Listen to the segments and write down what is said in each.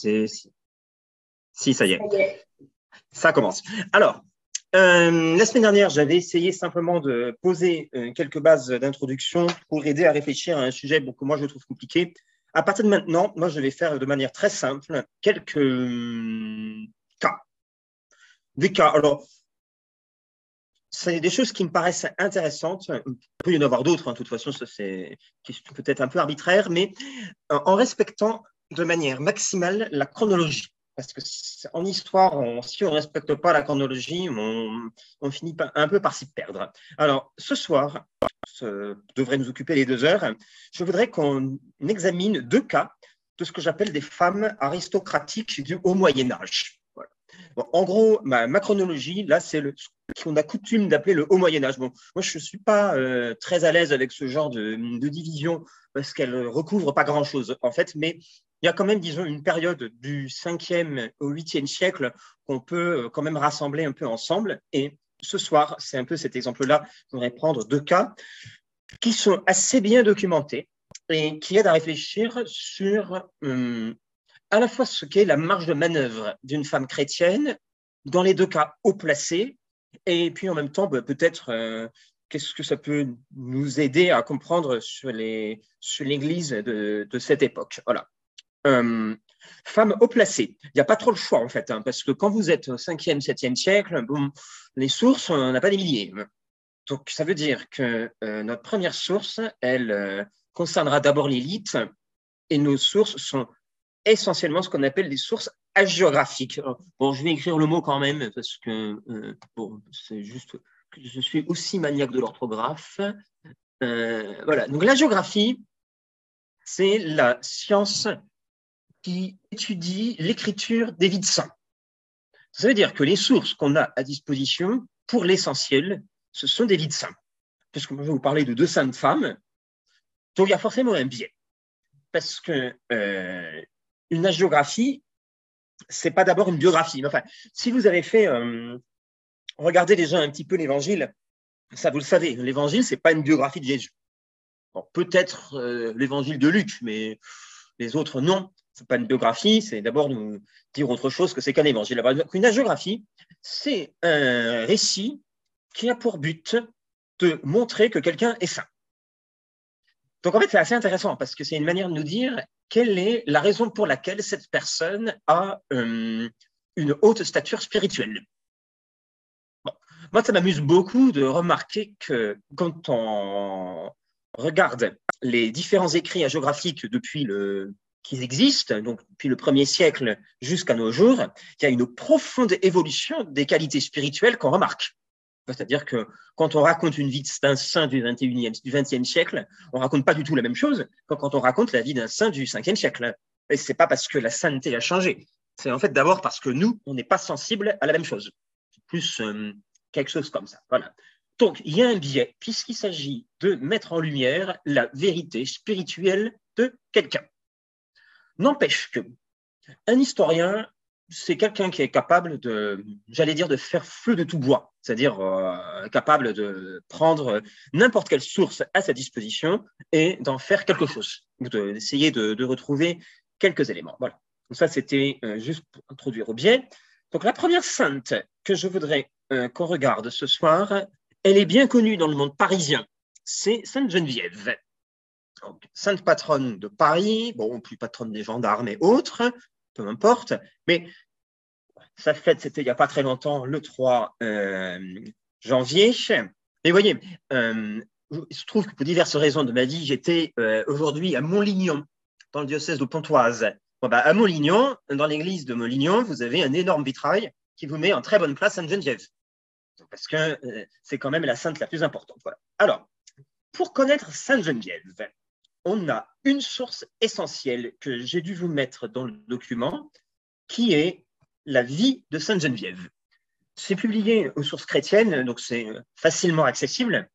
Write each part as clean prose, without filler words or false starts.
Si, ça y Ça est, y est. ça commence. Alors, la semaine dernière, j'avais essayé simplement de poser quelques bases d'introduction pour aider à réfléchir à un sujet que moi je trouve compliqué. À partir de maintenant, moi je vais faire de manière très simple quelques cas. Des cas. Alors, c'est des choses qui me paraissent intéressantes. Il peut y en avoir d'autres, hein. De toute façon, ça c'est peut-être un peu arbitraire, mais en respectant de manière maximale la chronologie. Parce que en histoire, si on ne respecte pas la chronologie, on finit un peu par s'y perdre. Alors, ce soir, ça devrait nous occuper les 2 heures, je voudrais qu'on examine 2 cas de ce que j'appelle des femmes aristocratiques du Haut Moyen-Âge. Voilà. Bon, en gros, ma chronologie, là, c'est ce qu'on a coutume d'appeler le Haut Moyen-Âge. Bon, moi, je ne suis pas très à l'aise avec ce genre de division parce qu'elle ne recouvre pas grand-chose, en fait, mais il y a quand même, disons, une période du 5e au 8e siècle qu'on peut quand même rassembler un peu ensemble. Et ce soir, c'est un peu cet exemple-là. Je voudrais prendre 2 cas qui sont assez bien documentés et qui aident à réfléchir sur à la fois ce qu'est la marge de manœuvre d'une femme chrétienne, dans les 2 cas haut placés, et puis en même temps, peut-être qu'est-ce que ça peut nous aider à comprendre sur l'Église de cette époque. Voilà. Femme haut placée. Il n'y a pas trop le choix, en fait, hein, parce que quand vous êtes au 5e, 7e siècle, bon, les sources, on n'a pas des milliers. Donc, ça veut dire que notre première source, elle concernera d'abord l'élite, et nos sources sont essentiellement ce qu'on appelle des sources hagiographiques. Bon, je vais écrire le mot quand même, parce que bon, c'est juste que je suis aussi maniaque de l'orthographe. Voilà, donc la géographie, c'est la science qui étudie l'écriture des vies de saints. Ça veut dire que les sources qu'on a à disposition, pour l'essentiel, ce sont des vies de saints. Parce que je vais vous parler de 2 saintes femmes, donc il y a forcément un biais. Parce que une hagiographie, c'est pas d'abord une biographie. Enfin, si vous avez fait, regardez déjà un petit peu l'Évangile, ça vous le savez, l'Évangile, c'est pas une biographie de Jésus. Bon, peut-être l'Évangile de Luc, mais les autres, non. C'est pas une biographie, c'est d'abord nous dire autre chose que c'est qu'un évangile. Une hagiographie, c'est un récit qui a pour but de montrer que quelqu'un est saint. Donc en fait, c'est assez intéressant parce que c'est une manière de nous dire quelle est la raison pour laquelle cette personne a une haute stature spirituelle. Bon. Moi, ça m'amuse beaucoup de remarquer que quand on regarde les différents écrits hagiographiques qu'ils existent, donc depuis le 1er siècle jusqu'à nos jours, il y a une profonde évolution des qualités spirituelles qu'on remarque. C'est-à-dire que quand on raconte une vie d'un saint du 20e siècle, on ne raconte pas du tout la même chose que quand on raconte la vie d'un saint du 5e siècle. Et ce n'est pas parce que la sainteté a changé. C'est en fait d'abord parce que nous, on n'est pas sensible à la même chose. C'est plus quelque chose comme ça. Voilà. Donc, il y a un biais, puisqu'il s'agit de mettre en lumière la vérité spirituelle de quelqu'un. N'empêche qu'un historien, c'est quelqu'un qui est capable de faire feu de tout bois, c'est-à-dire capable de prendre n'importe quelle source à sa disposition et d'en faire quelque chose, d'essayer de retrouver quelques éléments. Voilà. Donc ça, c'était juste pour introduire au biais. Donc la première sainte que je voudrais qu'on regarde ce soir, elle est bien connue dans le monde parisien, c'est Sainte Geneviève. Donc, sainte patronne de Paris, bon, plus patronne des gendarmes et autres, peu importe, mais sa fête, c'était il n'y a pas très longtemps, le 3 janvier. Et vous voyez, il se trouve que pour diverses raisons de ma vie, j'étais aujourd'hui à Montlignon, dans le diocèse de Pontoise. Bon, à Montlignon, dans l'église de Montlignon, vous avez un énorme vitrail qui vous met en très bonne place Sainte-Geneviève, parce que c'est quand même la sainte la plus importante. Voilà. Alors, pour connaître Sainte-Geneviève, on a une source essentielle que j'ai dû vous mettre dans le document, qui est la vie de Sainte Geneviève. C'est publié aux sources chrétiennes, donc c'est facilement accessible.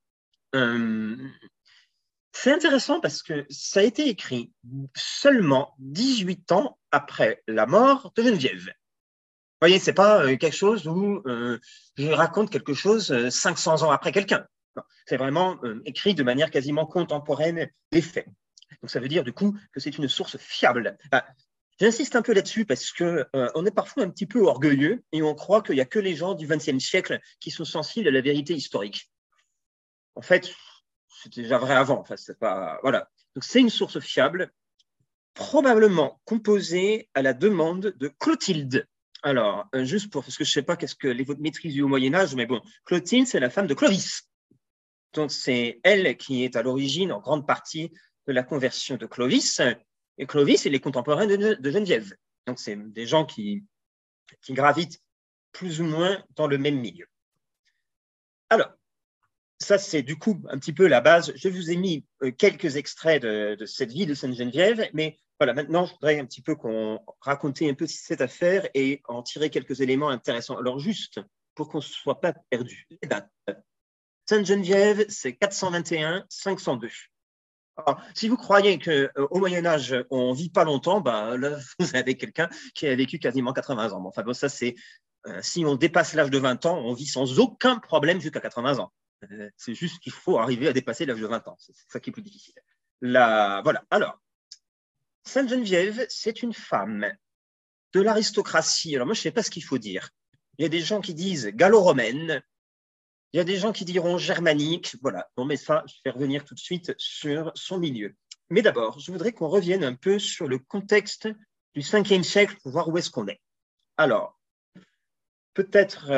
C'est intéressant parce que ça a été écrit seulement 18 ans après la mort de Geneviève. Vous voyez, ce n'est pas quelque chose où je raconte quelque chose 500 ans après quelqu'un. C'est vraiment écrit de manière quasiment contemporaine des faits. Donc ça veut dire du coup que c'est une source fiable. J'insiste un peu là-dessus parce qu'on est parfois un petit peu orgueilleux et on croit qu'il n'y a que les gens du XXe siècle qui sont sensibles à la vérité historique. En fait, c'était déjà vrai avant. Enfin, c'est pas, voilà. Donc, c'est une source fiable, probablement composée à la demande de Clotilde. Alors, juste pour, parce que je ne sais pas qu'est-ce que les votre maîtrise du Moyen-Âge, mais bon, Clotilde, c'est la femme de Clovis. Donc, c'est elle qui est à l'origine, en grande partie, de la conversion de Clovis. Et Clovis, il est contemporain de Geneviève. Donc, c'est des gens qui gravitent plus ou moins dans le même milieu. Alors, ça, c'est du coup un petit peu la base. Je vous ai mis quelques extraits de cette vie de Sainte-Geneviève, mais voilà, maintenant, je voudrais un petit peu qu'on raconte un peu cette affaire et en tirer quelques éléments intéressants. Alors, juste pour qu'on ne soit pas perdu, les dates. Sainte-Geneviève, c'est 421-502. Alors, si vous croyez qu'au Moyen-Âge, on ne vit pas longtemps, bah, là, vous avez quelqu'un qui a vécu quasiment 80 ans. Bon, enfin, bon, ça, c'est si on dépasse l'âge de 20 ans, on vit sans aucun problème jusqu'à 80 ans. C'est juste qu'il faut arriver à dépasser l'âge de 20 ans. C'est ça qui est plus difficile. Voilà. Alors, Sainte-Geneviève, c'est une femme de l'aristocratie. Alors, moi, je ne sais pas ce qu'il faut dire. Il y a des gens qui disent gallo-romaine. Il y a des gens qui diront germanique. Voilà. Bon, mais ça, je vais revenir tout de suite sur son milieu. Mais d'abord, je voudrais qu'on revienne un peu sur le contexte du 5e siècle pour voir où est-ce qu'on est. Alors, peut-être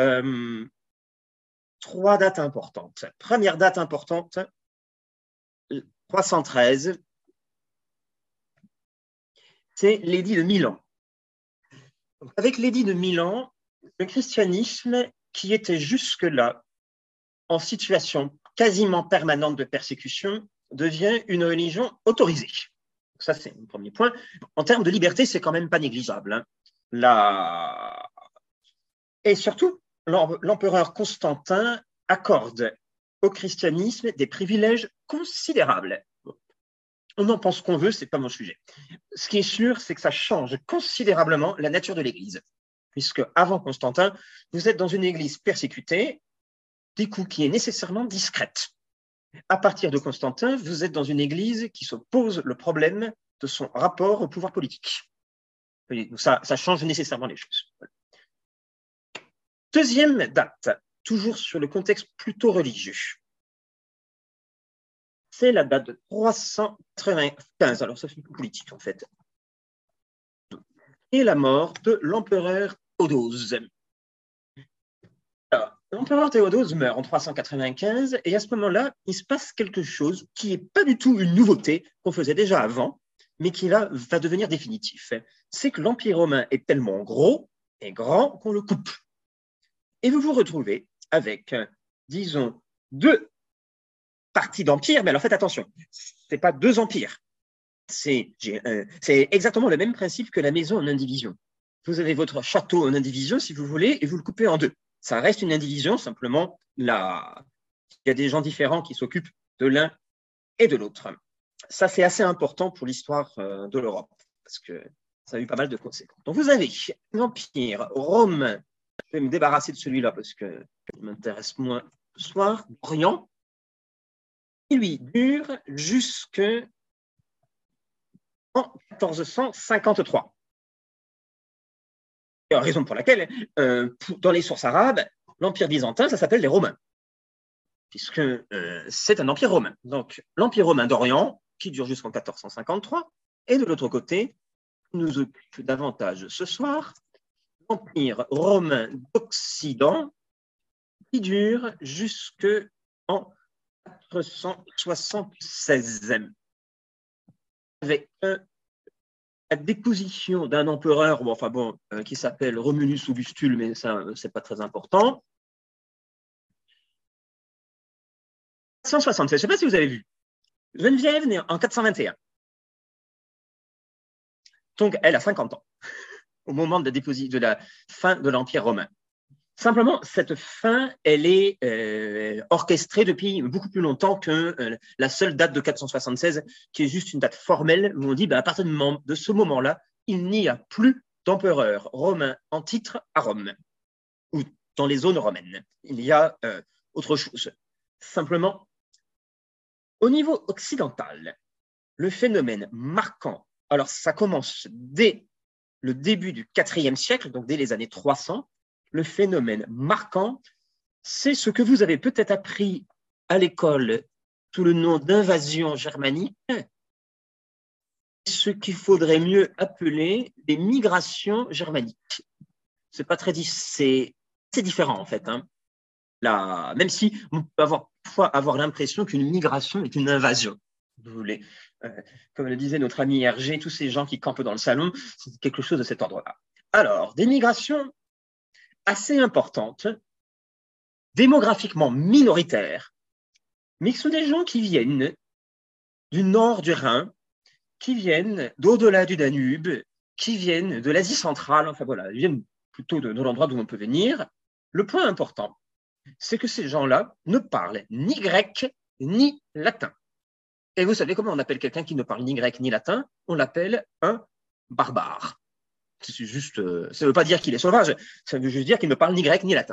3 dates importantes. Première date importante, 313, c'est l'édit de Milan. Donc, avec l'édit de Milan, le christianisme, qui était jusque-là en situation quasiment permanente de persécution, devient une religion autorisée. Donc, ça, c'est le premier point. En termes de liberté, c'est quand même pas négligeable. Hein. Et surtout, l'empereur Constantin accorde au christianisme des privilèges considérables. On en pense qu'on veut, ce n'est pas mon sujet. Ce qui est sûr, c'est que ça change considérablement la nature de l'Église. Puisque avant Constantin, vous êtes dans une Église persécutée, du coup qui est nécessairement discrète. À partir de Constantin, vous êtes dans une Église qui se pose le problème de son rapport au pouvoir politique. Donc ça change nécessairement les choses. Deuxième date, toujours sur le contexte plutôt religieux. C'est la date de 395. Alors, ça fait politique, en fait. Et la mort de l'empereur Théodose. L'empereur Théodose meurt en 395 et à ce moment-là, il se passe quelque chose qui n'est pas du tout une nouveauté qu'on faisait déjà avant, mais qui va devenir définitif. C'est que l'Empire romain est tellement gros et grand qu'on le coupe. Et vous vous retrouvez avec, disons, 2 parties d'empire, mais alors faites attention, ce n'est pas 2 empires. C'est exactement le même principe que la maison en indivision. Vous avez votre château en indivision, si vous voulez, et vous le coupez en 2. Ça reste une indivision, simplement, là, il y a des gens différents qui s'occupent de l'un et de l'autre. Ça, c'est assez important pour l'histoire de l'Europe, parce que ça a eu pas mal de conséquences. Donc, vous avez l'Empire Rome. Je vais me débarrasser de celui-là, parce qu'il m'intéresse moins ce soir. Orient, qui lui dure jusqu'en 1453. Raison pour laquelle, dans les sources arabes, l'Empire byzantin, ça s'appelle les Romains, puisque c'est un empire romain. Donc, l'Empire romain d'Orient, qui dure jusqu'en 1453, et de l'autre côté, nous occupe davantage ce soir, l'Empire romain d'Occident, qui dure jusqu'en 476, avec la déposition d'un empereur, qui s'appelle Romulus Augustule, mais ça, c'est pas très important. 476, je ne sais pas si vous avez vu. Geneviève née en 421. Donc, elle a 50 ans au moment de la fin de l'Empire romain. Simplement, cette fin, elle est orchestrée depuis beaucoup plus longtemps que la seule date de 476, qui est juste une date formelle où on dit à partir de ce moment-là, il n'y a plus d'empereur romain en titre à Rome ou dans les zones romaines. Il y a autre chose. Simplement, au niveau occidental, le phénomène marquant, alors ça commence dès le début du IVe siècle, donc dès les années 300, le phénomène marquant, c'est ce que vous avez peut-être appris à l'école sous le nom d'invasion germanique, ce qu'il faudrait mieux appeler des migrations germaniques. C'est pas très, c'est différent en fait. Hein. Là, même si on peut parfois avoir l'impression qu'une migration est une invasion. Vous voulez, comme le disait notre ami Hergé, tous ces gens qui campent dans le salon, c'est quelque chose de cet ordre-là. Alors, des migrations assez importantes, démographiquement minoritaires, mais ce sont des gens qui viennent du nord du Rhin, qui viennent d'au-delà du Danube, qui viennent de l'Asie centrale, enfin voilà, ils viennent plutôt de l'endroit d'où on peut venir. Le point important, c'est que ces gens-là ne parlent ni grec ni latin. Et vous savez comment on appelle quelqu'un qui ne parle ni grec ni latin? On l'appelle un barbare. C'est juste, ça ne veut pas dire qu'il est sauvage, ça veut juste dire qu'il ne parle ni grec ni latin.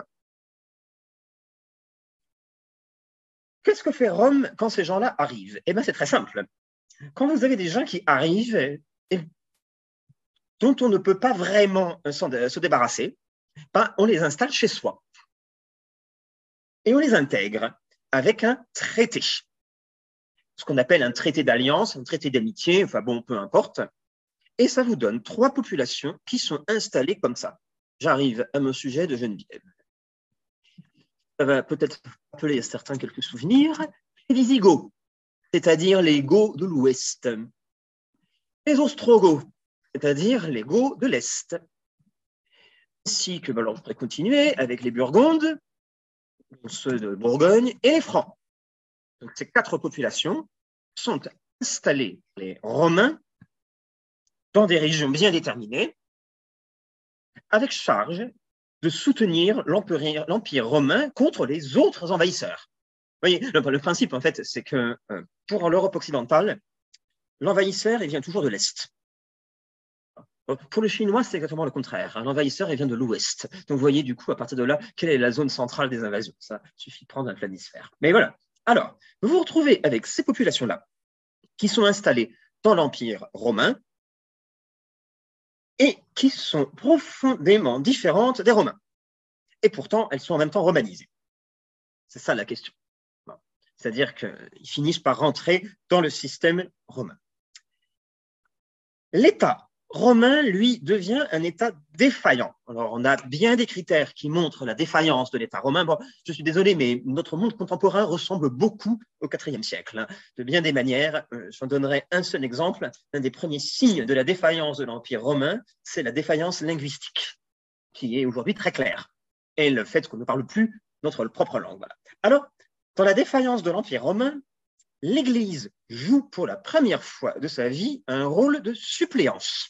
Qu'est-ce que fait Rome quand ces gens-là arrivent? Eh bien, c'est très simple. Quand vous avez des gens qui arrivent et dont on ne peut pas vraiment se débarrasser, ben, on les installe chez soi. Et on les intègre avec un traité. Ce qu'on appelle un traité d'alliance, un traité d'amitié, enfin bon, peu importe. Et ça vous donne 3 populations qui sont installées comme ça. J'arrive à mon sujet de Geneviève. Ça va peut-être rappeler à certains quelques souvenirs. Les Visigoths, c'est-à-dire les Goths de l'Ouest. Les Ostrogoths, c'est-à-dire les Goths de l'Est. Ainsi que, alors je pourrais continuer avec les Burgondes, ceux de Bourgogne, et les Francs. Donc, ces 4 populations sont installées, les Romains, dans des régions bien déterminées, avec charge de soutenir l'Empire romain contre les autres envahisseurs. Vous voyez, le principe, en fait, c'est que pour l'Europe occidentale, l'envahisseur, il vient toujours de l'Est. Pour le Chinois, c'est exactement le contraire. L'envahisseur, il vient de l'Ouest. Donc, vous voyez, du coup, à partir de là, quelle est la zone centrale des invasions? Ça suffit de prendre un planisphère. Mais voilà. Alors, vous vous retrouvez avec ces populations-là qui sont installées dans l'Empire romain et qui sont profondément différentes des Romains. Et pourtant, elles sont en même temps romanisées. C'est ça la question. C'est-à-dire qu'ils finissent par rentrer dans le système romain. L'État romain, lui, devient un État défaillant. Alors, on a bien des critères qui montrent la défaillance de l'État romain. Bon, je suis désolé, mais notre monde contemporain ressemble beaucoup au IVe siècle. Hein. De bien des manières, j'en donnerai un seul exemple. Un des premiers signes de la défaillance de l'Empire romain, c'est la défaillance linguistique, qui est aujourd'hui très claire. Et le fait qu'on ne parle plus notre propre langue. Voilà. Alors, dans la défaillance de l'Empire romain, l'Église joue pour la première fois de sa vie un rôle de suppléance.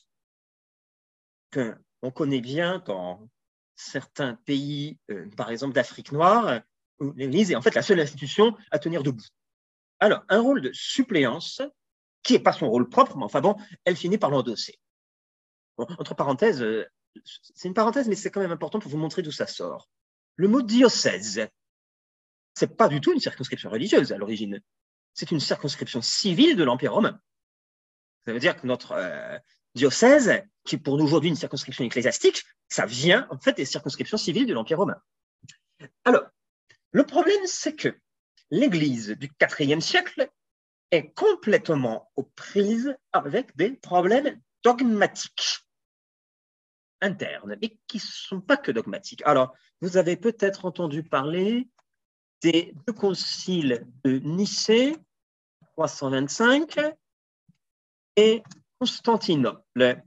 On connaît bien dans certains pays, par exemple d'Afrique noire, où l'Église est en fait la seule institution à tenir debout. Alors, un rôle de suppléance, qui n'est pas son rôle propre, mais enfin bon, elle finit par l'endosser. Bon, entre parenthèses, c'est une parenthèse, mais c'est quand même important pour vous montrer d'où ça sort. Le mot diocèse, c'est pas du tout une circonscription religieuse à l'origine. C'est une circonscription civile de l'Empire romain. Ça veut dire que notre diocèse, qui est pour nous aujourd'hui une circonscription ecclésiastique, ça vient en fait des circonscriptions civiles de l'Empire romain. Alors, le problème, c'est que l'Église du IVe siècle est complètement aux prises avec des problèmes dogmatiques internes, mais qui ne sont pas que dogmatiques. Alors, vous avez peut-être entendu parler des 2 conciles de Nicée, 325, et Constantinople,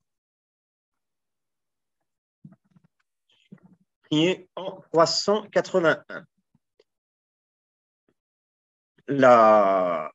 qui est en 381. Les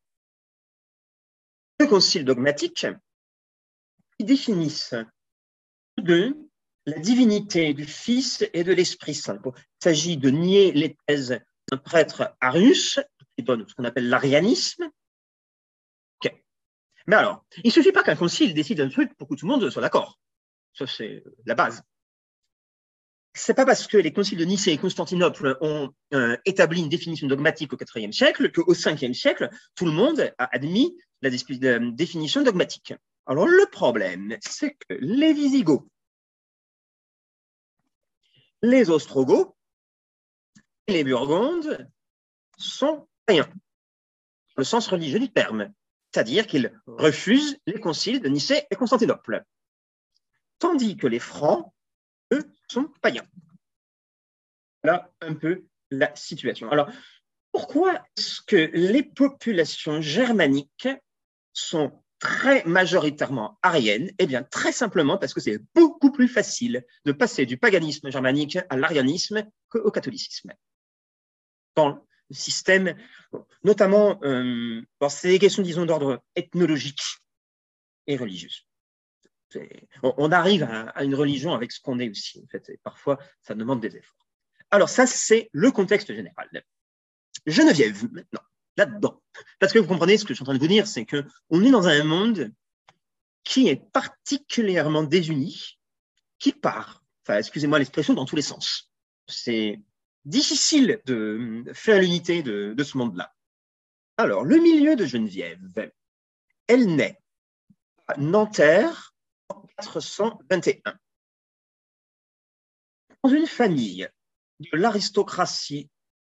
2 conciles dogmatiques qui définissent tous 2 la divinité du Fils et de l'Esprit Saint. Il s'agit de nier les thèses d'un prêtre Arius, qui donne ce qu'on appelle l'arianisme. Okay. Mais alors, il ne suffit pas qu'un concile décide un truc pour que tout le monde soit d'accord. Ça, c'est la base. Ce n'est pas parce que les conciles de Nicée et Constantinople ont établi une définition dogmatique au IVe siècle qu'au Ve siècle, tout le monde a admis la définition dogmatique. Alors, le problème, c'est que les Visigoths, les Ostrogoths et les Burgondes sont païens, le sens religieux du terme, c'est-à-dire qu'ils refusent les conciles de Nicée et Constantinople, tandis que les Francs, eux, sont païens. Voilà un peu la situation. Alors, pourquoi est-ce que les populations germaniques sont très majoritairement ariennes? Eh bien, très simplement parce que c'est beaucoup plus facile de passer du paganisme germanique à l'arianisme qu'au catholicisme. Dans le système, notamment, c'est des questions, disons, d'ordre ethnologique et religieuse. On arrive à une religion avec ce qu'on est aussi, en fait, et parfois, ça demande des efforts. Alors, ça, c'est le contexte général. Geneviève, maintenant, là-dedans. Parce que vous comprenez ce que je suis en train de vous dire, c'est qu'on est dans un monde qui est particulièrement désuni, qui part, enfin, excusez-moi l'expression, dans tous les sens. C'est difficile de faire l'unité de ce monde-là. Alors, le milieu de Geneviève, elle naît à Nanterre en 421, dans une famille de l'aristocratie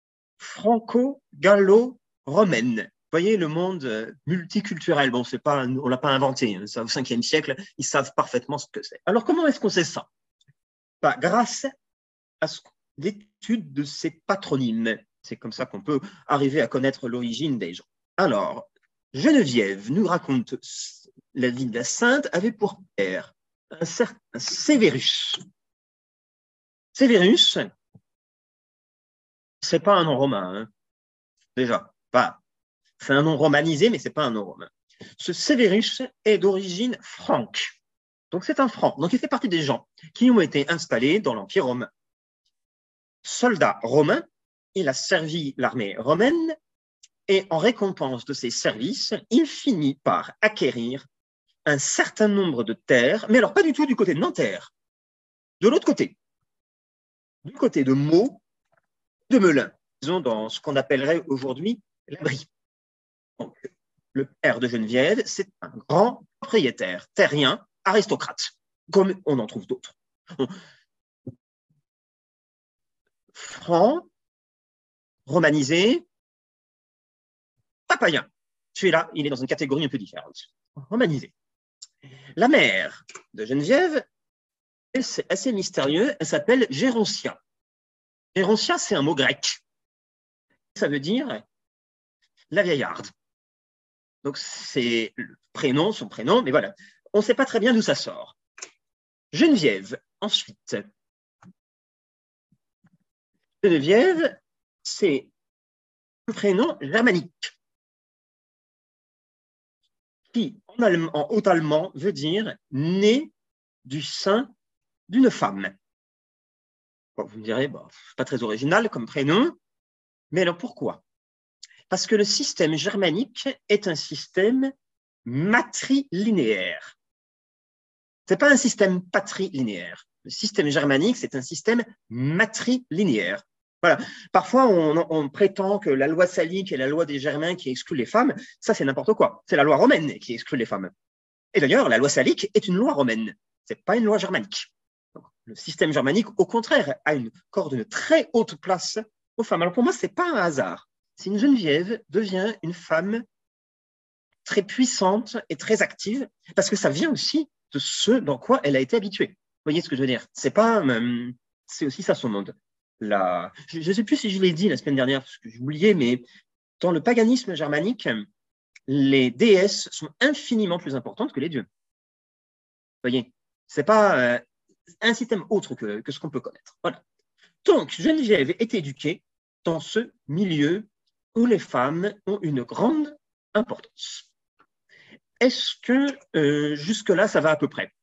franco-gallo-romaine. Vous voyez, le monde multiculturel, bon, c'est pas, on ne l'a pas inventé, hein, ça, au 5e siècle, ils savent parfaitement ce que c'est. Alors, comment est-ce qu'on sait ça? Bah, grâce à l'étude de ces patronymes. C'est comme ça qu'on peut arriver à connaître l'origine des gens. Alors, Geneviève nous raconte la vie de la sainte avait pour père un certain Sévérus. Sévérus, c'est pas un nom romain, hein, déjà. C'est un nom romanisé, mais c'est pas un nom romain. Ce Sévérus est d'origine franque. Donc, c'est un franc. Donc, il fait partie des gens qui ont été installés dans l'Empire romain. Soldat romain, il a servi l'armée romaine et en récompense de ses services, il finit par acquérir un certain nombre de terres, mais alors pas du tout du côté de Nanterre, de l'autre côté, du côté de Meaux, de Melun, disons dans ce qu'on appellerait aujourd'hui la Brie. Donc, le père de Geneviève, c'est un grand propriétaire terrien, aristocrate, comme on en trouve d'autres. Franc, romanisé, pas païen. Celui-là, il est dans une catégorie un peu différente. Romanisé. La mère de Geneviève, c'est assez mystérieux, elle s'appelle Gérontia. Gérontia, c'est un mot grec. Ça veut dire la vieillarde. Donc, c'est le prénom, son prénom, mais voilà. On ne sait pas très bien d'où ça sort. Geneviève, ensuite. Geneviève, c'est un prénom germanique qui, en haut-allemand, veut dire né du sein d'une femme. Bon, vous me direz, bon, pas très original comme prénom, mais alors pourquoi? Parce que le système germanique est un système matrilinéaire. Ce n'est pas un système patrilinéaire. Le système germanique, c'est un système matrilinéaire. Voilà. Parfois, on prétend que la loi salique est la loi des Germains qui exclut les femmes. Ça, c'est n'importe quoi. C'est la loi romaine qui exclut les femmes. Et d'ailleurs, la loi salique est une loi romaine. Ce n'est pas une loi germanique. Donc, le système germanique, au contraire, accorde une très haute place aux femmes. Alors pour moi, ce n'est pas un hasard. Si une Geneviève devient une femme très puissante et très active, parce que ça vient aussi de ce dans quoi elle a été habituée. Vous voyez ce que je veux dire? C'est aussi ça son monde. Je ne sais plus si je l'ai dit la semaine dernière, parce que j'ai oublié, mais dans le paganisme germanique, les déesses sont infiniment plus importantes que les dieux. Vous voyez? C'est pas un système autre que ce qu'on peut connaître. Voilà. Donc, Geneviève est éduquée dans ce milieu où les femmes ont une grande importance. Est-ce que jusque-là, ça va à peu près?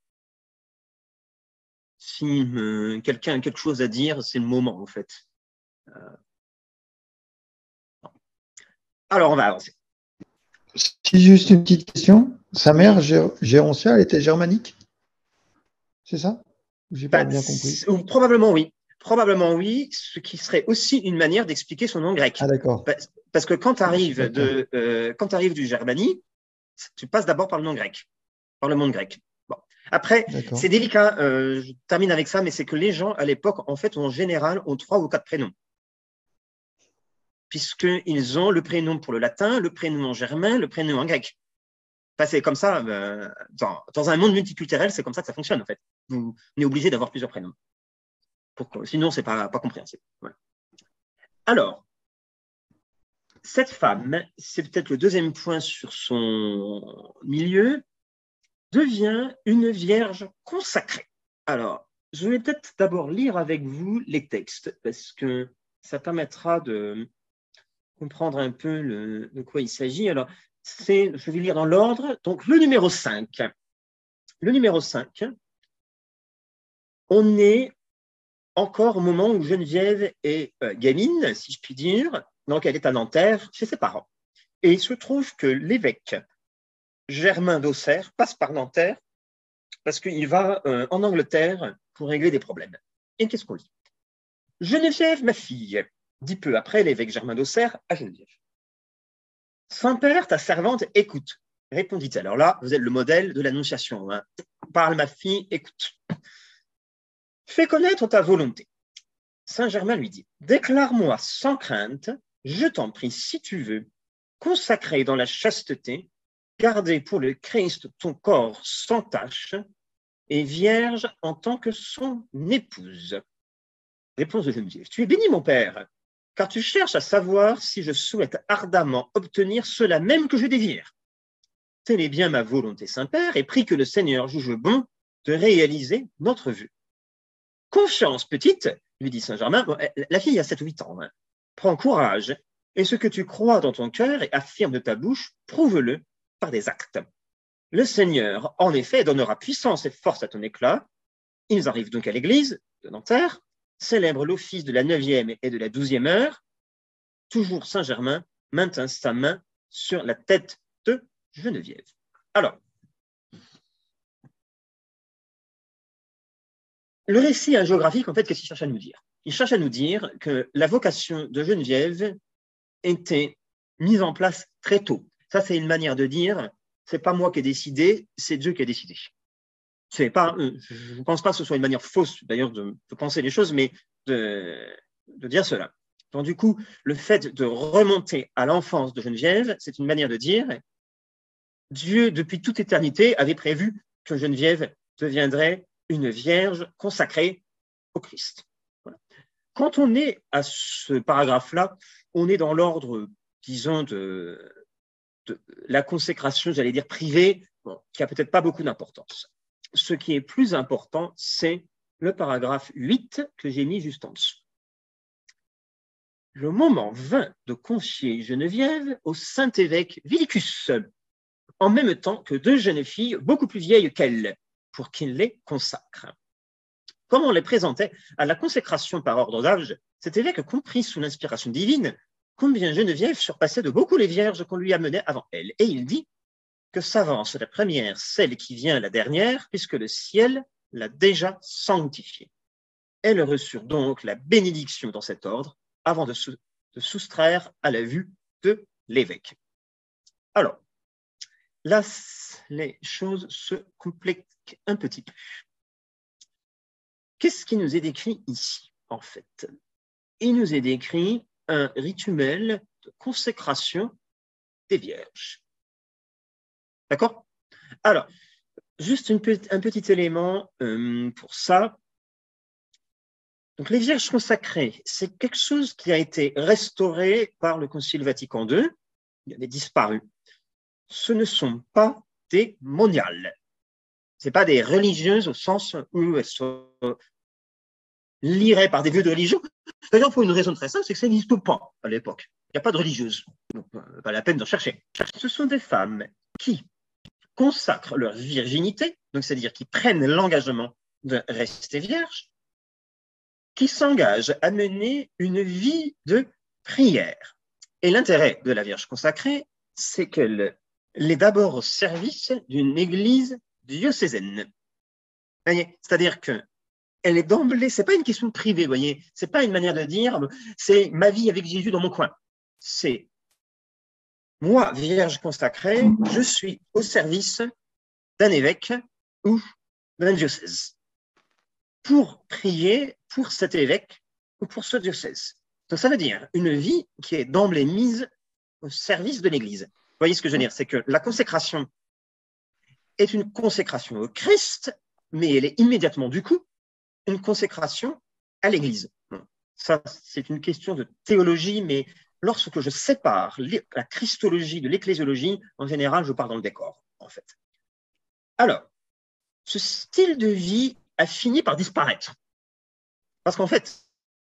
Si quelqu'un a quelque chose à dire, c'est le moment, en fait. Alors, on va avancer. Si juste une petite question, sa mère, Gérontia, elle était germanique? C'est ça? J'ai pas bien compris. Probablement oui. Probablement oui, ce qui serait aussi une manière d'expliquer son nom grec. Ah d'accord. Parce que quand tu arrives du Germanie, tu passes d'abord par le nom grec. par le monde grec. Bon. Après, c'est délicat, je termine avec ça, mais c'est que les gens, à l'époque, en fait, en général, ont 3 ou 4 prénoms. Puisqu'ils ont le prénom pour le latin, le prénom en germain, le prénom en grec. Enfin, c'est comme ça, dans un monde multiculturel, c'est comme ça que ça fonctionne, en fait. Vous êtes obligé d'avoir plusieurs prénoms. Sinon, ce n'est pas compréhensible. Voilà. Alors, cette femme, c'est peut-être le deuxième point sur son milieu, devient une vierge consacrée. Alors, je vais peut-être d'abord lire avec vous les textes, parce que ça permettra de comprendre un peu de quoi il s'agit. Alors, je vais lire dans l'ordre. Donc, le numéro 5. Le numéro 5, on est encore au moment où Geneviève est gamine, si je puis dire. Donc, elle est à Nanterre chez ses parents. Et il se trouve que l'évêque Germain d'Auxerre passe par Nanterre parce qu'il va en Angleterre pour régler des problèmes. Et qu'est-ce qu'on lit? Geneviève, ma fille, dit peu après l'évêque Germain d'Auxerre à Geneviève. Saint-Père, ta servante, écoute, répondit-elle. Alors là, vous êtes le modèle de l'annonciation. Hein. Parle, ma fille, écoute. Fais connaître ta volonté. Saint Germain lui dit, déclare-moi sans crainte, je t'en prie, si tu veux, consacré dans la chasteté, garder pour le Christ ton corps sans tache et vierge en tant que son épouse. Réponse de Geneviève. Tu es béni, mon père, car tu cherches à savoir si je souhaite ardemment obtenir cela même que je désire. Telle est bien ma volonté, Saint-Père, et prie que le Seigneur juge bon de réaliser notre vœu. Confiance, petite, lui dit Saint-Germain, la fille a 7 ou 8 ans, hein. Prends courage, et ce que tu crois dans ton cœur et affirme de ta bouche, prouve-le par des actes. Le Seigneur, en effet, donnera puissance et force à ton éclat. Ils arrivent donc à l'église de Nanterre, célèbrent l'office de la 9e et de la 12e heure. Toujours Saint-Germain maintint sa main sur la tête de Geneviève. Alors, le récit géographique, en fait, qu'est-ce qu'il cherche à nous dire? Il cherche à nous dire que la vocation de Geneviève était mise en place très tôt. Ça, c'est une manière de dire, c'est pas moi qui ai décidé, c'est Dieu qui a décidé. C'est pas, je ne pense pas que ce soit une manière fausse, d'ailleurs, de penser les choses, mais de dire cela. Donc, du coup, le fait de remonter à l'enfance de Geneviève, c'est une manière de dire, Dieu, depuis toute éternité, avait prévu que Geneviève deviendrait une vierge consacrée au Christ. Voilà. Quand on est à ce paragraphe-là, on est dans l'ordre, disons, de la consécration, j'allais dire privée, bon, qui n'a peut-être pas beaucoup d'importance. Ce qui est plus important, c'est le paragraphe 8 que j'ai mis juste en dessous. Le moment vint de confier Geneviève au Saint-Évêque Vilicus, en même temps que 2 jeunes filles beaucoup plus vieilles qu'elle, pour qu'il les consacre. Comme on les présentait à la consécration par ordre d'âge, cet évêque comprit sous l'inspiration divine combien Geneviève surpassait de beaucoup les vierges qu'on lui amenait avant elle. Et il dit que s'avance la première, celle qui vient la dernière, puisque le ciel l'a déjà sanctifiée. Elle reçut donc la bénédiction dans cet ordre avant de se soustraire à la vue de l'évêque. Alors, là, les choses se compliquent un petit peu. Qu'est-ce qui nous est décrit ici, en fait? Il nous est décrit un rituel de consécration des vierges. D'accord? Alors, juste un petit élément pour ça. Donc, les vierges consacrées, c'est quelque chose qui a été restauré par le Concile Vatican II. Il avait disparu. Ce ne sont pas des moniales. Ce n'est pas des religieuses au sens où elles sont lirées par des vieux de religion. D'ailleurs, pour une raison très simple, c'est que ça n'existe pas à l'époque. Il n'y a pas de religieuses. Donc, pas la peine d'en chercher. Ce sont des femmes qui consacrent leur virginité, donc c'est-à-dire qui prennent l'engagement de rester vierges, qui s'engagent à mener une vie de prière. Et l'intérêt de la Vierge consacrée, c'est qu'elle est d'abord au service d'une église diocésaine. C'est-à-dire que elle est d'emblée, c'est pas une question privée, vous voyez, c'est pas une manière de dire, c'est ma vie avec Jésus dans mon coin. C'est moi, Vierge consacrée, je suis au service d'un évêque ou d'un diocèse pour prier pour cet évêque ou pour ce diocèse. Donc, ça veut dire une vie qui est d'emblée mise au service de l'Église. Vous voyez ce que je veux dire? C'est que la consécration est une consécration au Christ, mais elle est immédiatement, du coup, une consécration à l'Église. Ça, c'est une question de théologie, mais lorsque je sépare la christologie de l'ecclésiologie, en général, je pars dans le décor, en fait. Alors, ce style de vie a fini par disparaître. Parce qu'en fait,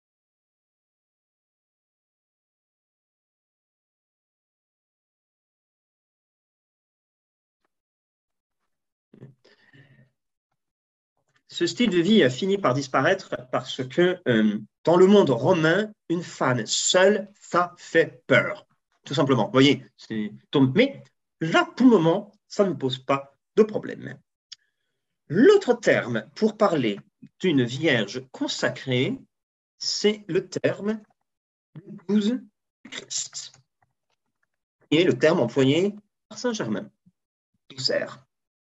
ce style de vie a fini par disparaître parce que dans le monde romain, une femme seule, ça fait peur. Tout simplement. Vous voyez, mais là, pour le moment, ça ne pose pas de problème. L'autre terme pour parler d'une vierge consacrée, c'est le terme d'épouse du Christ. Et le terme employé par Saint Germain d'Auxerre.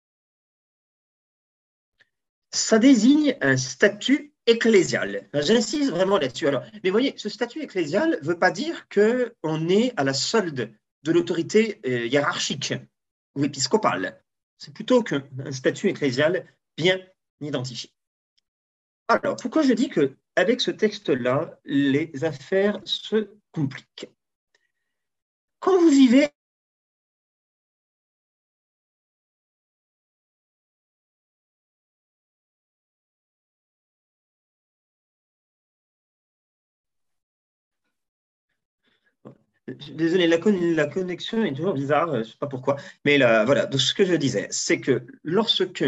Ça désigne un statut ecclésial. J'insiste vraiment là-dessus. Alors, mais voyez, ce statut ecclésial ne veut pas dire qu'on est à la solde de l'autorité hiérarchique ou épiscopale. C'est plutôt qu'un statut ecclésial bien identifié. Alors, pourquoi je dis qu'avec ce texte-là, les affaires se compliquent? Quand vous vivez désolé, la connexion est toujours bizarre, je ne sais pas pourquoi. Mais là, voilà, donc ce que je disais, c'est que lorsque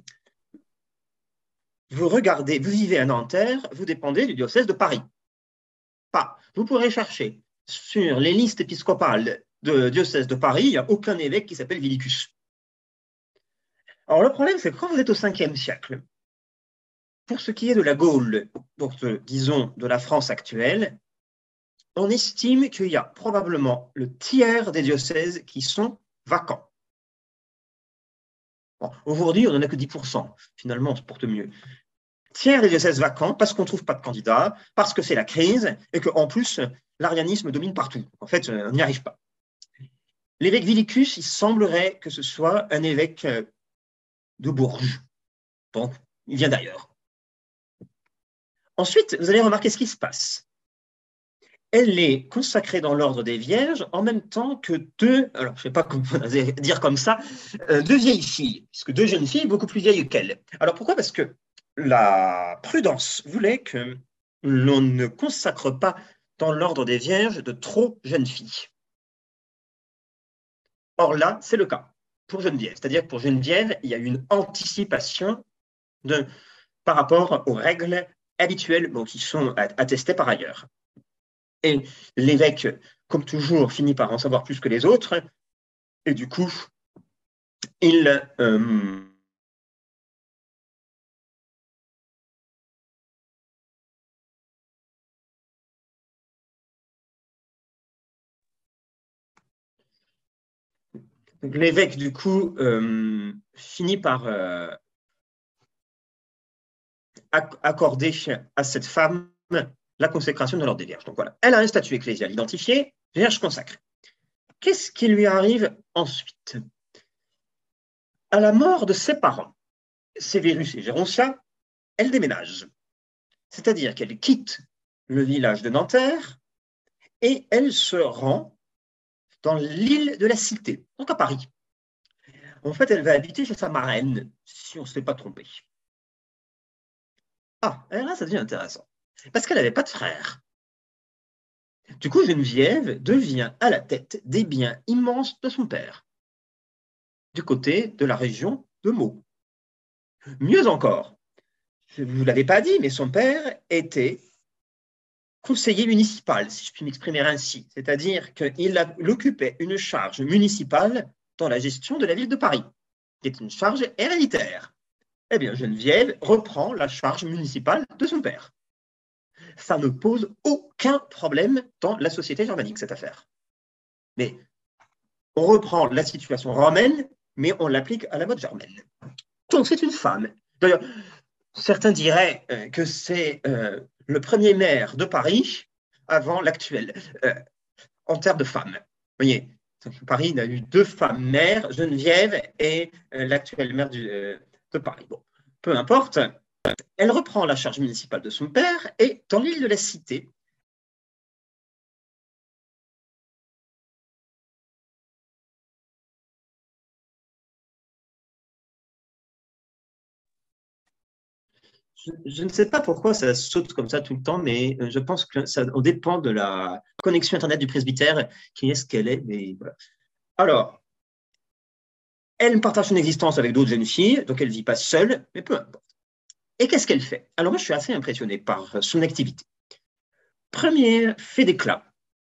vous regardez, vous vivez à Nanterre, vous dépendez du diocèse de Paris. Pas. Vous pourrez chercher sur les listes épiscopales de diocèse de Paris, il n'y a aucun évêque qui s'appelle Villicus. Alors le problème, c'est que quand vous êtes au 5e siècle, pour ce qui est de la Gaule, donc disons de la France actuelle, on estime qu'il y a probablement le tiers des diocèses qui sont vacants. Bon, aujourd'hui, on n'en a que 10%. Finalement, on se porte mieux. Tiers des diocèses vacants parce qu'on ne trouve pas de candidats, parce que c'est la crise et qu'en plus, l'arianisme domine partout. En fait, on n'y arrive pas. L'évêque Villicus, il semblerait que ce soit un évêque de Bourges. Donc, il vient d'ailleurs. Ensuite, vous allez remarquer ce qui se passe. Elle est consacrée dans l'ordre des Vierges en même temps que alors je ne sais pas comment dire comme ça, deux vieilles filles, puisque deux jeunes filles beaucoup plus vieilles qu'elle. Alors pourquoi? Parce que la prudence voulait que l'on ne consacre pas dans l'ordre des Vierges de trop jeunes filles. Or là, c'est le cas pour Geneviève. C'est-à-dire que pour Geneviève, il y a une anticipation par rapport aux règles habituelles qui sont attestées par ailleurs. Et l'évêque, comme toujours, finit par en savoir plus que les autres, et du coup, il l'évêque, du coup, finit par accorder à cette femme la consécration de l'ordre des Vierges. Donc voilà, elle a un statut ecclésial identifié, Vierge consacrée. Qu'est-ce qui lui arrive ensuite? À la mort de ses parents, Sévérus et Gérontia, elle déménage. C'est-à-dire qu'elle quitte le village de Nanterre et elle se rend dans l'île de la Cité, donc à Paris. En fait, elle va habiter chez sa marraine, si on ne s'est pas trompé. Ah, et là, ça devient intéressant. Parce qu'elle n'avait pas de frère. Du coup, Geneviève devient à la tête des biens immenses de son père, du côté de la région de Meaux. Mieux encore, je ne vous l'avais pas dit, mais son père était conseiller municipal, si je puis m'exprimer ainsi. C'est-à-dire qu'il occupait une charge municipale dans la gestion de la ville de Paris, qui est une charge héréditaire. Eh bien, Geneviève reprend la charge municipale de son père. Ça ne pose aucun problème dans la société germanique, cette affaire. Mais on reprend la situation romaine mais on l'applique à la mode germaine. Donc, c'est une femme. D'ailleurs, certains diraient que c'est le premier maire de Paris avant l'actuel, en termes de femmes. Vous voyez, Paris a eu 2 femmes maires, Geneviève et l'actuelle maire de Paris. Bon, peu importe. Elle reprend la charge municipale de son père et dans l'île de la Cité, je ne sais pas pourquoi ça saute comme ça tout le temps, mais je pense que ça dépend de la connexion Internet du presbytère, qui est ce qu'elle est. Mais voilà. Alors, elle partage son existence avec d'autres jeunes filles, donc elle ne vit pas seule, mais peu importe. Et qu'est-ce qu'elle fait? Alors moi, je suis assez impressionné par son activité. Premier fait d'éclat,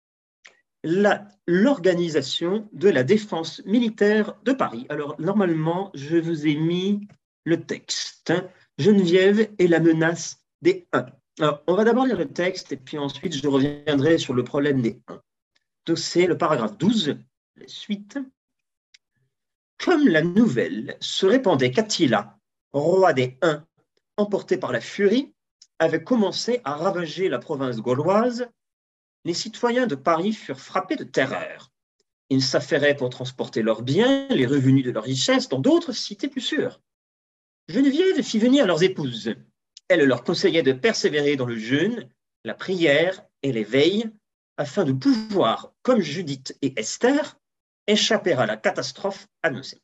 l'organisation de la défense militaire de Paris. Alors, normalement, je vous ai mis le texte. Geneviève et la menace des Huns. Alors, on va d'abord lire le texte et puis ensuite, je reviendrai sur le problème des Huns. Donc, c'est le paragraphe 12, la suite. Comme la nouvelle se répandait qu'Attila, roi des Huns, emporté par la furie, avait commencé à ravager la province gauloise, les citoyens de Paris furent frappés de terreur. Ils s'affairaient pour transporter leurs biens, les revenus de leurs richesses, dans d'autres cités plus sûres. Geneviève fit venir leurs épouses. Elle leur conseillait de persévérer dans le jeûne, la prière et les veilles, afin de pouvoir, comme Judith et Esther, échapper à la catastrophe annoncée.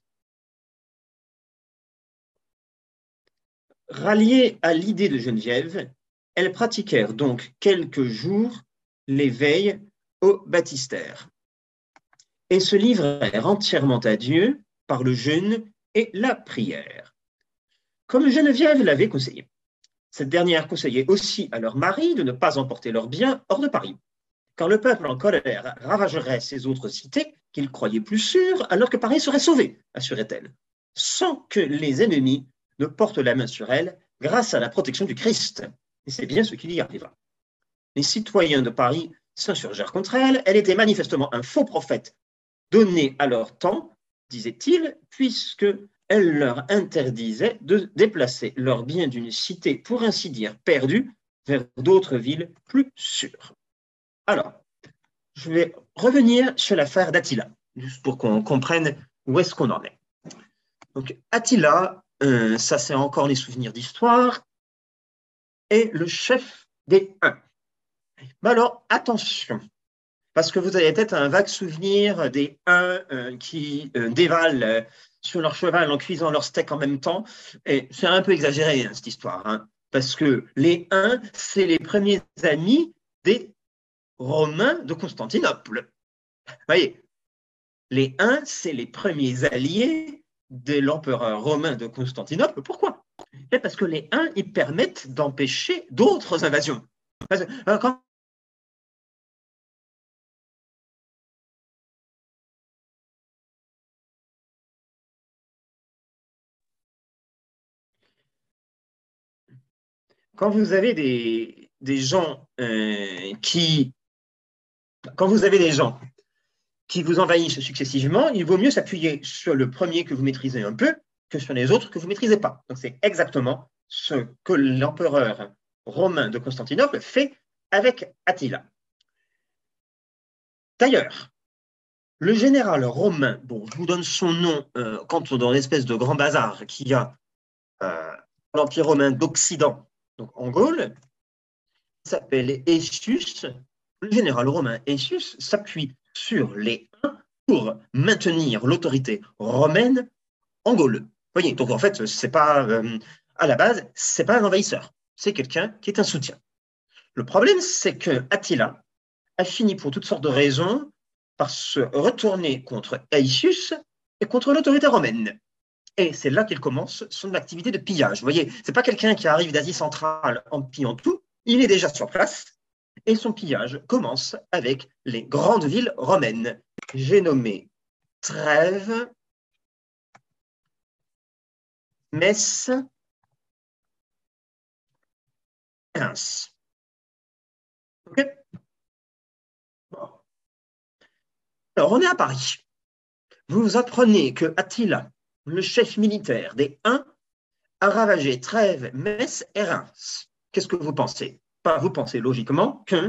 Ralliées à l'idée de Geneviève, elles pratiquèrent donc quelques jours les veilles au baptistère et se livrèrent entièrement à Dieu par le jeûne et la prière, comme Geneviève l'avait conseillé. Cette dernière conseillait aussi à leur mari de ne pas emporter leurs biens hors de Paris, car le peuple en colère ravagerait ces autres cités qu'ils croyaient plus sûres, alors que Paris serait sauvé, assurait-elle, sans que les ennemis ne portent la main sur elle grâce à la protection du Christ. Et c'est bien ce qu'il y arriva. Les citoyens de Paris s'insurgèrent contre elle. Elle était manifestement un faux prophète donné à leur temps, disait-il, puisque elle leur interdisait de déplacer leurs biens d'une cité, pour ainsi dire, perdue, vers d'autres villes plus sûres. Alors, je vais revenir sur l'affaire d'Attila, juste pour qu'on comprenne où est-ce qu'on en est. Donc, Attila, ça c'est encore les souvenirs d'histoire, est le chef des Huns. Mais alors, attention, parce que vous avez peut-être un vague souvenir des Huns qui dévalent sur leur cheval en cuisant leur steak en même temps. Et c'est un peu exagéré, hein, cette histoire, hein, parce que les Huns, c'est les premiers amis des Romains de Constantinople. Vous voyez, les Huns, c'est les premiers alliés de l'empereur romain de Constantinople. Pourquoi? Parce que les Huns, ils permettent d'empêcher d'autres invasions. Quand quand vous avez des gens quand vous avez des gens qui vous envahissent successivement, il vaut mieux s'appuyer sur le premier que vous maîtrisez un peu que sur les autres que vous ne maîtrisez pas. Donc c'est exactement ce que l'empereur romain de Constantinople fait avec Attila. D'ailleurs, le général romain, bon, je vous donne son nom quand dans l'espèce de grand bazar qu'il y a l'Empire romain d'Occident, donc en Gaule, il s'appelle Aetius. Le général romain Aetius s'appuie sur les Huns pour maintenir l'autorité romaine en Gaule. Vous voyez, donc en fait, c'est pas à la base, c'est pas un envahisseur, c'est quelqu'un qui est un soutien. Le problème, c'est que Attila a fini pour toutes sortes de raisons par se retourner contre Aetius et contre l'autorité romaine. Et c'est là qu'il commence son activité de pillage. Vous voyez, c'est pas quelqu'un qui arrive d'Asie centrale en pillant tout, il est déjà sur place et son pillage commence avec les grandes villes romaines. J'ai nommé Trèves, Metz, Reims. Okay, bon. Alors, on est à Paris. vous apprenez que Attila, le chef militaire des Huns, a ravagé Trèves, Metz et Reims. Qu'est-ce que vous pensez? Vous pensez logiquement que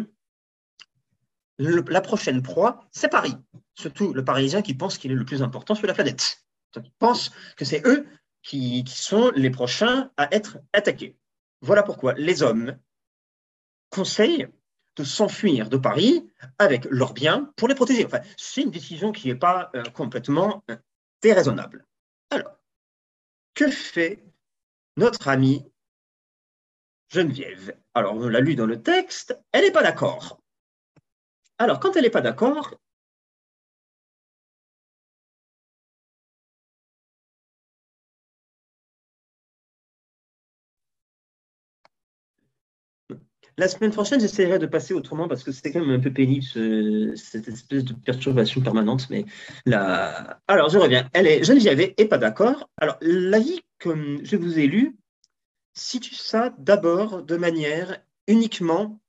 la prochaine proie, c'est Paris. Surtout le Parisien qui pense qu'il est le plus important sur la planète. Il pense que c'est eux qui sont les prochains à être attaqués. Voilà pourquoi les hommes conseillent de s'enfuir de Paris avec leurs biens pour les protéger. Enfin, c'est une décision qui n'est pas complètement déraisonnable. Alors, que fait notre amie Geneviève? Alors, on l'a lu dans le texte, elle n'est pas d'accord. Alors, quand elle n'est pas d'accord, la semaine prochaine, j'essaierai de passer autrement parce que c'est quand même un peu pénible cette espèce de perturbation permanente. Mais là, alors je reviens. Geneviève n'est pas d'accord. Alors l'avis que je vous ai lu situe ça d'abord de manière uniquement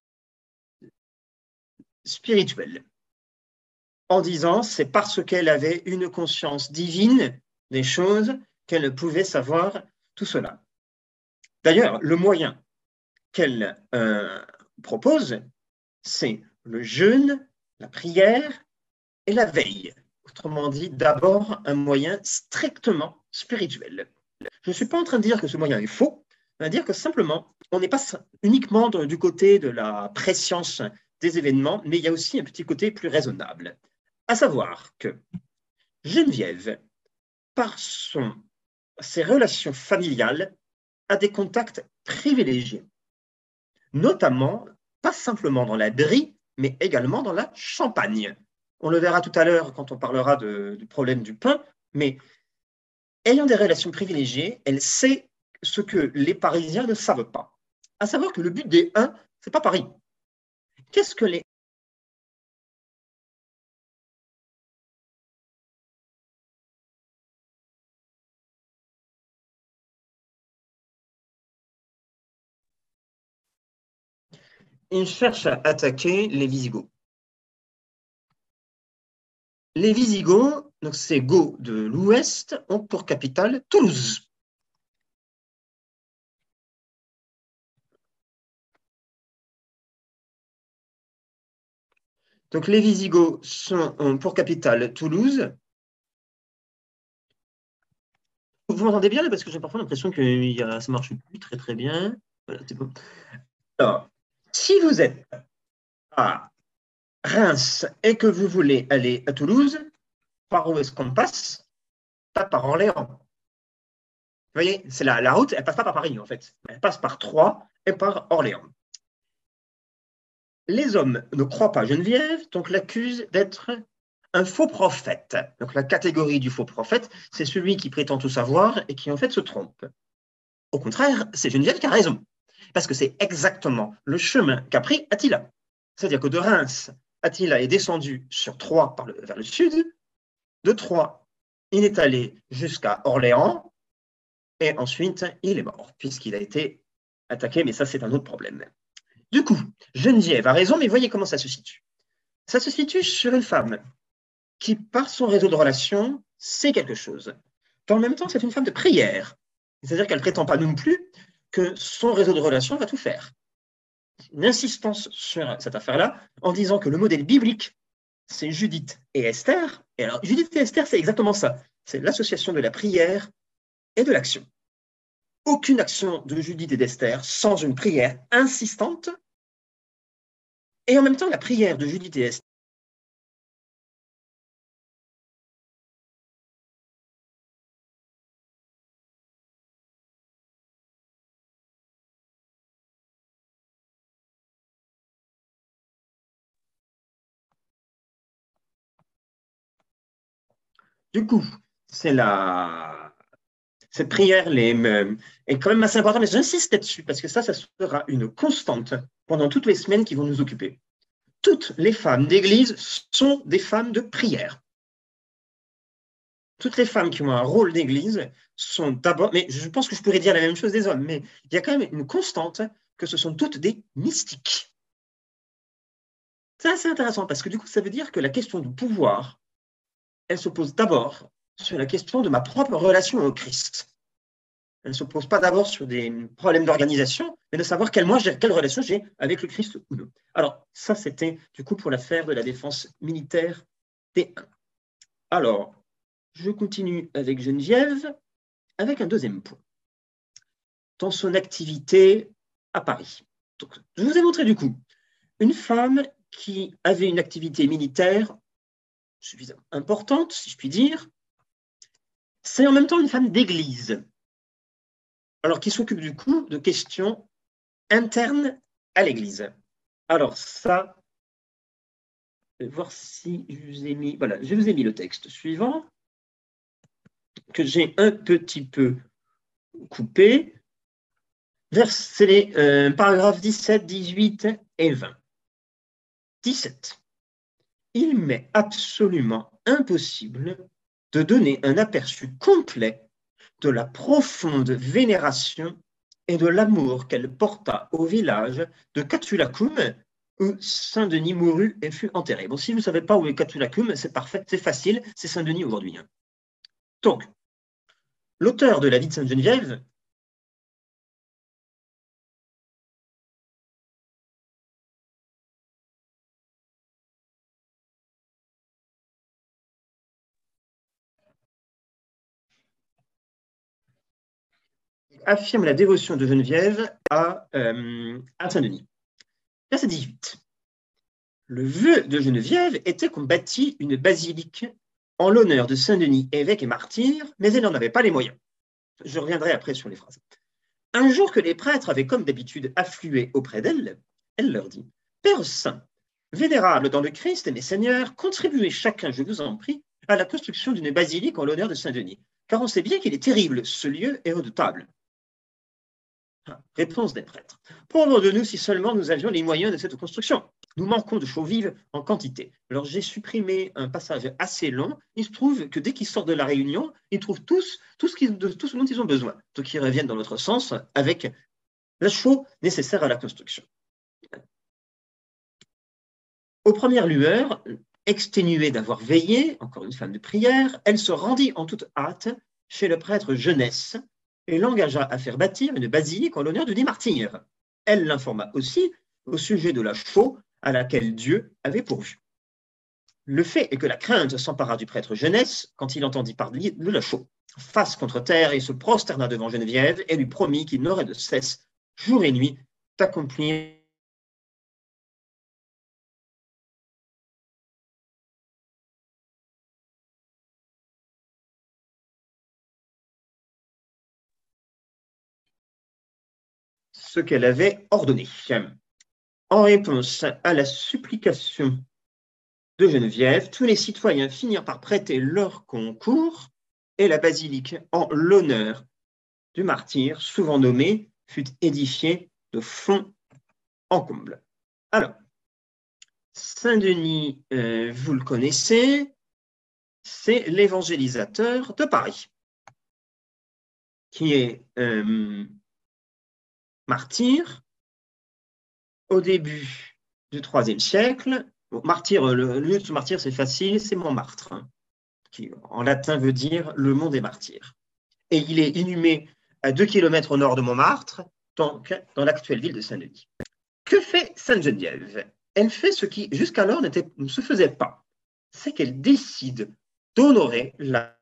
spirituelle, en disant c'est parce qu'elle avait une conscience divine des choses qu'elle pouvait savoir tout cela. D'ailleurs, le moyen qu'elle propose, c'est le jeûne, la prière et la veille. Autrement dit, d'abord un moyen strictement spirituel. Je ne suis pas en train de dire que ce moyen est faux, je veux dire que simplement, on n'est pas uniquement du côté de la préscience des événements, mais il y a aussi un petit côté plus raisonnable. À savoir que Geneviève, par ses relations familiales, a des contacts privilégiés, notamment, pas simplement dans la Brie, mais également dans la Champagne. On le verra tout à l'heure quand on parlera du problème du pain, mais ayant des relations privilégiées, elle sait ce que les Parisiens ne savent pas. À savoir que le but des Huns, ce n'est pas Paris. Qu'est-ce que les Ils cherchent à attaquer les Visigoths. Les Visigoths, donc ces Goths de l'Ouest, ont pour capitale Toulouse. Donc les Visigoths ont pour capitale Toulouse. Vous m'entendez bien là parce que j'ai parfois l'impression que ça ne marche plus très très bien. Voilà, c'est bon. Alors, si vous êtes à Reims et que vous voulez aller à Toulouse, par où est-ce qu'on passe? Pas par Orléans. Vous voyez, c'est la route, elle ne passe pas par Paris en fait. Elle passe par Troyes et par Orléans. Les hommes ne croient pas Geneviève, donc l'accusent d'être un faux prophète. Donc la catégorie du faux prophète, c'est celui qui prétend tout savoir et qui en fait se trompe. Au contraire, c'est Geneviève qui a raison, parce que c'est exactement le chemin qu'a pris Attila. C'est-à-dire que de Reims, Attila est descendu sur Troyes vers le sud. De Troyes, il est allé jusqu'à Orléans et ensuite il est mort, puisqu'il a été attaqué, mais ça c'est un autre problème. Du coup, Geneviève a raison, mais voyez comment ça se situe. Ça se situe sur une femme qui, par son réseau de relations, sait quelque chose. Dans le même temps, c'est une femme de prière. C'est-à-dire qu'elle ne prétend pas non plus que son réseau de relations va tout faire. Une insistance sur cette affaire-là en disant que le modèle biblique, c'est Judith et Esther. Et alors, Judith et Esther, c'est exactement ça. C'est l'association de la prière et de l'action. Aucune action de Judith et d'Esther sans une prière insistante. Et en même temps, la prière de Judith et Esther. Du coup, cette prière est quand même assez importante, mais j'insiste là-dessus parce que ça sera une constante pendant toutes les semaines qui vont nous occuper. Toutes les femmes d'église sont des femmes de prière. Toutes les femmes qui ont un rôle d'église sont d'abord, mais je pense que je pourrais dire la même chose des hommes, mais il y a quand même une constante que ce sont toutes des mystiques. C'est assez intéressant parce que du coup, ça veut dire que la question du pouvoir elle se pose d'abord sur la question de ma propre relation au Christ. Elle ne se pose pas d'abord sur des problèmes d'organisation, mais de savoir quelle relation j'ai avec le Christ ou non. Alors, ça, c'était du coup pour l'affaire de la défense militaire T1. Alors, je continue avec Geneviève, avec un deuxième point. Dans son activité à Paris. Donc, je vous ai montré du coup une femme qui avait une activité militaire suffisamment importante, si je puis dire. C'est en même temps une femme d'église, alors qui s'occupe du coup de questions internes à l'église. Alors ça, je vais voir si je vous ai mis, voilà, je vous ai mis le texte suivant, que j'ai un petit peu coupé. C'est les paragraphes 17, 18 et 20. 17. Il m'est absolument impossible de donner un aperçu complet de la profonde vénération et de l'amour qu'elle porta au village de Catulacum, où Saint-Denis mourut et fut enterré. Bon, si vous ne savez pas où est Catulacum, c'est parfait, c'est facile, c'est Saint-Denis aujourd'hui. Donc, l'auteur de la vie de Sainte-Geneviève affirme la dévotion de Geneviève à Saint-Denis. Verset 18. Le vœu de Geneviève était qu'on bâtît une basilique en l'honneur de Saint-Denis, évêque et martyr, mais elle n'en avait pas les moyens. Je reviendrai après sur les phrases. Un jour que les prêtres avaient comme d'habitude afflué auprès d'elle, elle leur dit « Père saint, vénérable dans le Christ et mes seigneurs, contribuez chacun, je vous en prie, à la construction d'une basilique en l'honneur de Saint-Denis, car on sait bien qu'il est terrible, ce lieu est redoutable. » Réponse des prêtres. Pauvres de nous si seulement nous avions les moyens de cette construction. Nous manquons de chaux vives en quantité. Alors j'ai supprimé un passage assez long. Il se trouve que dès qu'ils sortent de la réunion, ils trouvent tout ce dont ils ont besoin. Donc ils reviennent dans l'autre sens avec la chaux nécessaire à la construction. Aux premières lueurs, exténuée d'avoir veillé, encore une femme de prière, elle se rendit en toute hâte chez le prêtre Jeunesse et l'engagea à faire bâtir une basilique en l'honneur de des martyrs. Elle l'informa aussi au sujet de la chaux à laquelle Dieu avait pourvu. Le fait est que la crainte s'empara du prêtre Jeunesse quand il entendit parler de la chaux. Face contre terre, il se prosterna devant Geneviève et lui promit qu'il n'aurait de cesse, jour et nuit, d'accomplir ce qu'elle avait ordonné. En réponse à la supplication de Geneviève, tous les citoyens finirent par prêter leur concours et la basilique, en l'honneur du martyr, souvent nommé, fut édifiée de fond en comble. Alors, Saint-Denis, vous le connaissez, c'est l'évangélisateur de Paris, qui est martyr au début du IIIe siècle. Bon, martyr, le lieu de ce martyr, c'est facile, c'est Montmartre, hein, qui en latin veut dire le mont des martyrs. Et il est inhumé à 2 km au nord de Montmartre, donc dans l'actuelle ville de Saint-Denis. Que fait Sainte-Geneviève? Elle fait ce qui jusqu'alors ne se faisait pas. C'est qu'elle décide d'honorer la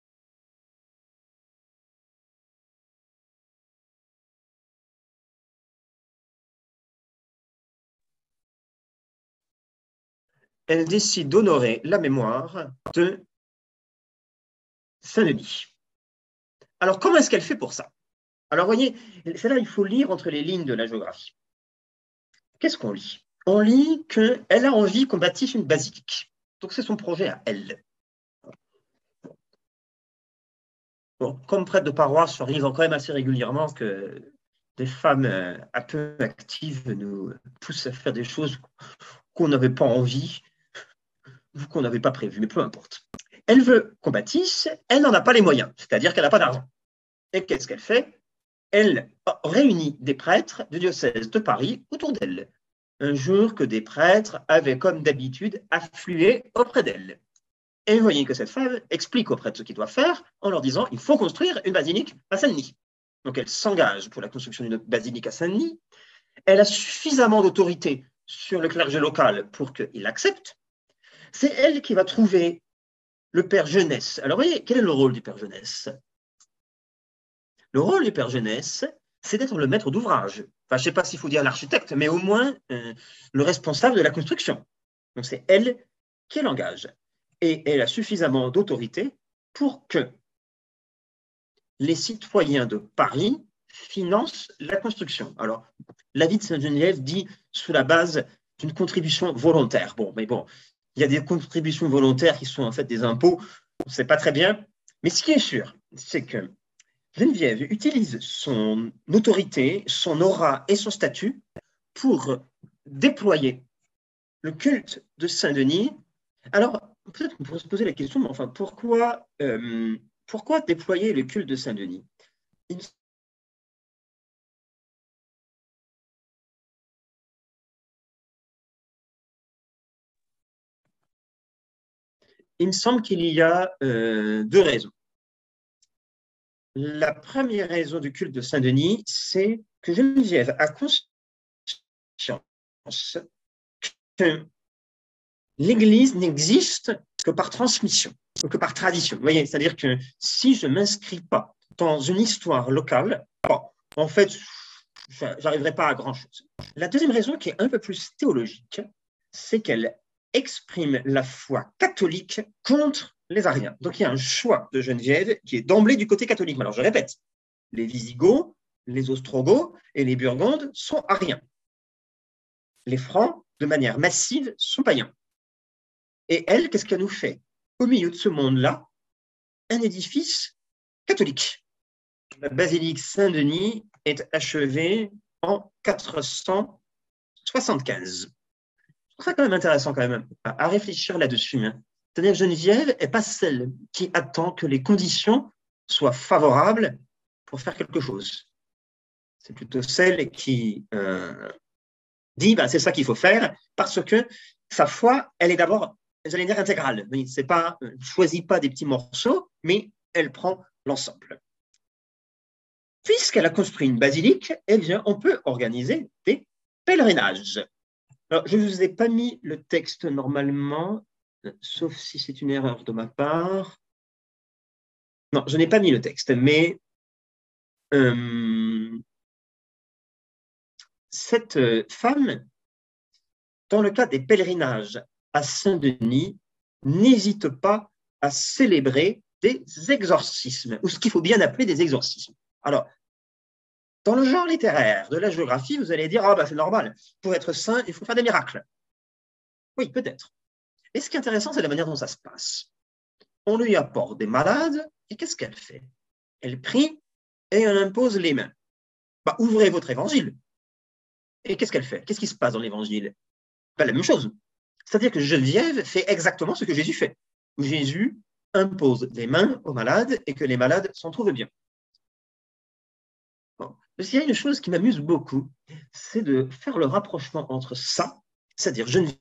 mémoire de Saint-Denis. Alors, comment est-ce qu'elle fait pour ça? Alors, voyez, c'est là il faut lire entre les lignes de la géographie. Qu'est-ce qu'on lit? On lit qu'elle a envie qu'on bâtisse une basilique. Donc, c'est son projet à elle. Bon, comme prêtre de paroisse, ça arrive quand même assez régulièrement que des femmes un peu actives nous poussent à faire des choses qu'on n'avait pas envie ou qu'on n'avait pas prévu, mais peu importe. Elle veut qu'on bâtisse, elle n'en a pas les moyens, c'est-à-dire qu'elle n'a pas d'argent. Et qu'est-ce qu'elle fait? Elle réunit des prêtres du diocèse de Paris autour d'elle. Un jour que des prêtres avaient, comme d'habitude, afflué auprès d'elle. Et vous voyez que cette femme explique auprès de ceux qui doivent faire en leur disant il faut construire une basilique à Saint-Denis. Donc elle s'engage pour la construction d'une basilique à Saint-Denis. Elle a suffisamment d'autorité sur le clergé local pour qu'il accepte. C'est elle qui va trouver le père Jeunesse. Alors vous voyez, quel est le rôle du père Jeunesse? Le rôle du père Jeunesse, c'est d'être le maître d'ouvrage. Enfin, je ne sais pas s'il faut dire l'architecte, mais au moins le responsable de la construction. Donc c'est elle qui l'engage. Et elle a suffisamment d'autorité pour que les citoyens de Paris financent la construction. Alors, l'avis de Sainte-Geneviève dit sous la base d'une contribution volontaire. Bon, mais bon, il y a des contributions volontaires qui sont en fait des impôts, c'est pas très bien. Mais ce qui est sûr, c'est que Geneviève utilise son autorité, son aura et son statut pour déployer le culte de Saint-Denis. Alors, peut-être qu'on pourrait se poser la question, mais enfin, pourquoi déployer le culte de Saint-Denis? Il me semble qu'il y a deux raisons. La première raison du culte de Saint-Denis, c'est que Geneviève a conscience que l'Église n'existe que par transmission, que par tradition. Vous voyez, c'est-à-dire que si je ne m'inscris pas dans une histoire locale, bon, en fait, je n'arriverai pas à grand-chose. La deuxième raison, qui est un peu plus théologique, c'est qu'elle exprime la foi catholique contre les Ariens. Donc il y a un choix de Geneviève qui est d'emblée du côté catholique. Alors je répète, les Visigoths, les Ostrogoths et les Burgondes sont ariens. Les Francs, de manière massive, sont païens. Et elle, qu'est-ce qu'elle nous fait? Au milieu de ce monde-là, un édifice catholique. La basilique Saint-Denis est achevée en 475. C'est quand même intéressant quand même à réfléchir là-dessus. Hein. C'est-à-dire que Geneviève n'est pas celle qui attend que les conditions soient favorables pour faire quelque chose. C'est plutôt celle qui dit c'est ça qu'il faut faire parce que sa foi, elle est d'abord, j'allais dire intégrale. C'est pas, elle ne choisit pas des petits morceaux, mais elle prend l'ensemble. Puisqu'elle a construit une basilique, eh bien, on peut organiser des pèlerinages. Alors, je ne vous ai pas mis le texte normalement, sauf si c'est une erreur de ma part. Non, je n'ai pas mis le texte, mais cette femme, dans le cas des pèlerinages à Saint-Denis, n'hésite pas à célébrer des exorcismes, ou ce qu'il faut bien appeler des exorcismes. Alors, dans le genre littéraire de la géographie, vous allez dire, c'est normal, pour être saint, il faut faire des miracles. Oui, peut-être. Et ce qui est intéressant, c'est la manière dont ça se passe. On lui apporte des malades, et qu'est-ce qu'elle fait? Elle prie et elle impose les mains. Ouvrez votre évangile. Et qu'est-ce qu'elle fait? Qu'est-ce qui se passe dans l'évangile? La même chose. C'est-à-dire que Geneviève fait exactement ce que Jésus fait. Jésus impose des mains aux malades et que les malades s'en trouvent bien. Bon. Il y a une chose qui m'amuse beaucoup, c'est de faire le rapprochement entre ça, c'est-à-dire Geneviève,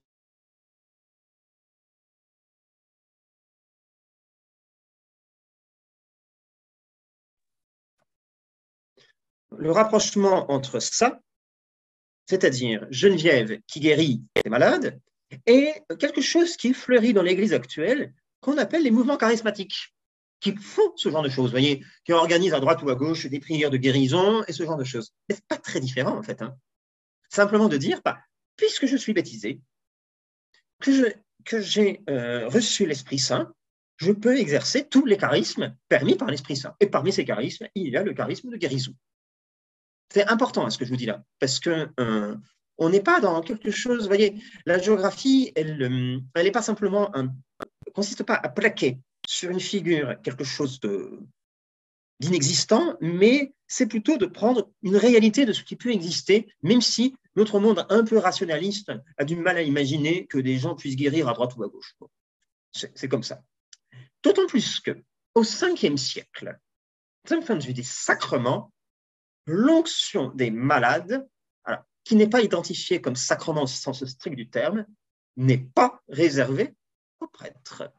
le rapprochement entre ça, c'est-à-dire Geneviève qui guérit les malades, et quelque chose qui fleurit dans l'Église actuelle qu'on appelle les mouvements charismatiques, qui font ce genre de choses, vous voyez, qui organisent à droite ou à gauche des prières de guérison et ce genre de choses. Mais ce n'est pas très différent, en fait. Hein. Simplement de dire, puisque je suis baptisé, que j'ai reçu l'Esprit Saint, je peux exercer tous les charismes permis par l'Esprit Saint. Et parmi ces charismes, il y a le charisme de guérison. C'est important ce que je vous dis là, parce que on n'est pas dans quelque chose, vous voyez, la géographie, elle n'est pas simplement, consiste pas à plaquer sur une figure quelque chose d'inexistant, mais c'est plutôt de prendre une réalité de ce qui peut exister, même si notre monde un peu rationaliste a du mal à imaginer que des gens puissent guérir à droite ou à gauche. C'est comme ça. D'autant plus qu'au 5e siècle, d'un point de vue des sacrements, l'onction des malades, alors, qui n'est pas identifiée comme sacrement au sens strict du terme, n'est pas réservée aux prêtres.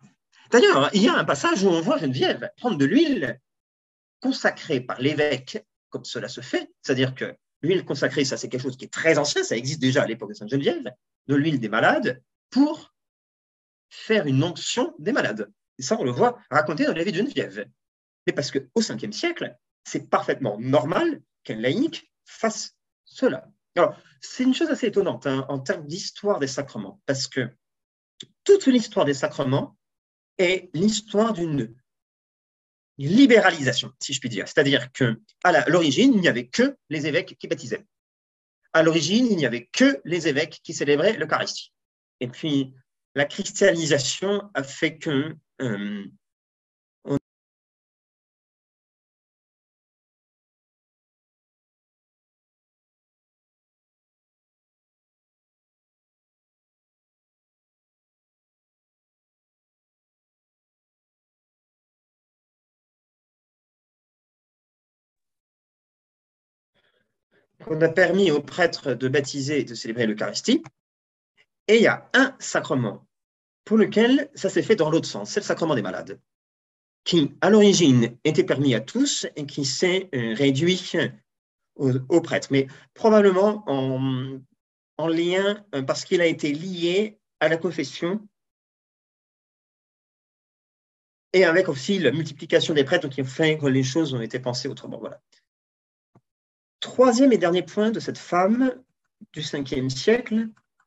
D'ailleurs, il y a un passage où on voit Geneviève prendre de l'huile consacrée par l'évêque, comme cela se fait, c'est-à-dire que l'huile consacrée, ça c'est quelque chose qui est très ancien, ça existe déjà à l'époque de Sainte Geneviève, de l'huile des malades pour faire une onction des malades. Et ça, on le voit raconté dans la vie de Geneviève. Mais parce qu'au 5e siècle, c'est parfaitement normal qu'un laïc fasse cela. Alors, c'est une chose assez étonnante hein, en termes d'histoire des sacrements, parce que toute l'histoire des sacrements est l'histoire d'une libéralisation, si je puis dire. C'est-à-dire qu'à l'origine, il n'y avait que les évêques qui baptisaient. À l'origine, il n'y avait que les évêques qui célébraient l'Eucharistie. Et puis, la christianisation a fait que on a permis aux prêtres de baptiser et de célébrer l'Eucharistie. Et il y a un sacrement pour lequel ça s'est fait dans l'autre sens, c'est le sacrement des malades, qui à l'origine était permis à tous et qui s'est réduit aux prêtres, mais probablement en lien, parce qu'il a été lié à la confession et avec aussi la multiplication des prêtres qui ont fait que les choses ont été pensées autrement. Voilà. Troisième et dernier point de cette femme du 5e siècle,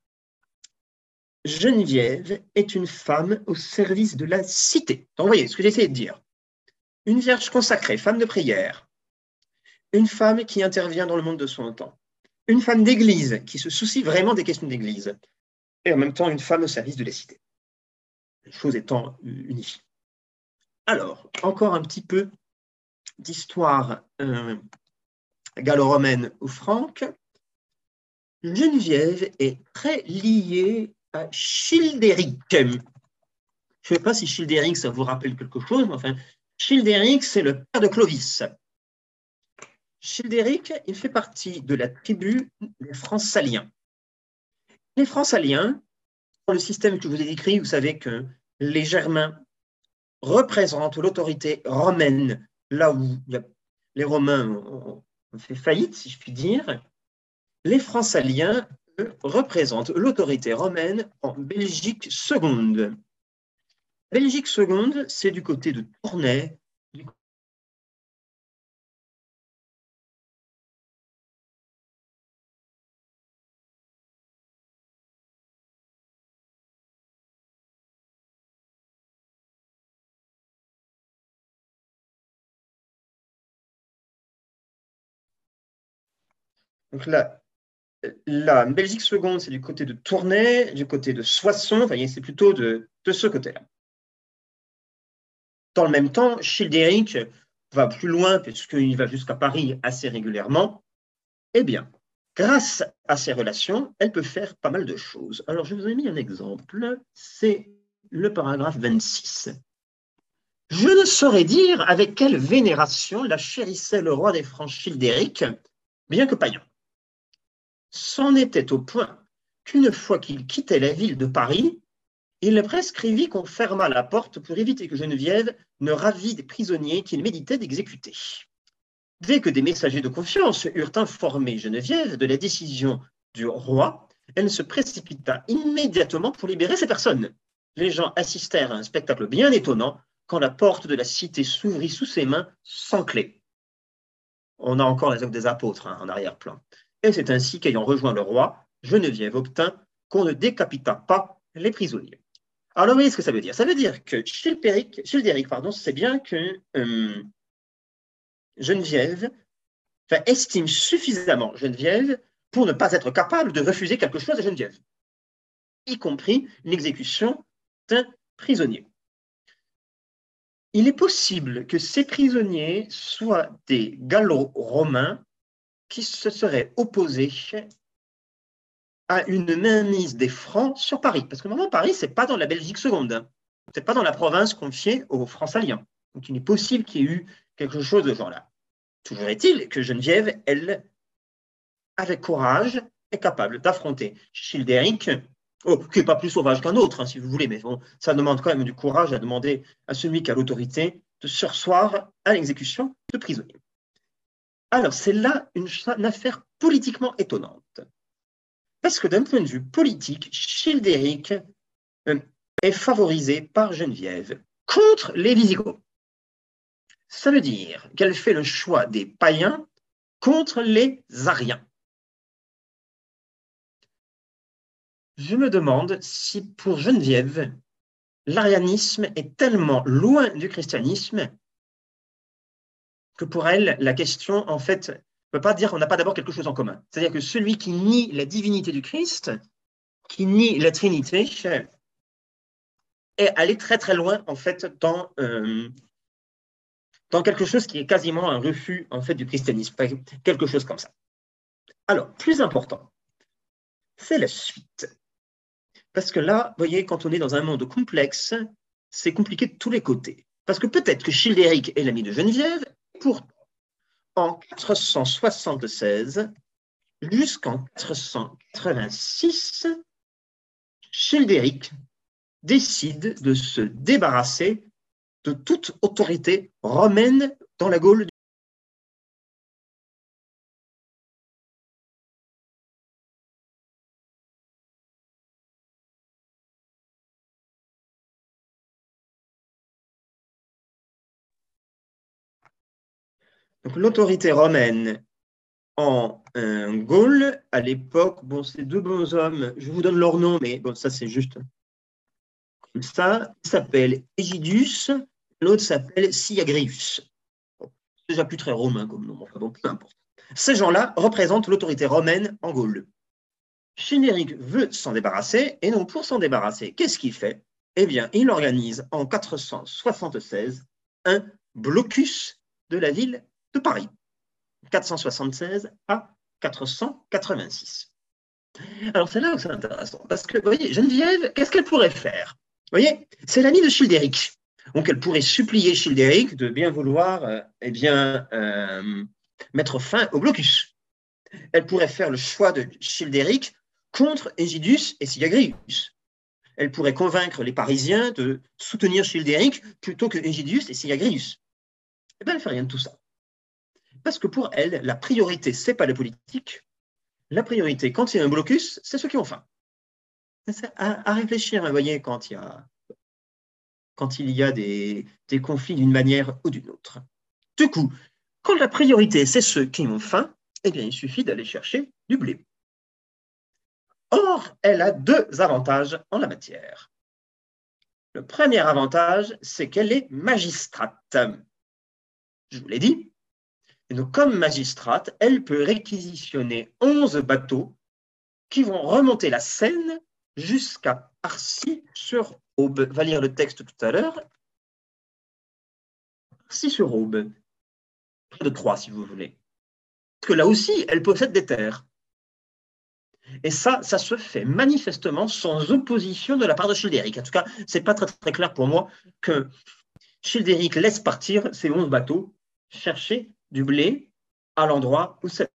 Geneviève est une femme au service de la cité. Donc, vous voyez ce que j'essaie de dire. Une vierge consacrée, femme de prière, une femme qui intervient dans le monde de son temps, une femme d'église qui se soucie vraiment des questions d'église, et en même temps une femme au service de la cité. Les choses étant unifiées. Alors, encore un petit peu d'histoire gallo-romaine ou franque. Geneviève est très liée à Childéric. Je ne sais pas si Childéric, ça vous rappelle quelque chose, mais enfin, Childéric, c'est le père de Clovis. Childéric, il fait partie de la tribu des Francs-Saliens. Les Francs-Saliens, dans le système que je vous ai décrit, vous savez que les Germains représentent l'autorité romaine là où les Romains ont fait faillite, si je puis dire. Les Francs-Saliens, eux, représentent l'autorité romaine en Belgique seconde. Belgique seconde, c'est du côté de Tournai. Donc là, la Belgique seconde, c'est du côté de Tournai, du côté de Soissons, enfin, c'est plutôt de ce côté-là. Dans le même temps, Childéric va plus loin, puisqu'il va jusqu'à Paris assez régulièrement. Eh bien, grâce à ces relations, elle peut faire pas mal de choses. Alors, je vous ai mis un exemple, c'est le paragraphe 26. Je ne saurais dire avec quelle vénération la chérissait le roi des Francs Childéric, bien que païen. C'en était au point qu'une fois qu'il quittait la ville de Paris, il prescrivit qu'on fermât la porte pour éviter que Geneviève ne ravît des prisonniers qu'il méditait d'exécuter. Dès que des messagers de confiance eurent informé Geneviève de la décision du roi, elle se précipita immédiatement pour libérer ces personnes. Les gens assistèrent à un spectacle bien étonnant quand la porte de la cité s'ouvrit sous ses mains sans clé. On a encore les œuvres des apôtres en arrière-plan. Et c'est ainsi qu'ayant rejoint le roi, Geneviève obtint qu'on ne décapita pas les prisonniers. Alors, vous voyez ce que ça veut dire? Ça veut dire que Childéric, c'est bien que Geneviève estime suffisamment Geneviève pour ne pas être capable de refuser quelque chose à Geneviève, y compris l'exécution d'un prisonnier. Il est possible que ces prisonniers soient des Gallo-romains qui se seraient opposés à une mainmise des Francs sur Paris. Parce que maintenant, Paris, ce n'est pas dans la Belgique seconde. Ce n'est pas dans la province confiée aux Francs-Saliens. Donc, il est possible qu'il y ait eu quelque chose de ce genre-là. Toujours est-il que Geneviève, elle, avec courage, est capable d'affronter Childéric qui n'est pas plus sauvage qu'un autre, hein, si vous voulez, mais bon, ça demande quand même du courage à demander à celui qui a l'autorité de surseoir à l'exécution de prisonniers. Alors, c'est là une affaire politiquement étonnante. Parce que d'un point de vue politique, Childéric est favorisé par Geneviève contre les Visigoths. Ça veut dire qu'elle fait le choix des païens contre les Ariens. Je me demande si pour Geneviève, l'arianisme est tellement loin du christianisme que pour elle, la question, en fait, ne peut pas dire qu'on n'a pas d'abord quelque chose en commun. C'est-à-dire que celui qui nie la divinité du Christ, qui nie la Trinité, est allé très très loin, en fait, dans quelque chose qui est quasiment un refus, en fait, du christianisme, quelque chose comme ça. Alors, plus important, c'est la suite. Parce que là, vous voyez, quand on est dans un monde complexe, c'est compliqué de tous les côtés. Parce que peut-être que Childéric est l'ami de Geneviève, pourtant, en 476 jusqu'en 486, Childéric décide de se débarrasser de toute autorité romaine dans la Gaule. Donc l'autorité romaine en Gaule, à l'époque, bon, ces deux bons hommes, je vous donne leur nom, mais bon, ça c'est juste comme ça, il s'appelle Égidius, l'autre s'appelle Syagrius. Bon, c'est déjà plus très romain comme nom, enfin bon, peu importe. Ces gens-là représentent l'autorité romaine en Gaule. Childéric veut s'en débarrasser, et donc pour s'en débarrasser, qu'est-ce qu'il fait? Eh bien, il organise en 476 un blocus de la ville de Paris, 476 à 486. Alors c'est là où c'est intéressant, parce que, vous voyez, Geneviève, qu'est-ce qu'elle pourrait faire? Vous voyez, c'est l'amie de Childéric. Donc elle pourrait supplier Childéric de bien vouloir mettre fin au blocus. Elle pourrait faire le choix de Childéric contre Égidius et Syagrius. Elle pourrait convaincre les Parisiens de soutenir Childéric plutôt que Égidius et Syagrius. Eh bien, elle ne fait rien de tout ça. Parce que pour elle, la priorité, ce n'est pas la politique. La priorité, quand il y a un blocus, c'est ceux qui ont faim. C'est à réfléchir, vous voyez, quand il y a des conflits d'une manière ou d'une autre. Du coup, quand la priorité, c'est ceux qui ont faim, eh bien, il suffit d'aller chercher du blé. Or, elle a deux avantages en la matière. Le premier avantage, c'est qu'elle est magistrate. Je vous l'ai dit. Et donc, comme magistrate, elle peut réquisitionner 11 bateaux qui vont remonter la Seine jusqu'à Arcis-sur-Aube. On va lire le texte tout à l'heure. Arcis-sur-Aube, près de Troyes, si vous voulez. Parce que là aussi, elle possède des terres. Et ça se fait manifestement sans opposition de la part de Childéric. En tout cas, ce n'est pas très, très clair pour moi que Childéric laisse partir ses 11 bateaux chercher du blé à l'endroit où c'est.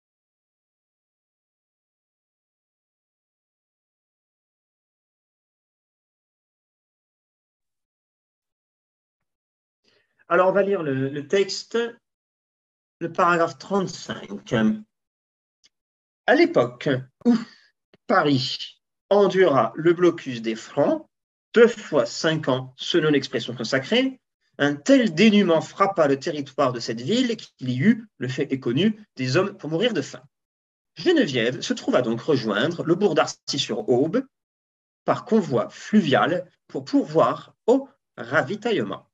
Alors, on va lire le texte, le paragraphe 35. À l'époque où Paris endura le blocus des Francs, 2 fois 5 ans selon l'expression consacrée, un tel dénuement frappa le territoire de cette ville qu'il y eut, le fait est connu, des hommes pour mourir de faim. Geneviève se trouva donc rejoindre le bourg d'Arcis-sur-Aube par convoi fluvial pour pourvoir au ravitaillement.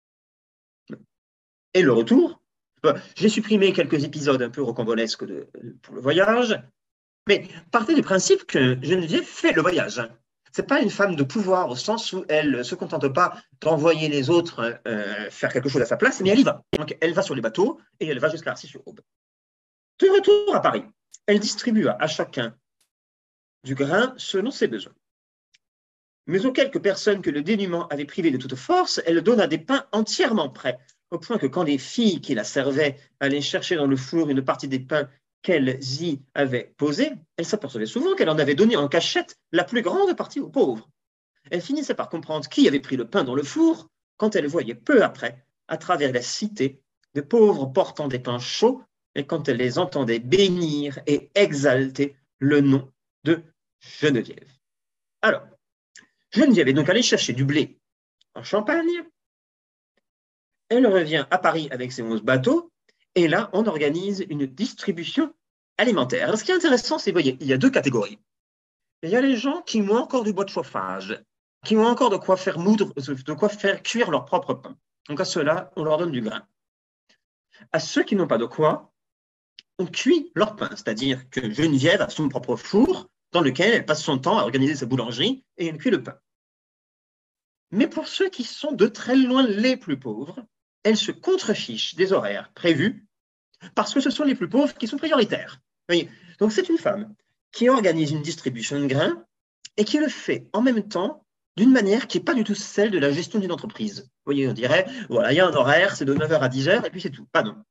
Et le retour, j'ai supprimé quelques épisodes un peu rocambolesques pour le voyage, mais partez du principe que Geneviève fait le voyage. Ce n'est pas une femme de pouvoir au sens où elle ne se contente pas d'envoyer les autres faire quelque chose à sa place, mais elle y va. Donc elle va sur les bateaux et elle va jusqu'à Arcis-sur-Aube. De retour à Paris, elle distribua à chacun du grain selon ses besoins. Mais aux quelques personnes que le dénuement avait privées de toute force, elle donna des pains entièrement prêts, au point que quand les filles qui la servaient allaient chercher dans le four une partie des pains qu'elles y avaient posées, elles s'apercevaient souvent qu'elle en avait donné en cachette la plus grande partie aux pauvres. Elles finissaient par comprendre qui avait pris le pain dans le four quand elles voyaient peu après, à travers la cité, de pauvres portant des pains chauds et quand elles les entendaient bénir et exalter le nom de Geneviève. Alors, Geneviève est donc allée chercher du blé en Champagne. Elle revient à Paris avec ses 11 bateaux et là, on organise une distribution alimentaire. Alors, ce qui est intéressant, c'est, vous voyez, il y a deux catégories. Il y a les gens qui ont encore du bois de chauffage, qui ont encore de quoi faire moudre, de quoi faire cuire leur propre pain. Donc à ceux-là, on leur donne du grain. À ceux qui n'ont pas de quoi, on cuit leur pain, c'est-à-dire que Geneviève a son propre four dans lequel elle passe son temps à organiser sa boulangerie et elle cuit le pain. Mais pour ceux qui sont de très loin les plus pauvres, elle se contrefiche des horaires prévus parce que ce sont les plus pauvres qui sont prioritaires. Voyez, donc c'est une femme qui organise une distribution de grains et qui le fait en même temps d'une manière qui n'est pas du tout celle de la gestion d'une entreprise. Vous voyez, on dirait, voilà, il y a un horaire, c'est de 9h à 10h, et puis c'est tout. Pas non.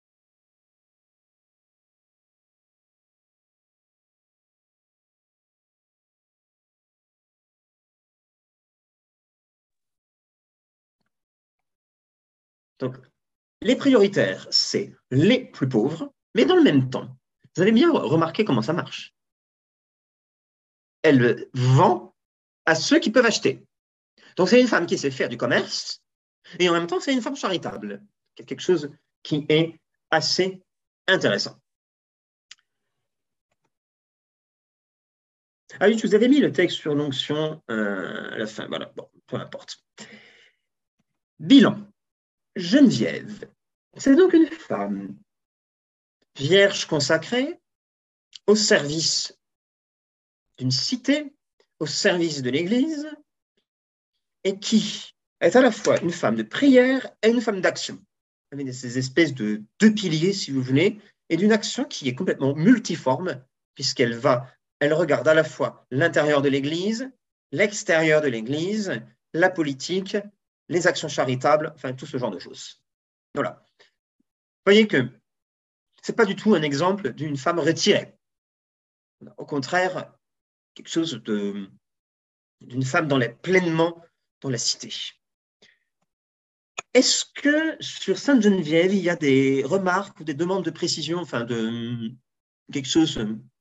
Donc, les prioritaires, c'est les plus pauvres, mais dans le même temps, vous avez bien remarqué comment ça marche. Elle vend à ceux qui peuvent acheter. Donc, c'est une femme qui sait faire du commerce, et en même temps, c'est une femme charitable. C'est quelque chose qui est assez intéressant. Ah oui, je vous avais mis le texte sur l'onction à la fin. Voilà, bon, peu importe. Bilan. Geneviève, c'est donc une femme vierge consacrée au service d'une cité, au service de l'Église, et qui est à la fois une femme de prière et une femme d'action. Avec ces espèces de deux piliers, si vous voulez, et d'une action qui est complètement multiforme, puisqu'elle elle regarde à la fois l'intérieur de l'Église, l'extérieur de l'Église, la politique, les actions charitables, enfin tout ce genre de choses. Voilà. Vous voyez que ce n'est pas du tout un exemple d'une femme retirée. Au contraire, quelque chose d'une femme pleinement dans la cité. Est-ce que sur Sainte-Geneviève, il y a des remarques ou des demandes de précision, enfin de quelque chose?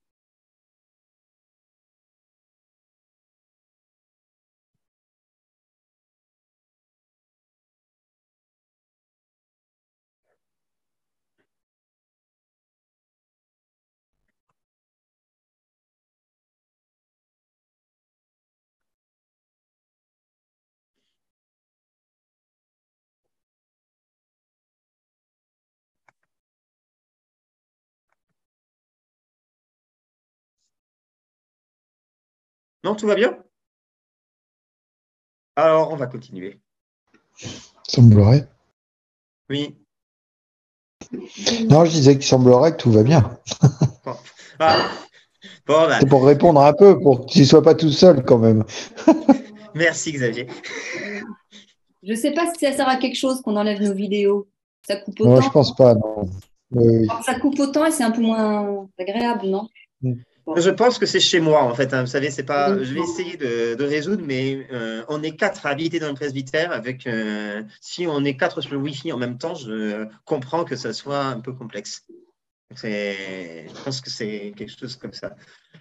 Non, tout va bien? Alors, on va continuer. Semblerait. Oui. Non, je disais qu'il semblerait que tout va bien. Bon. Ah, bon, bah, c'est pour répondre un peu, pour que tu ne sois pas tout seul quand même. merci Xavier. Je ne sais pas si ça sert à quelque chose qu'on enlève nos vidéos. Ça coupe Moi, autant. je pense pas, non. Oui. Ça coupe autant et c'est un peu moins agréable, non? Je pense que c'est chez moi, en fait. Hein. Vous savez, c'est pas. Je vais essayer de résoudre, mais on est 4 à habiter dans le presbytère. Si on est 4 sur le Wi-Fi en même temps, je comprends que ça soit un peu complexe. Je pense que c'est quelque chose comme ça.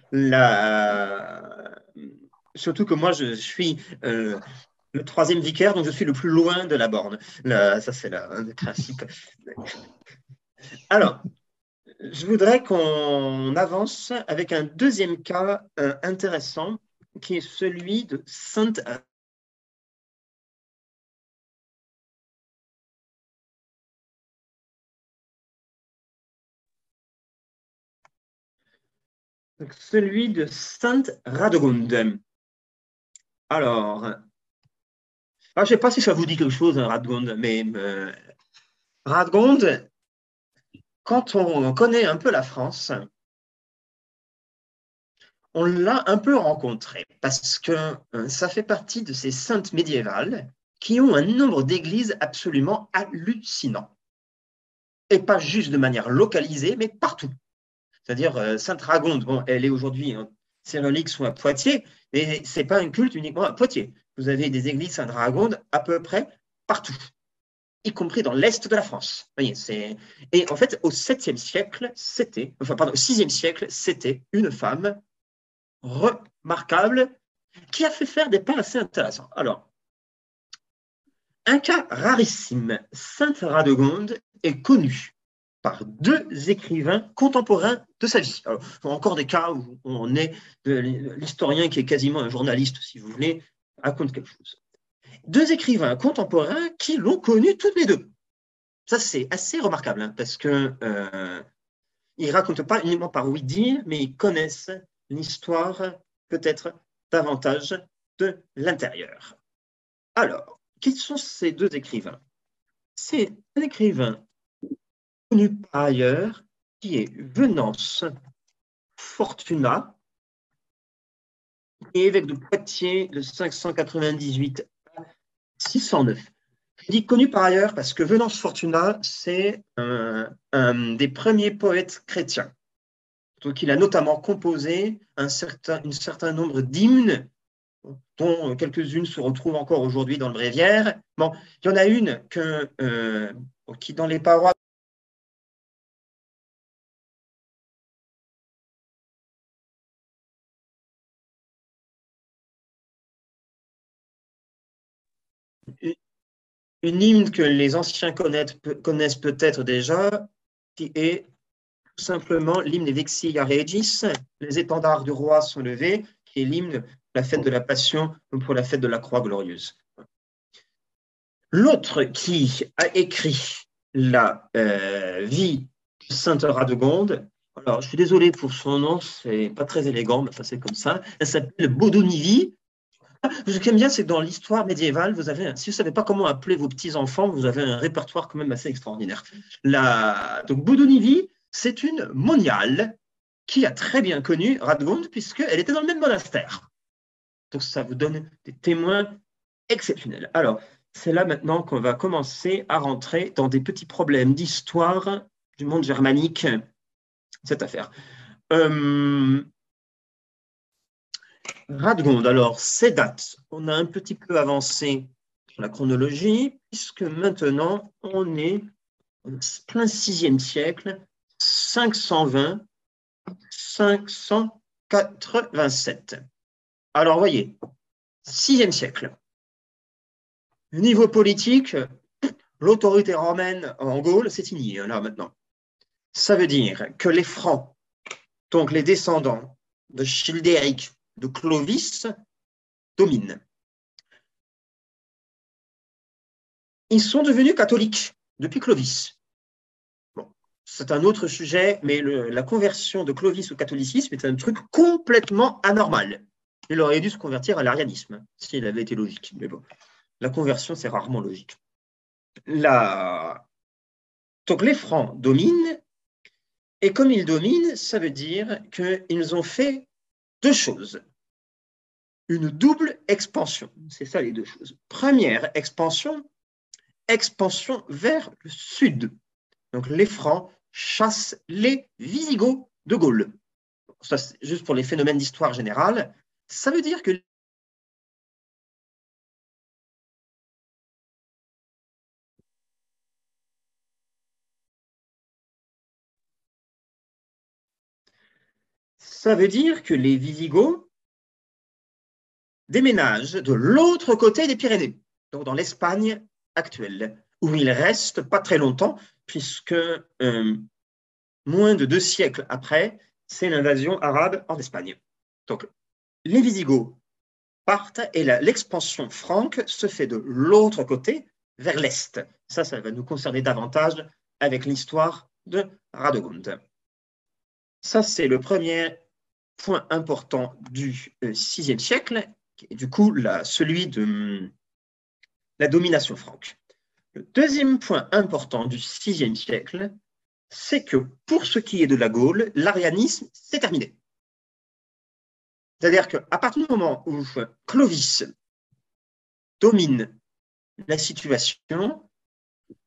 Surtout que moi, je suis le 3e vicaire, donc je suis le plus loin de la borne. Ça, c'est un des principes. Alors, je voudrais qu'on avance avec un deuxième cas intéressant, qui est celui de Sainte. Donc, celui de Sainte Radegonde. Alors, je ne sais pas si ça vous dit quelque chose, Radegonde, mais Radegonde, quand on connaît un peu la France, on l'a un peu rencontré parce que ça fait partie de ces saintes médiévales qui ont un nombre d'églises absolument hallucinant. Et pas juste de manière localisée, mais partout. C'est-à-dire Sainte-Ragonde, bon, elle est aujourd'hui en Saint-Lix ou à Poitiers, mais ce n'est pas un culte uniquement à Poitiers. Vous avez des églises Sainte-Ragonde à peu près partout, y compris dans l'Est de la France. Vous voyez, et en fait, au 7e siècle, au 6e siècle, c'était une femme remarquable qui a fait faire des pas assez intéressants. Alors, un cas rarissime, Sainte Radegonde est connue par 2 écrivains contemporains de sa vie. Alors, encore des cas où on est l'historien qui est quasiment un journaliste, si vous voulez, raconte quelque chose. 2 écrivains contemporains qui l'ont connue toutes les 2. Ça, c'est assez remarquable, hein, parce que ils ne racontent pas uniquement par oui-dire, mais ils connaissent l'histoire peut-être davantage de l'intérieur. Alors, qui sont ces 2 écrivains? C'est un écrivain connu par ailleurs qui est Venance Fortunat, et évêque de Poitiers de 598 à 609. Je dis connu par ailleurs parce que Venance Fortunat, c'est un des premiers poètes chrétiens. Donc, il a notamment composé un certain nombre d'hymnes, dont quelques-unes se retrouvent encore aujourd'hui dans le bréviaire. Bon, il y en a une qui, dans les parois, une hymne que les anciens connaissent peut-être déjà, qui est tout simplement l'hymne Vexilla Regis, les étendards du roi sont levés, qui est l'hymne de la fête de la Passion ou pour la fête de la Croix glorieuse. L'autre qui a écrit la vie de Sainte Radegonde, alors je suis désolé pour son nom, c'est pas très élégant, mais enfin, c'est comme ça, elle s'appelle Baudonivi. Ce que j'aime bien, c'est que dans l'histoire médiévale, si vous ne savez pas comment appeler vos petits-enfants, vous avez un répertoire quand même assez extraordinaire. Donc Baudonivi, c'est une moniale qui a très bien connu Radegonde, puisqu'elle était dans le même monastère. Donc ça vous donne des témoins exceptionnels. Alors, c'est là maintenant qu'on va commencer à rentrer dans des petits problèmes d'histoire du monde germanique, cette affaire. Radegonde, alors, ces dates, on a un petit peu avancé sur la chronologie, puisque maintenant, on est en plein 6e siècle, 520-587. Alors, voyez, 6e siècle. Niveau politique, l'autorité romaine en Gaule, c'est fini, là, maintenant. Ça veut dire que les Francs, donc les descendants de Childéric, de Clovis, dominent. Ils sont devenus catholiques depuis Clovis. Bon, c'est un autre sujet, mais la conversion de Clovis au catholicisme est un truc complètement anormal. Il aurait dû se convertir à l'arianisme, s'il avait été logique. Mais bon, la conversion, c'est rarement logique. Donc les Francs dominent, et comme ils dominent, ça veut dire qu'ils ont fait 2 choses. Une double expansion, c'est ça les 2 choses. Première expansion vers le sud. Donc les Francs chassent les Visigoths de Gaule. Ça, c'est juste pour les phénomènes d'histoire générale. Ça veut dire que les Visigoths déménagent de l'autre côté des Pyrénées, donc dans l'Espagne actuelle, où ils restent pas très longtemps, puisque moins de 2 siècles après, c'est l'invasion arabe en Espagne. Donc, les Visigoths partent et l'expansion franque se fait de l'autre côté, vers l'est. Ça va nous concerner davantage avec l'histoire de Radegonde. Ça, c'est le premier point important du VIe siècle, et du coup, celui de la domination franque. Le deuxième point important du VIe siècle, c'est que pour ce qui est de la Gaule, l'arianisme, c'est terminé. C'est-à-dire qu'à partir du moment où Clovis domine la situation,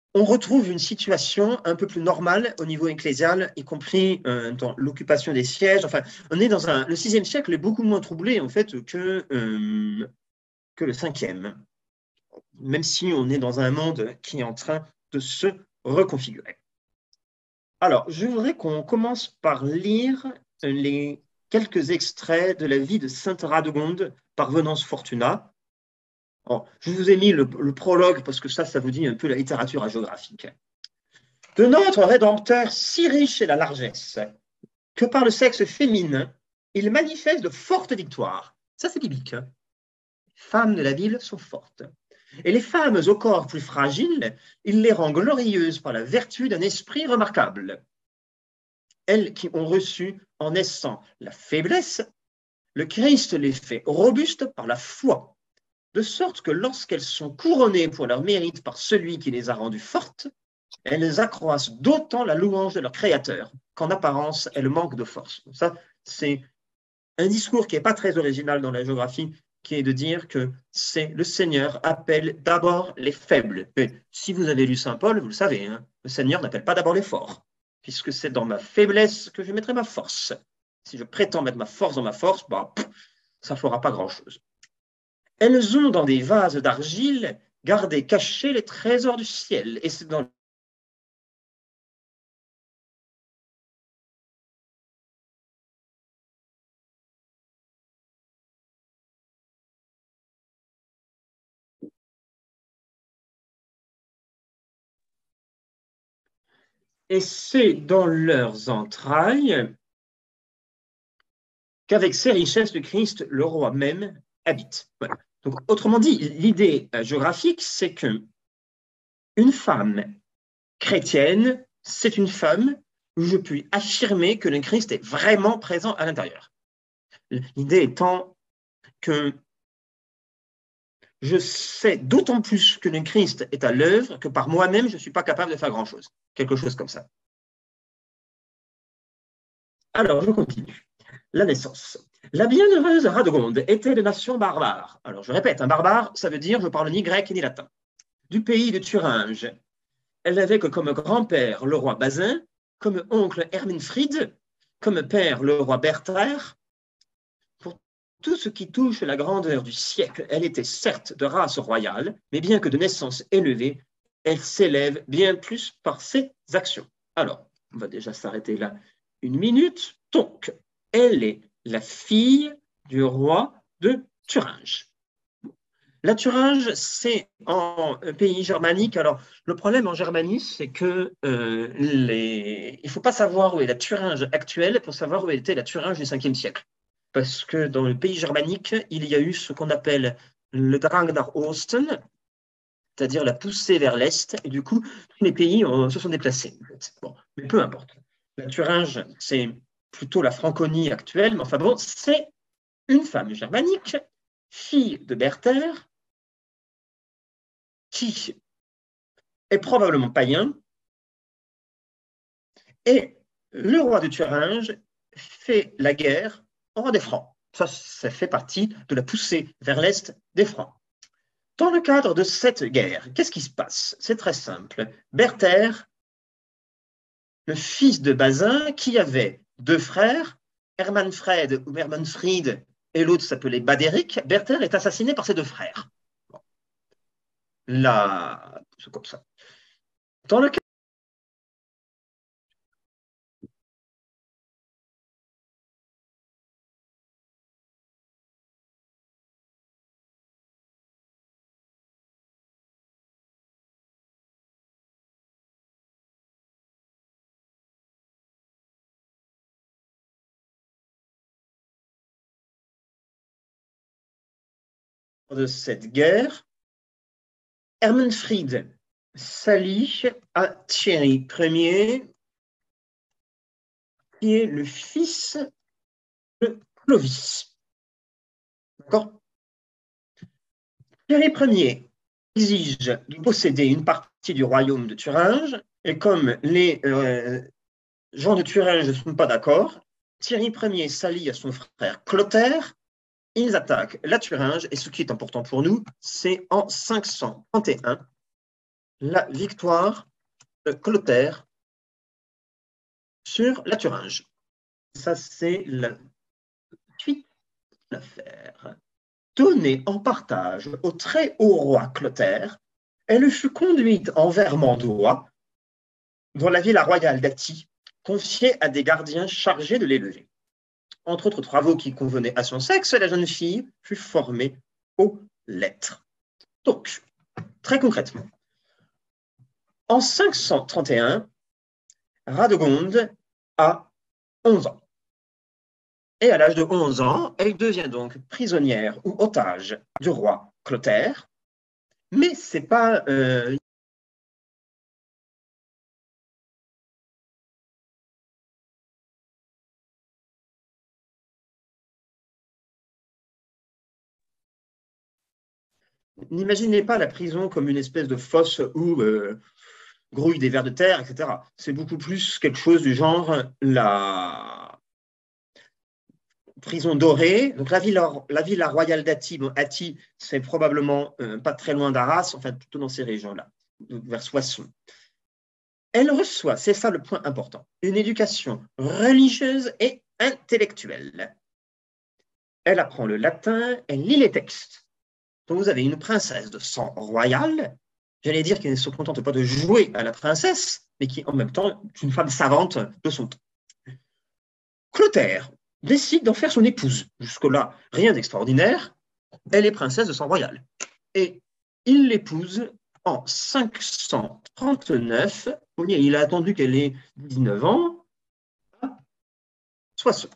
on retrouve une situation un peu plus normale au niveau ecclésial, y compris dans l'occupation des sièges. Enfin, on est dans le 6e siècle est beaucoup moins troublé en fait que le 5e, même si on est dans un monde qui est en train de se reconfigurer. Alors, je voudrais qu'on commence par lire les quelques extraits de la vie de sainte Radegonde par Venance Fortunat. Alors, je vous ai mis le prologue parce que ça vous dit un peu la littérature hagiographique. De notre Rédempteur si riche est la largesse, que par le sexe féminin, il manifeste de fortes victoires. Ça, c'est biblique. Hein. Les femmes de la ville sont fortes. Et les femmes au corps plus fragiles, il les rend glorieuses par la vertu d'un esprit remarquable. Elles qui ont reçu en naissant la faiblesse, le Christ les fait robustes par la foi, de sorte que lorsqu'elles sont couronnées pour leur mérite par celui qui les a rendues fortes, elles accroissent d'autant la louange de leur Créateur qu'en apparence, elles manquent de force. Ça, c'est un discours qui n'est pas très original dans la géographie, qui est de dire que c'est le Seigneur appelle d'abord les faibles. Et si vous avez lu Saint Paul, vous le savez, hein, le Seigneur n'appelle pas d'abord les forts, puisque c'est dans ma faiblesse que je mettrai ma force. Si je prétends mettre ma force dans ma force, ça ne fera pas grand-chose. Elles ont dans des vases d'argile gardé cachés les trésors du ciel, et c'est dans leurs entrailles qu'avec ces richesses, le Christ, le roi même, habite. Voilà. Donc, autrement dit, l'idée géographique, c'est que une femme chrétienne, c'est une femme où je puis affirmer que le Christ est vraiment présent à l'intérieur. L'idée étant que je sais d'autant plus que le Christ est à l'œuvre que par moi-même, je ne suis pas capable de faire grand-chose. Quelque chose comme ça. Alors, je continue. La naissance. La bienheureuse Radegonde était de nation barbare. Alors, je répète, un barbare, ça veut dire je parle ni grec ni latin. Du pays de Thuringe. Elle n'avait que comme grand-père le roi Bazin, comme oncle Ermenfrid, comme père le roi Berthère. Pour tout ce qui touche la grandeur du siècle, elle était certes de race royale, mais bien que de naissance élevée, elle s'élève bien plus par ses actions. Alors, on va déjà s'arrêter là une minute. Donc, elle est la fille du roi de Thuringe. La Thuringe, c'est en pays germanique. Alors, le problème en Germanie, c'est que il ne faut pas savoir où est la Thuringe actuelle pour savoir où était la Thuringe du 5e siècle. Parce que dans le pays germanique, il y a eu ce qu'on appelle le Drang nach Osten, c'est-à-dire la poussée vers l'Est, et du coup, tous les pays se sont déplacés. Bon, mais peu importe. La Thuringe, c'est plutôt la Franconie actuelle, mais enfin bon, c'est une femme germanique, fille de Berthère, qui est probablement païen, et le roi de Thuringe fait la guerre au roi des Francs. Ça fait partie de la poussée vers l'Est des Francs. Dans le cadre de cette guerre, qu'est-ce qui se passe? C'est très simple. Berthère, le fils de Bazin, qui avait deux frères, Hermanfred ou Hermanfried, et l'autre s'appelait Badéric, Berthère est assassiné par ses deux frères. Bon. Là, c'est comme ça. Dans le cas de cette guerre, Hermanfried s'allie à Thierry Ier, qui est le fils de Clovis. D'accord? Thierry Ier exige de posséder une partie du royaume de Thuringe, et comme les gens de Thuringe ne sont pas d'accord, Thierry Ier s'allie à son frère Clotaire, ils attaquent la Thuringe, et ce qui est important pour nous, c'est en 531, la victoire de Clotaire sur la Thuringe. Ça, c'est la suite de l'affaire. Donnée en partage au très haut roi Clotaire, elle fut conduite en Vermandois, dans la ville royale d'Atti, confiée à des gardiens chargés de l'élever. Entre autres travaux qui convenaient à son sexe, la jeune fille fut formée aux lettres. Donc, très concrètement, en 531, Radegonde a 11 ans. Et à l'âge de 11 ans, elle devient donc prisonnière ou otage du roi Clotaire. Mais c'est pas n'imaginez pas la prison comme une espèce de fosse où grouillent des vers de terre, etc. C'est beaucoup plus quelque chose du genre la prison dorée. Donc la villa royale d'Atti, bon, Atti, c'est probablement pas très loin d'Arras, enfin plutôt dans ces régions-là, vers Soissons. Elle reçoit, c'est ça le point important, une éducation religieuse et intellectuelle. Elle apprend le latin, elle lit les textes. Donc vous avez une princesse de sang royal, j'allais dire qu'elle ne se contente pas de jouer à la princesse, mais qui en même temps est une femme savante de son temps. Clotaire décide d'en faire son épouse. Jusque-là, rien d'extraordinaire. Elle est princesse de sang royal. Et il l'épouse en 539. Il a attendu qu'elle ait 19 ans à Soissons.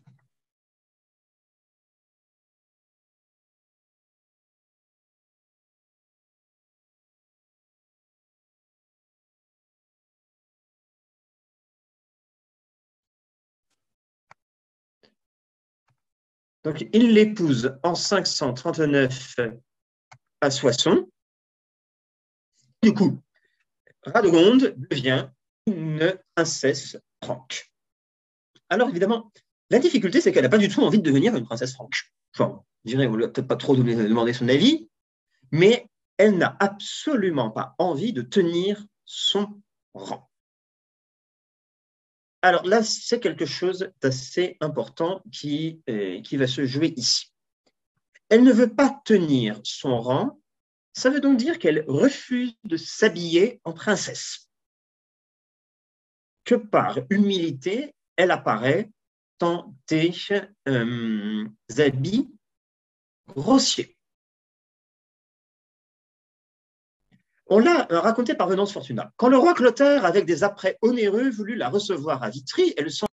Donc, il l'épouse en 539 à Soissons. Du coup, Radegonde devient une princesse franque. Alors, évidemment, la difficulté, c'est qu'elle n'a pas du tout envie de devenir une princesse franque. Enfin, je dirais, on ne lui a peut-être pas trop demandé son avis, mais elle n'a absolument pas envie de tenir son rang. Alors là, c'est quelque chose d'assez important qui va se jouer ici. Elle ne veut pas tenir son rang, ça veut donc dire qu'elle refuse de s'habiller en princesse. Que par humilité, elle apparaît dans des habits grossiers. On l'a raconté par Venance Fortuna. Quand le roi Clotaire, avec des apprêts onéreux, voulut la recevoir à Vitry, elle s'en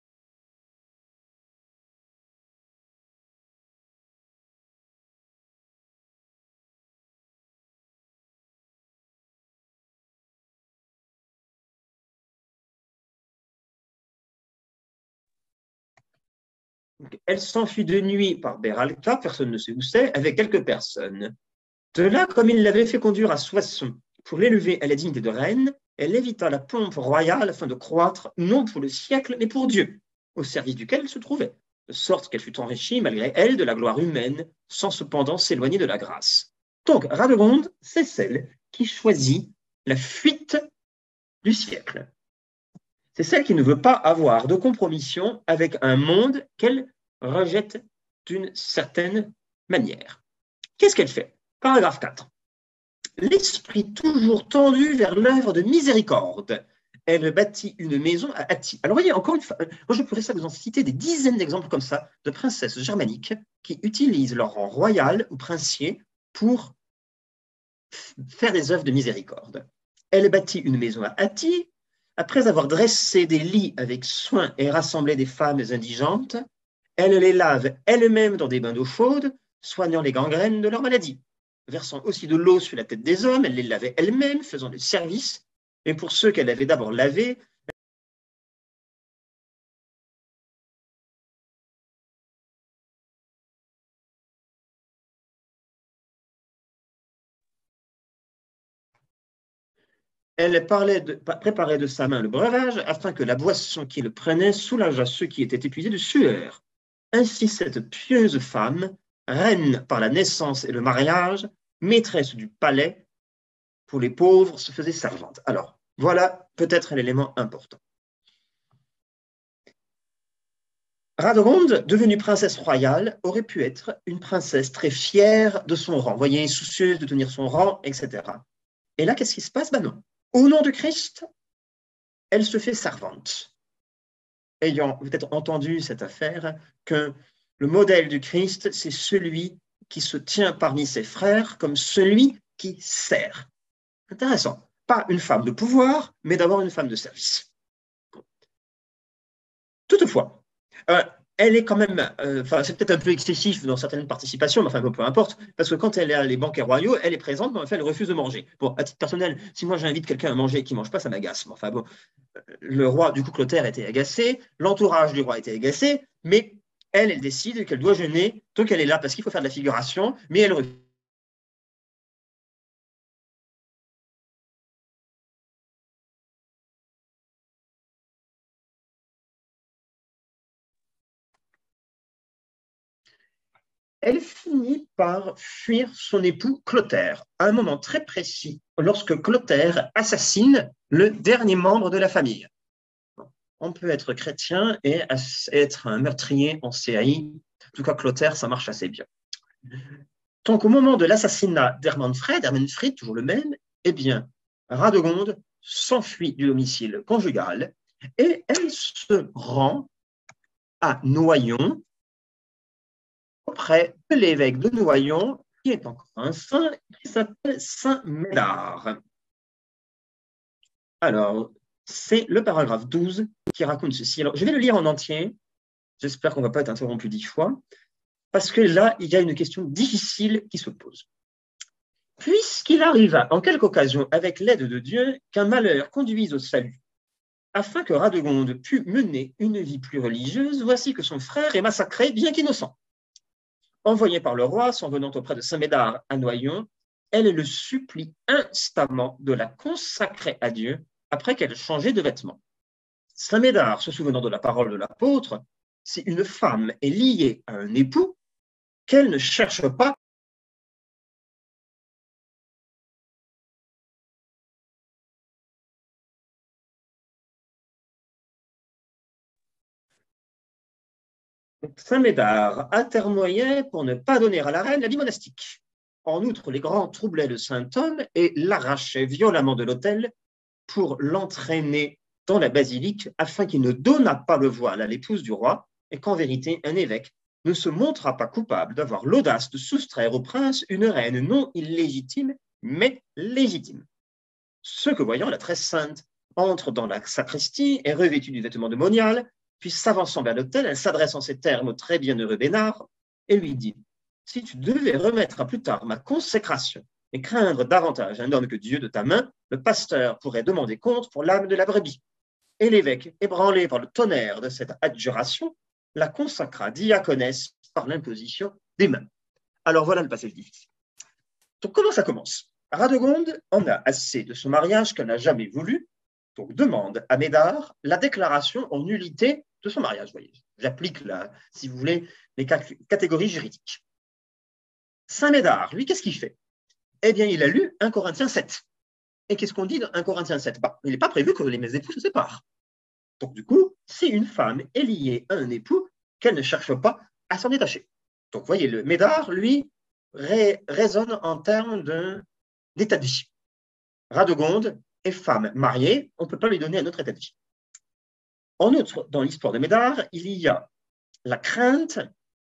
elle s'enfuit de nuit par Beralca, personne ne sait où c'est, avec quelques personnes. De là, comme il l'avait fait conduire à Soissons pour l'élever à la dignité de reine, elle évita la pompe royale afin de croître, non pour le siècle, mais pour Dieu, au service duquel elle se trouvait, de sorte qu'elle fut enrichie, malgré elle, de la gloire humaine, sans cependant s'éloigner de la grâce. Donc, Radegonde, c'est celle qui choisit la fuite du siècle. C'est celle qui ne veut pas avoir de compromission avec un monde qu'elle rejette d'une certaine manière. Qu'est-ce qu'elle fait? Paragraphe 4. L'esprit toujours tendu vers l'œuvre de miséricorde. Elle bâtit une maison à Atti. Alors, voyez, encore une fois, moi je pourrais ça vous en citer des dizaines d'exemples comme ça de princesses germaniques qui utilisent leur rang royal ou princier pour faire des œuvres de miséricorde. Elle bâtit une maison à Atti. Après avoir dressé des lits avec soin et rassemblé des femmes indigentes, elle les lave elle-même dans des bains d'eau chaude, soignant les gangrènes de leur maladie. Versant aussi de l'eau sur la tête des hommes, elle les lavait elle-même, faisant du service. Et pour ceux qu'elle avait d'abord lavés, elle préparait de sa main le breuvage afin que la boisson qui le prenait soulageât ceux qui étaient épuisés de sueur. Ainsi, cette pieuse femme, reine par la naissance et le mariage, maîtresse du palais, pour les pauvres, se faisait servante. Alors, voilà peut-être l'élément important. Radegonde, devenue princesse royale, aurait pu être une princesse très fière de son rang, vous voyez, soucieuse de tenir son rang, etc. Et là, qu'est-ce qui se passe? Ben non. Au nom de Christ, elle se fait servante. Ayant peut-être entendu cette affaire, que le modèle du Christ, c'est celui qui se tient parmi ses frères comme celui qui sert. Intéressant. Pas une femme de pouvoir, mais d'abord une femme de service. Toutefois, elle est quand même, c'est peut-être un peu excessif dans certaines participations, mais enfin, peu importe, parce que quand elle est à les banquets royaux, elle est présente, mais en fait, elle refuse de manger. Bon, à titre personnel, si moi j'invite quelqu'un à manger et qu'il ne mange pas, ça m'agace. Enfin bon, le roi, du coup, Clotaire était agacé, l'entourage du roi était agacé, mais elle décide qu'elle doit jeûner tant qu'elle est là, parce qu'il faut faire de la figuration, mais elle refuse. Elle finit par fuir son époux Clotaire à un moment très précis, lorsque Clotaire assassine le dernier membre de la famille. On peut être chrétien et être un meurtrier en série. En tout cas, Clotaire, ça marche assez bien. Donc, au moment de l'assassinat d'Ermenfrid, toujours le même, eh bien, Radegonde s'enfuit du domicile conjugal et elle se rend à Noyon, auprès de l'évêque de Noyon, qui est encore un saint, qui s'appelle Saint Médard. Alors, c'est le paragraphe 12 qui raconte ceci. Alors, je vais le lire en entier. J'espère qu'on ne va pas être interrompu 10 fois, parce que là, il y a une question difficile qui se pose. Puisqu'il arriva en quelque occasion, avec l'aide de Dieu, qu'un malheur conduise au salut, afin que Radegonde pût mener une vie plus religieuse, voici que son frère est massacré, bien qu'innocent. Envoyé par le roi, s'en venant auprès de Saint-Médard à Noyon, elle le supplie instamment de la consacrer à Dieu après qu'elle ait changé de vêtements. Saint-Médard, se souvenant de la parole de l'apôtre, si une femme est liée à un époux, qu'elle ne cherche pas Saint-Médard atermoyait pour ne pas donner à la reine la vie monastique. En outre, les grands troublaient le saint homme et l'arrachaient violemment de l'autel pour l'entraîner dans la basilique afin qu'il ne donnât pas le voile à l'épouse du roi et qu'en vérité un évêque ne se montra pas coupable d'avoir l'audace de soustraire au prince une reine non illégitime mais légitime. Ce que voyant la très sainte entre dans la sacristie et revêtue du vêtement de monial, puis s'avançant vers l'autel, elle s'adresse en ces termes au très bienheureux Bénard et lui dit « Si tu devais remettre à plus tard ma consécration et craindre davantage un homme que Dieu de ta main, le pasteur pourrait demander compte pour l'âme de la brebis. » Et l'évêque, ébranlé par le tonnerre de cette adjuration, la consacra diaconesse par l'imposition des mains. Alors voilà le passage difficile. Donc comment ça commence? Radegonde en a assez de son mariage qu'elle n'a jamais voulu, donc demande à Médard la déclaration en nullité de son mariage. Voyez, j'applique, si vous voulez, les catégories juridiques. Saint Médard, lui, qu'est-ce qu'il fait? Eh bien, il a lu 1 Corinthiens 7. Et qu'est-ce qu'on dit dans 1 Corinthiens 7? Il n'est pas prévu que les époux se séparent. Donc, du coup, si une femme est liée à un époux, qu'elle ne cherche pas à s'en détacher. Donc, vous voyez, le Médard, lui, raisonne en termes d'état de vie. Radegonde est femme mariée, on ne peut pas lui donner un autre état de vie. En outre, dans l'histoire de Médard, il y a la crainte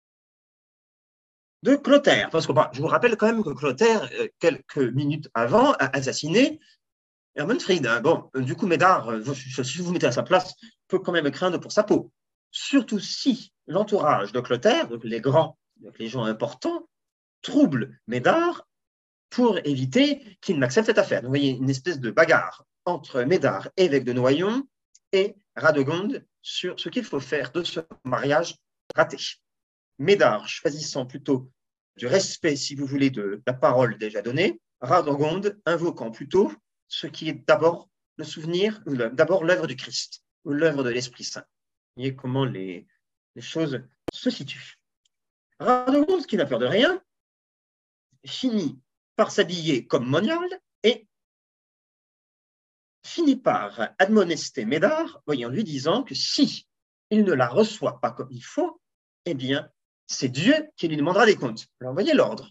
de Clotaire, parce que je vous rappelle quand même que Clotaire, quelques minutes avant, a assassiné Ermenfrid. Bon, du coup, Médard, si vous vous mettez à sa place, peut quand même craindre pour sa peau. Surtout si l'entourage de Clotaire, donc les grands, donc les gens importants, troublent Médard pour éviter qu'il n'accepte cette affaire. Vous voyez une espèce de bagarre entre Médard, évêque de Noyon, et Radegonde sur ce qu'il faut faire de ce mariage raté. Médard choisissant plutôt du respect, si vous voulez, de la parole déjà donnée, Radegonde invoquant plutôt ce qui est d'abord le souvenir, d'abord l'œuvre du Christ, ou l'œuvre de l'Esprit Saint. Vous voyez comment les choses se situent. Radegonde, qui n'a peur de rien, finit par s'habiller comme monial et finit par admonester Médard, en lui disant que si il ne la reçoit pas comme il faut, eh bien, c'est Dieu qui lui demandera des comptes. Alors, voyez l'ordre.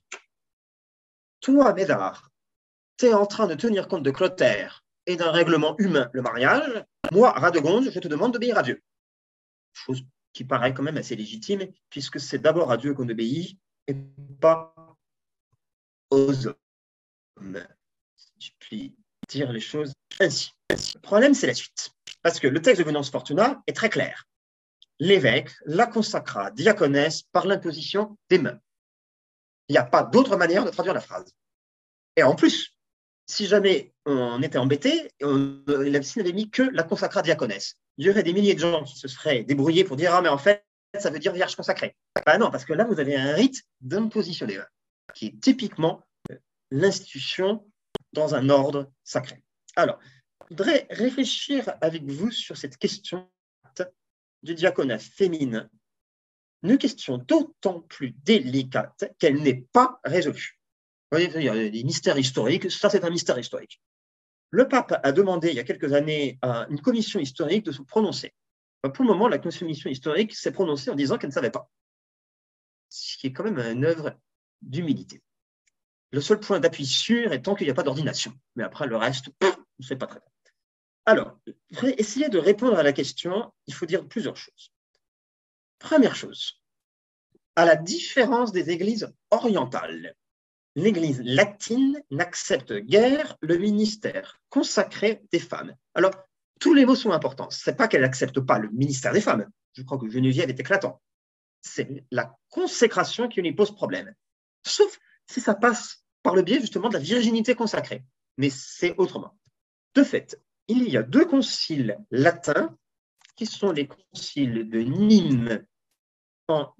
Toi, Médard, tu es en train de tenir compte de Clotaire et d'un règlement humain, le mariage. Moi, Radegonde, je te demande d'obéir à Dieu. Chose qui paraît quand même assez légitime, puisque c'est d'abord à Dieu qu'on obéit et pas aux hommes. Si je puis dire les choses ainsi. Le problème, c'est la suite. Parce que le texte de Venance Fortuna est très clair. L'évêque la consacra diaconesse par l'imposition des mains. Il n'y a pas d'autre manière de traduire la phrase. Et en plus, si jamais on était embêté, la médecine n'avait mis que la consacra diaconesse. Il y aurait des milliers de gens qui se seraient débrouillés pour dire « Ah, mais en fait, ça veut dire vierge consacrée ». Ben non, parce que là, vous avez un rite d'imposition des mains, qui est typiquement l'institution dans un ordre sacré. Alors, je voudrais réfléchir avec vous sur cette question du diaconat féminin, une question d'autant plus délicate qu'elle n'est pas résolue. Vous voyez, il y a des mystères historiques, ça c'est un mystère historique. Le pape a demandé il y a quelques années à une commission historique de se prononcer. Pour le moment, la commission historique s'est prononcée en disant qu'elle ne savait pas, ce qui est quand même une œuvre d'humilité. Le seul point d'appui sûr étant qu'il n'y a pas d'ordination. Mais après, le reste, on ne sait pas très bien. Alors, pour essayer de répondre à la question, il faut dire plusieurs choses. Première chose, à la différence des églises orientales, l'Église latine n'accepte guère le ministère consacré des femmes. Alors, tous les mots sont importants. Ce n'est pas qu'elle n'accepte pas le ministère des femmes. Je crois que Geneviève est éclatant. C'est la consécration qui lui pose problème. Sauf si ça passe par le biais justement de la virginité consacrée. Mais c'est autrement. De fait, il y a deux conciles latins qui sont les conciles de Nîmes en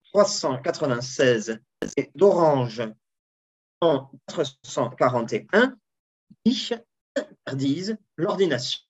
396 et d'Orange en 441 qui interdisent l'ordination.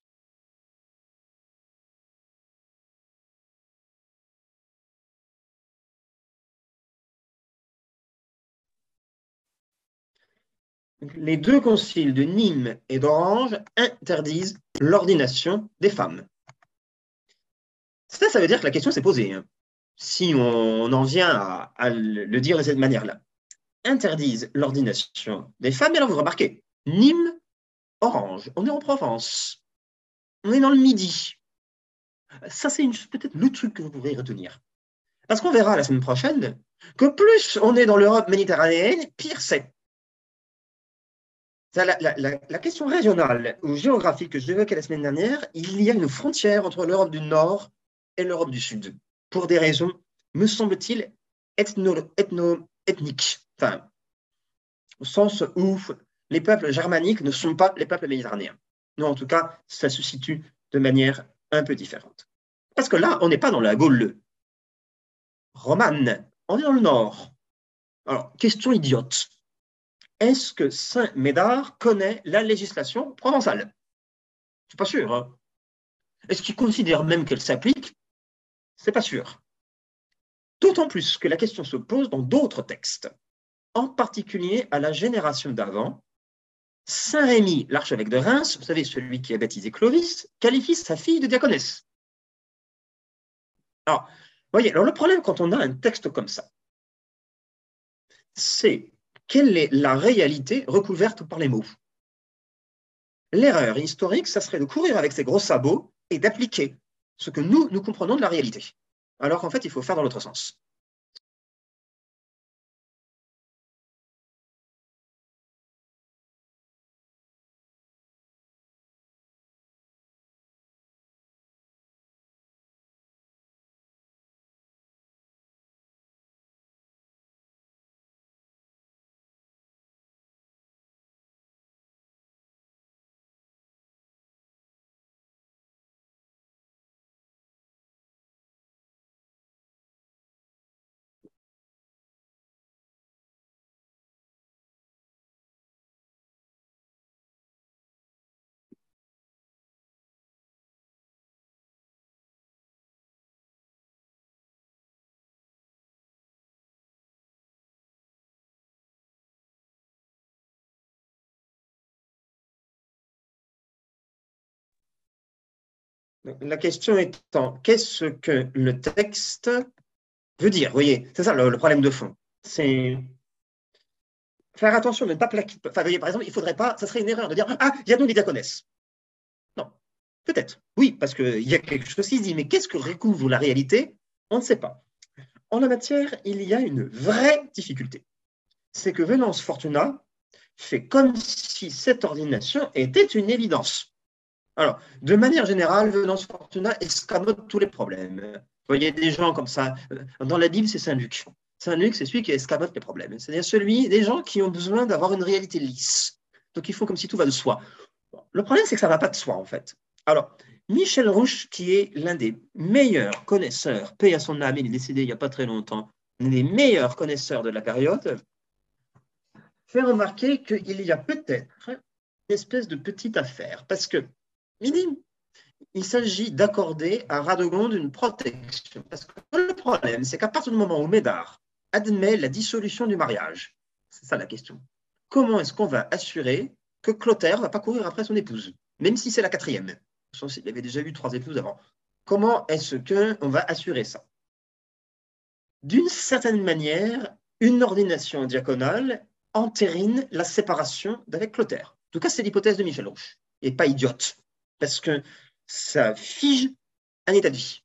Les deux conciles de Nîmes et d'Orange interdisent l'ordination des femmes. Ça veut dire que la question s'est posée, hein, si on en vient à le dire de cette manière-là. Interdisent l'ordination des femmes, et alors vous remarquez, Nîmes, Orange, on est en Provence, on est dans le Midi. Ça, c'est peut-être le truc que vous pourrez retenir. Parce qu'on verra la semaine prochaine que plus on est dans l'Europe méditerranéenne, pire c'est. La question régionale ou géographique que j'évoquais la semaine dernière, il y a une frontière entre l'Europe du Nord et l'Europe du Sud, pour des raisons, me semble-t-il, ethniques. Enfin, au sens où les peuples germaniques ne sont pas les peuples méditerranéens. Non, en tout cas, ça se situe de manière un peu différente. Parce que là, on n'est pas dans la Gaule romane, on est dans le Nord. Alors, question idiote. Est-ce que Saint-Médard connaît la législation provençale? Je ne suis pas sûr. Hein. Est-ce qu'il considère même qu'elle s'applique? C'est pas sûr. D'autant plus que la question se pose dans d'autres textes, en particulier à la génération d'avant. Saint Rémy, l'archevêque de Reims, vous savez, celui qui a baptisé Clovis, qualifie sa fille de diaconesse. Alors, voyez, alors le problème quand on a un texte comme ça, c'est quelle est la réalité recouverte par les mots. L'erreur historique, ça serait de courir avec ses gros sabots et d'appliquer ce que nous comprenons de la réalité. Alors qu'en fait, il faut faire dans l'autre sens. La question étant, qu'est-ce que le texte veut dire? Vous voyez, c'est ça le problème de fond. C'est faire attention de ne pas plaquer. Enfin, vous voyez, par exemple, il ne faudrait pas, ça serait une erreur de dire ah, il y a donc des diaconesses. Non, peut-être. Oui, parce qu'il y a quelque chose qui se dit, mais qu'est-ce que recouvre la réalité? On ne sait pas. En la matière, il y a une vraie difficulté. C'est que Venance Fortuna fait comme si cette ordination était une évidence. Alors, de manière générale, Venance Fortuna escamote tous les problèmes. Vous voyez des gens comme ça. Dans la Bible, c'est Saint Luc. Saint Luc, c'est celui qui escamote les problèmes. C'est-à-dire celui des gens qui ont besoin d'avoir une réalité lisse. Donc, ils font comme si tout va de soi. Le problème, c'est que ça ne va pas de soi, en fait. Alors, Michel Rouche, qui est l'un des meilleurs connaisseurs, paix à son âme, il est décédé il n'y a pas très longtemps, l'un des meilleurs connaisseurs de la période, fait remarquer qu'il y a peut-être une espèce de petite affaire. Parce que, il s'agit d'accorder à Radegonde une protection. Parce que le problème, c'est qu'à partir du moment où Médard admet la dissolution du mariage, c'est ça la question, comment est-ce qu'on va assurer que Clotaire ne va pas courir après son épouse, même si c'est la quatrième? Il avait déjà eu 3 épouses avant. Comment est-ce qu'on va assurer ça? D'une certaine manière, une ordination diaconale entérine la séparation d'avec Clotaire. En tout cas, c'est l'hypothèse de Michel Rouche, et pas idiote, parce que ça fige un état de vie.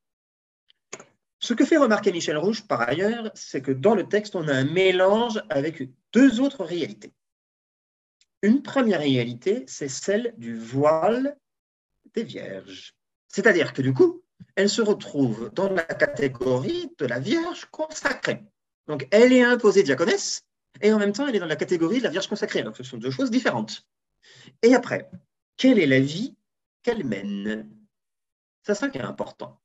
Ce que fait remarquer Michel Rouche, par ailleurs, c'est que dans le texte, on a un mélange avec 2 autres réalités. Une première réalité, c'est celle du voile des vierges. C'est-à-dire que du coup, elle se retrouve dans la catégorie de la Vierge consacrée. Donc, elle est imposée diaconesse, et en même temps, elle est dans la catégorie de la Vierge consacrée. Donc, ce sont 2 choses différentes. Et après, quelle est la vie qu'elle mène? C'est ça qui est important.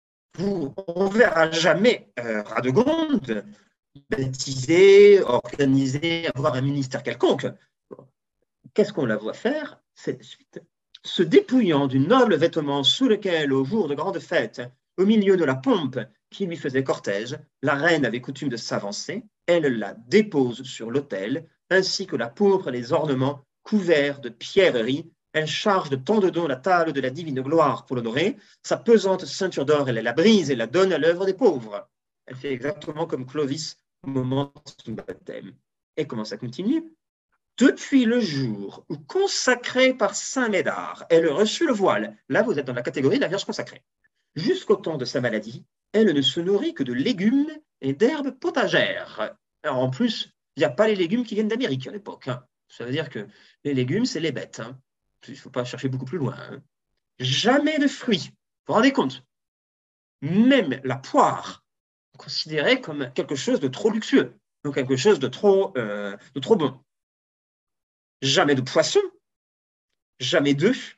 On ne verra jamais Radegonde baptiser, organiser, avoir un ministère quelconque. Qu'est-ce qu'on la voit faire? C'est suite. Se dépouillant du noble vêtement sous lequel, au jour de grande fête, au milieu de la pompe qui lui faisait cortège, la reine avait coutume de s'avancer, elle la dépose sur l'autel, ainsi que la pourpre et les ornements couverts de pierreries. Elle charge de tant de dons la table de la divine gloire pour l'honorer. Sa pesante ceinture d'or, elle la brise et la donne à l'œuvre des pauvres. Elle fait exactement comme Clovis au moment de son baptême. Et comment ça continue? Depuis le jour où, consacrée par saint Médard, elle reçut le voile, là vous êtes dans la catégorie de la Vierge consacrée, jusqu'au temps de sa maladie, elle ne se nourrit que de légumes et d'herbes potagères. Alors en plus, il n'y a pas les légumes qui viennent d'Amérique à l'époque. Hein. Ça veut dire que les légumes, c'est les bêtes. Hein. Il ne faut pas chercher beaucoup plus loin. Hein. Jamais de fruits. Vous vous rendez compte? Même la poire, considérée comme quelque chose de trop luxueux, donc quelque chose de trop bon. Jamais de poisson, jamais d'œufs,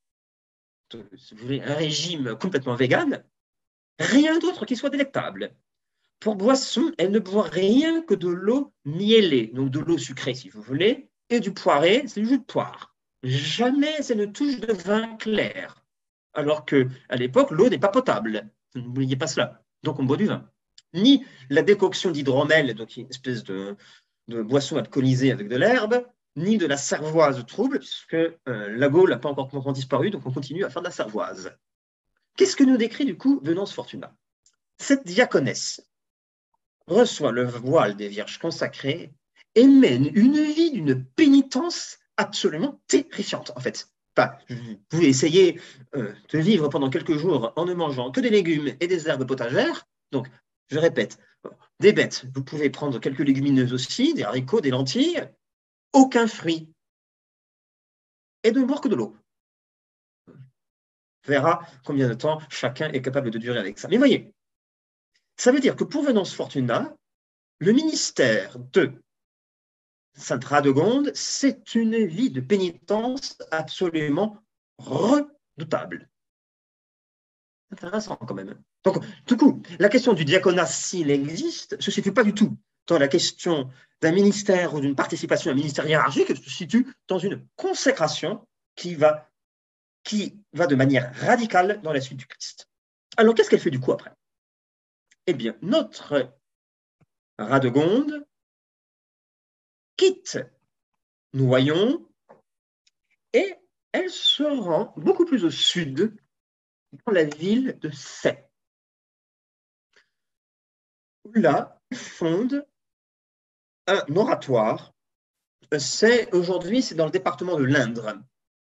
si vous voulez, un régime complètement vegan, rien d'autre qui soit délectable. Pour boisson, elle ne boit rien que de l'eau mielée, donc de l'eau sucrée si vous voulez, et du poiré, c'est du jus de poire. Jamais elle ne touche de vin clair, alors qu'à l'époque, l'eau n'est pas potable. N'oubliez pas cela. Donc on boit du vin. Ni la décoction d'hydromel, donc une espèce de boisson alcoolisée avec de l'herbe, ni de la cervoise trouble, puisque la Gaule n'a pas encore complètement disparu, donc on continue à faire de la cervoise. Qu'est-ce que nous décrit du coup Venance Fortuna? Cette diaconesse reçoit le voile des vierges consacrées et mène une vie d'une pénitence absolument terrifiante, en fait. Enfin, vous pouvez essayer de vivre pendant quelques jours en ne mangeant que des légumes et des herbes potagères. Donc, je répète, des bêtes, vous pouvez prendre quelques légumineuses aussi, des haricots, des lentilles, aucun fruit, et de ne boire que de l'eau. On verra combien de temps chacun est capable de durer avec ça. Mais voyez, ça veut dire que pour Venance Fortuna, le ministère de Sainte Radegonde, c'est une vie de pénitence absolument redoutable. Intéressant quand même. Donc, du coup, la question du diaconat, s'il existe, ne se situe pas du tout dans la question d'un ministère ou d'une participation à un ministère hiérarchique, elle se situe dans une consécration qui va de manière radicale dans la suite du Christ. Alors, qu'est-ce qu'elle fait du coup après? Eh bien, notre Radegonde quitte Noyon et elle se rend beaucoup plus au sud dans la ville de Sey. Là, il fonde un oratoire. Sey, aujourd'hui, c'est dans le département de l'Indre.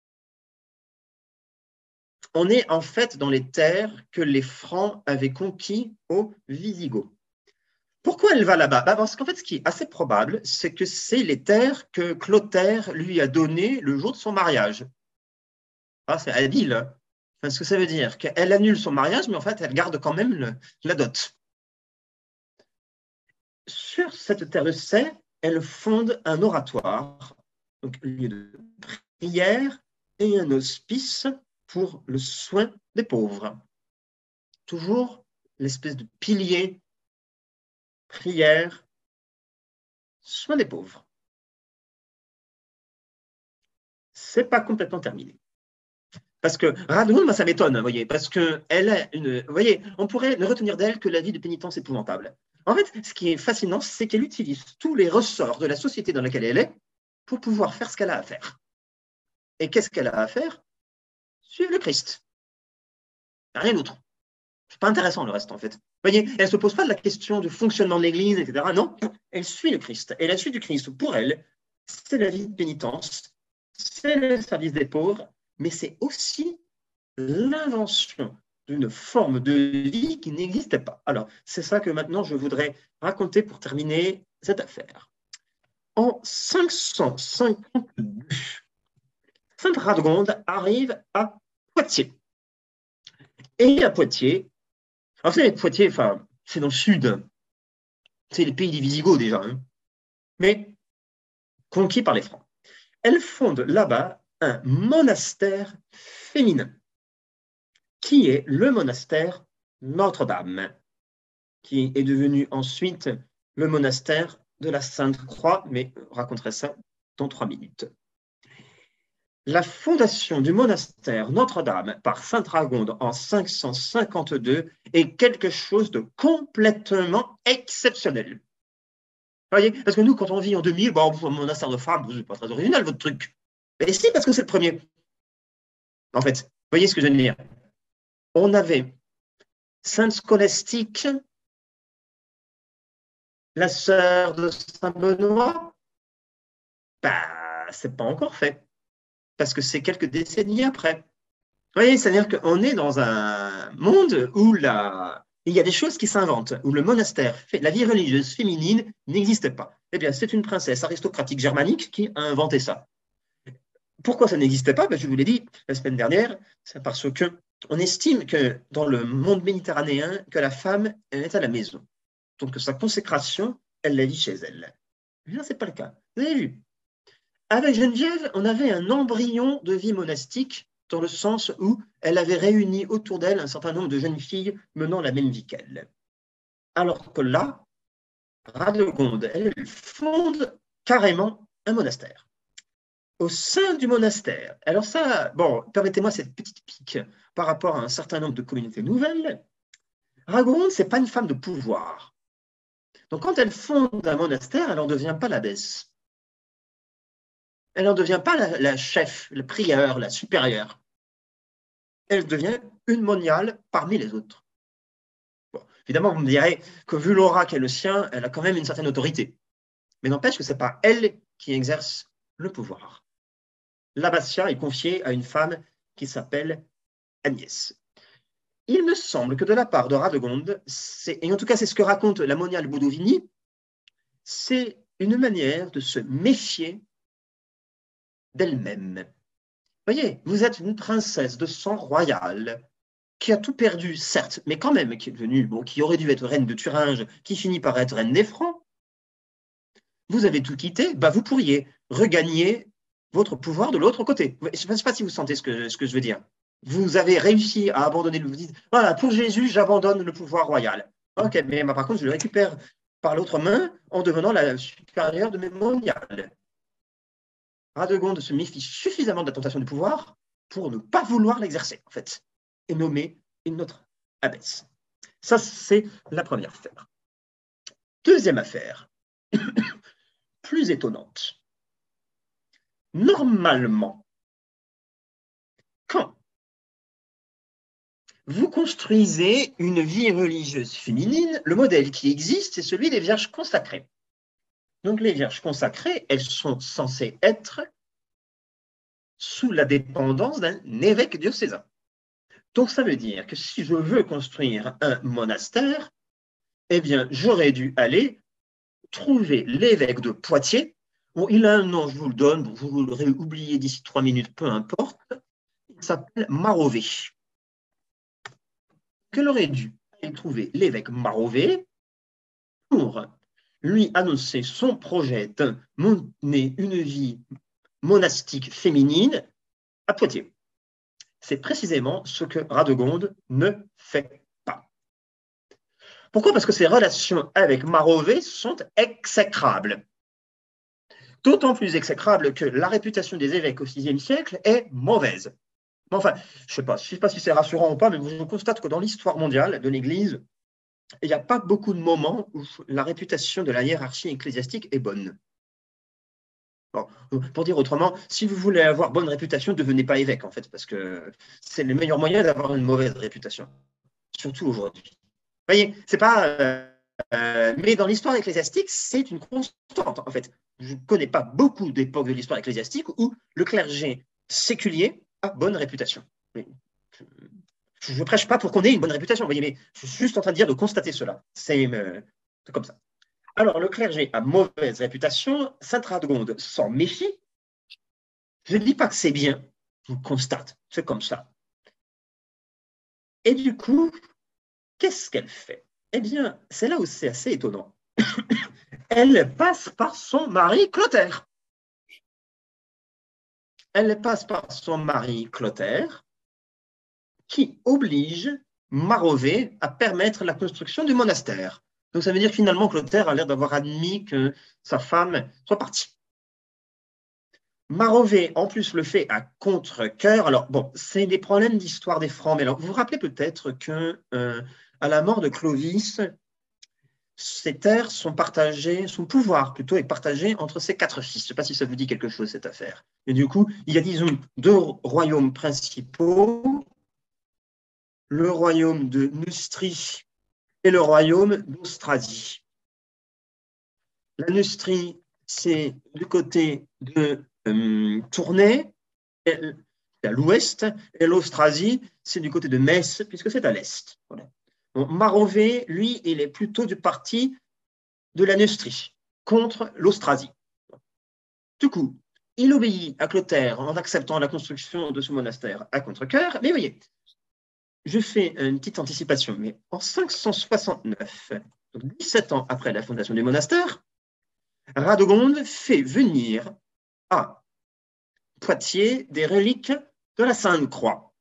On est en fait dans les terres que les Francs avaient conquis aux Visigoths. Pourquoi elle va là-bas? Parce qu'en fait, ce qui est assez probable, c'est que c'est les terres que Clotaire lui a données le jour de son mariage. Ah, c'est habile. Enfin, ce que ça veut dire qu'elle annule son mariage, mais en fait, elle garde quand même la dot. Sur cette terre de Sey, elle fonde un oratoire, donc un lieu de prière et un hospice pour le soin des pauvres. Toujours l'espèce de pilier, prière, soin des pauvres. C'est pas complètement terminé. Parce que Radegonde, moi, ça m'étonne, vous voyez, parce qu'elle a une. Vous voyez, on pourrait ne retenir d'elle que la vie de pénitence épouvantable. En fait, ce qui est fascinant, c'est qu'elle utilise tous les ressorts de la société dans laquelle elle est pour pouvoir faire ce qu'elle a à faire. Et qu'est-ce qu'elle a à faire? Suivre le Christ. Rien d'autre. C'est pas intéressant le reste, en fait. Vous voyez, elle ne se pose pas de la question du fonctionnement de l'Église, etc. Non, elle suit le Christ. Et la suite du Christ, pour elle, c'est la vie de pénitence, c'est le service des pauvres, mais c'est aussi l'invention d'une forme de vie qui n'existait pas. Alors, c'est ça que maintenant je voudrais raconter pour terminer cette affaire. En 552, Sainte Radegonde arrive à Poitiers. Et à Poitiers, alors vous savez, Poitiers, enfin, c'est dans le sud, c'est les pays des Visigoths déjà, hein, mais conquis par les Francs. Elle fonde là-bas un monastère féminin, qui est le monastère Notre-Dame, qui est devenu ensuite le monastère de la Sainte-Croix, mais je raconterai ça dans 3 minutes. La fondation du monastère Notre-Dame par Sainte Radegonde en 552 est quelque chose de complètement exceptionnel. Vous voyez, parce que nous, quand on vit en 2000, bon, monastère de femmes, c'est pas très original votre truc. Mais si, parce que c'est le premier. En fait, vous voyez ce que je veux dire? On avait Sainte Scolastique, la sœur de Saint Benoît, bah, c'est pas encore fait, parce que c'est quelques décennies après. Vous voyez, c'est-à-dire qu'on est dans un monde où il y a des choses qui s'inventent, où le monastère, la vie religieuse féminine n'existe pas. Eh bien, c'est une princesse aristocratique germanique qui a inventé ça. Pourquoi ça n'existait pas? Ben, je vous l'ai dit la semaine dernière, c'est parce que on estime que dans le monde méditerranéen, que la femme, elle est à la maison. Donc, sa consécration, elle la vit chez elle. Mais là, ce n'est pas le cas. Vous avez vu? Avec Geneviève, on avait un embryon de vie monastique dans le sens où elle avait réuni autour d'elle un certain nombre de jeunes filles menant la même vie qu'elle. Alors que là, Radegonde, elle fonde carrément un monastère. Au sein du monastère, alors ça, bon, permettez-moi cette petite pique par rapport à un certain nombre de communautés nouvelles. Radegonde, ce n'est pas une femme de pouvoir. Donc quand elle fonde un monastère, elle n'en devient pas l'abbesse. Elle n'en devient pas la chef, la prieure, la supérieure. Elle devient une moniale parmi les autres. Bon, évidemment, vous me direz que vu l'aura qu'est le sien, elle a quand même une certaine autorité. Mais n'empêche que ce n'est pas elle qui exerce le pouvoir. L'abbatiat est confié à une femme qui s'appelle Agnès. Il me semble que de la part de Radegonde, et en tout cas c'est ce que raconte la moniale Baudovini, c'est une manière de se méfier d'elle-même. Voyez, vous êtes une princesse de sang royal qui a tout perdu, certes, mais quand même qui est devenue, bon, qui aurait dû être reine de Thuringe, qui finit par être reine des Francs. Vous avez tout quitté, bah vous pourriez regagner votre pouvoir de l'autre côté. Je ne sais pas si vous sentez ce que je veux dire. Vous avez réussi à abandonner, vous dites, voilà, pour Jésus, j'abandonne le pouvoir royal. Ok, mais par contre, je le récupère par l'autre main en devenant la supérieure de mes moniales. Radegonde se méfie suffisamment de la tentation du pouvoir pour ne pas vouloir l'exercer, en fait, et nommer une autre abbesse. Ça, c'est la première affaire. Deuxième affaire, plus étonnante. Normalement, quand vous construisez une vie religieuse féminine. Le modèle qui existe, c'est celui des vierges consacrées. Donc, les vierges consacrées, elles sont censées être sous la dépendance d'un évêque diocésain. Donc, ça veut dire que si je veux construire un monastère, eh bien, j'aurais dû aller trouver l'évêque de Poitiers. Bon, il a un nom, je vous le donne, vous l'aurez oublié d'ici 3 minutes, peu importe. Il s'appelle Marové. Qu'elle aurait dû aller trouver l'évêque Marové pour lui annoncer son projet de mener une vie monastique féminine à Poitiers. C'est précisément ce que Radegonde ne fait pas. Pourquoi? Parce que ses relations avec Marové sont exécrables. D'autant plus exécrables que la réputation des évêques au VIe siècle est mauvaise. Enfin, je ne sais pas si c'est rassurant ou pas, mais je constate que dans l'histoire mondiale de l'Église, il n'y a pas beaucoup de moments où la réputation de la hiérarchie ecclésiastique est bonne. Bon, pour dire autrement, si vous voulez avoir bonne réputation, ne devenez pas évêque, en fait, parce que c'est le meilleur moyen d'avoir une mauvaise réputation, surtout aujourd'hui. Vous voyez, c'est pas... mais dans l'histoire ecclésiastique, c'est une constante, en fait. Je ne connais pas beaucoup d'époques de l'histoire ecclésiastique où le clergé séculier a bonne réputation. Je ne prêche pas pour qu'on ait une bonne réputation, vous voyez, mais je suis juste en train de dire de constater cela. C'est comme ça. Alors, le clergé a mauvaise réputation, sainte Radegonde s'en méfie. Je ne dis pas que c'est bien, je constate, c'est comme ça. Et du coup, qu'est-ce qu'elle fait? Eh bien, c'est là où c'est assez étonnant. Elle passe par son mari Clotaire. Elle passe par son mari Clotaire, qui oblige Marové à permettre la construction du monastère. Donc ça veut dire que finalement Clotaire a l'air d'avoir admis que sa femme soit partie. Marové, en plus, le fait à contre-cœur. Alors, bon, c'est des problèmes d'histoire des Francs, mais alors, vous vous rappelez peut-être que à la mort de Clovis, ses terres sont partagées, son pouvoir plutôt est partagé entre ses 4 fils. Je ne sais pas si ça vous dit quelque chose, cette affaire. Et du coup, il y a, disons, 2 royaumes principaux, le royaume de Neustrie et le royaume d'Austrasie. La Neustrie, c'est du côté de Tournai, à l'ouest, et l'Austrasie, c'est du côté de Metz, puisque c'est à l'est. Voilà. Marové, lui, il est plutôt du parti de la Neustrie, contre l'Austrasie. Du coup, il obéit à Clotaire en acceptant la construction de ce monastère à contre-cœur, mais voyez, je fais une petite anticipation, mais en 569, donc 17 ans après la fondation du monastère, Radegonde fait venir à Poitiers des reliques de la Sainte Croix.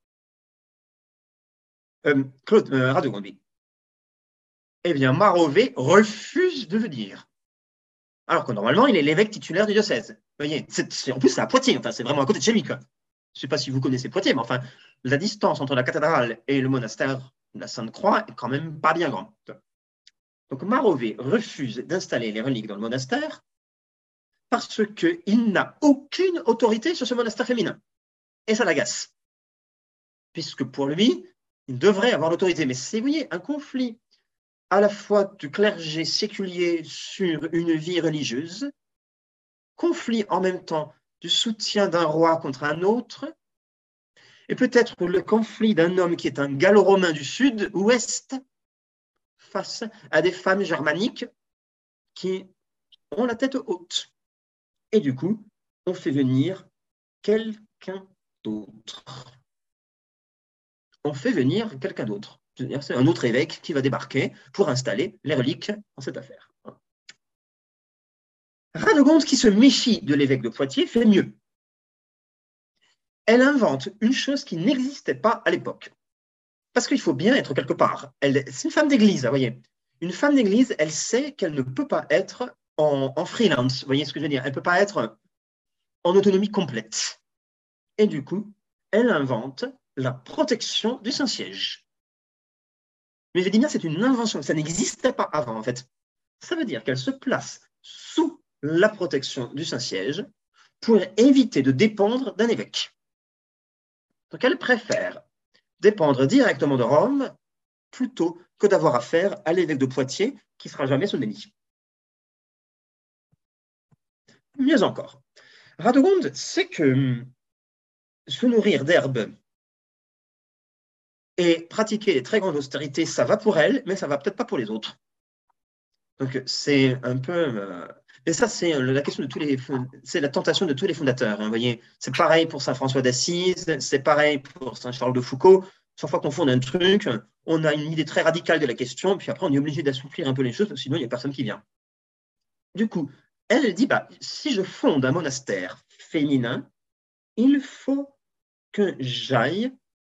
Radegonde, oui. Eh bien, Marové refuse de venir. Alors que normalement, il est l'évêque titulaire du diocèse. Vous voyez, en plus, c'est à Poitiers, enfin, c'est vraiment à côté de chez lui, quoi. Je ne sais pas si vous connaissez Poitiers, mais enfin, la distance entre la cathédrale et le monastère de la Sainte-Croix est quand même pas bien grande. Donc, Marové refuse d'installer les reliques dans le monastère parce qu'il n'a aucune autorité sur ce monastère féminin. Et ça l'agace. Puisque pour lui, il devrait avoir l'autorité. Mais c'est, vous voyez, un conflit à la fois du clergé séculier sur une vie religieuse, conflit en même temps du soutien d'un roi contre un autre, et peut-être le conflit d'un homme qui est un gallo-romain du sud-ouest face à des femmes germaniques qui ont la tête haute. Et du coup, on fait venir quelqu'un d'autre. On fait venir quelqu'un d'autre. C'est un autre évêque qui va débarquer pour installer les reliques dans cette affaire. Radegonde, qui se méfie de l'évêque de Poitiers, fait mieux. Elle invente une chose qui n'existait pas à l'époque. Parce qu'il faut bien être quelque part. C'est une femme d'église, vous voyez. Une femme d'église, elle sait qu'elle ne peut pas être en freelance. Vous voyez ce que je veux dire? Elle ne peut pas être en autonomie complète. Et du coup, elle invente la protection du Saint-Siège. Mais je dis bien, c'est une invention. Ça n'existait pas avant, en fait. Ça veut dire qu'elle se place sous la protection du Saint-Siège pour éviter de dépendre d'un évêque. Donc, elle préfère dépendre directement de Rome plutôt que d'avoir affaire à l'évêque de Poitiers qui ne sera jamais son ennemi. Mieux encore, Radegonde sait que se nourrir d'herbes et pratiquer les très grandes austérités, ça va pour elle, mais ça ne va peut-être pas pour les autres. Donc, c'est un peu... et ça, c'est la question de tous les... C'est la tentation de tous les fondateurs. Hein, vous voyez, c'est pareil pour saint François d'Assise, c'est pareil pour saint Charles de Foucault. Chaque fois qu'on fonde un truc, on a une idée très radicale de la question, puis après, on est obligé d'assouplir un peu les choses, parce que sinon, il n'y a personne qui vient. Du coup, elle dit, bah, si je fonde un monastère féminin, il faut que j'aille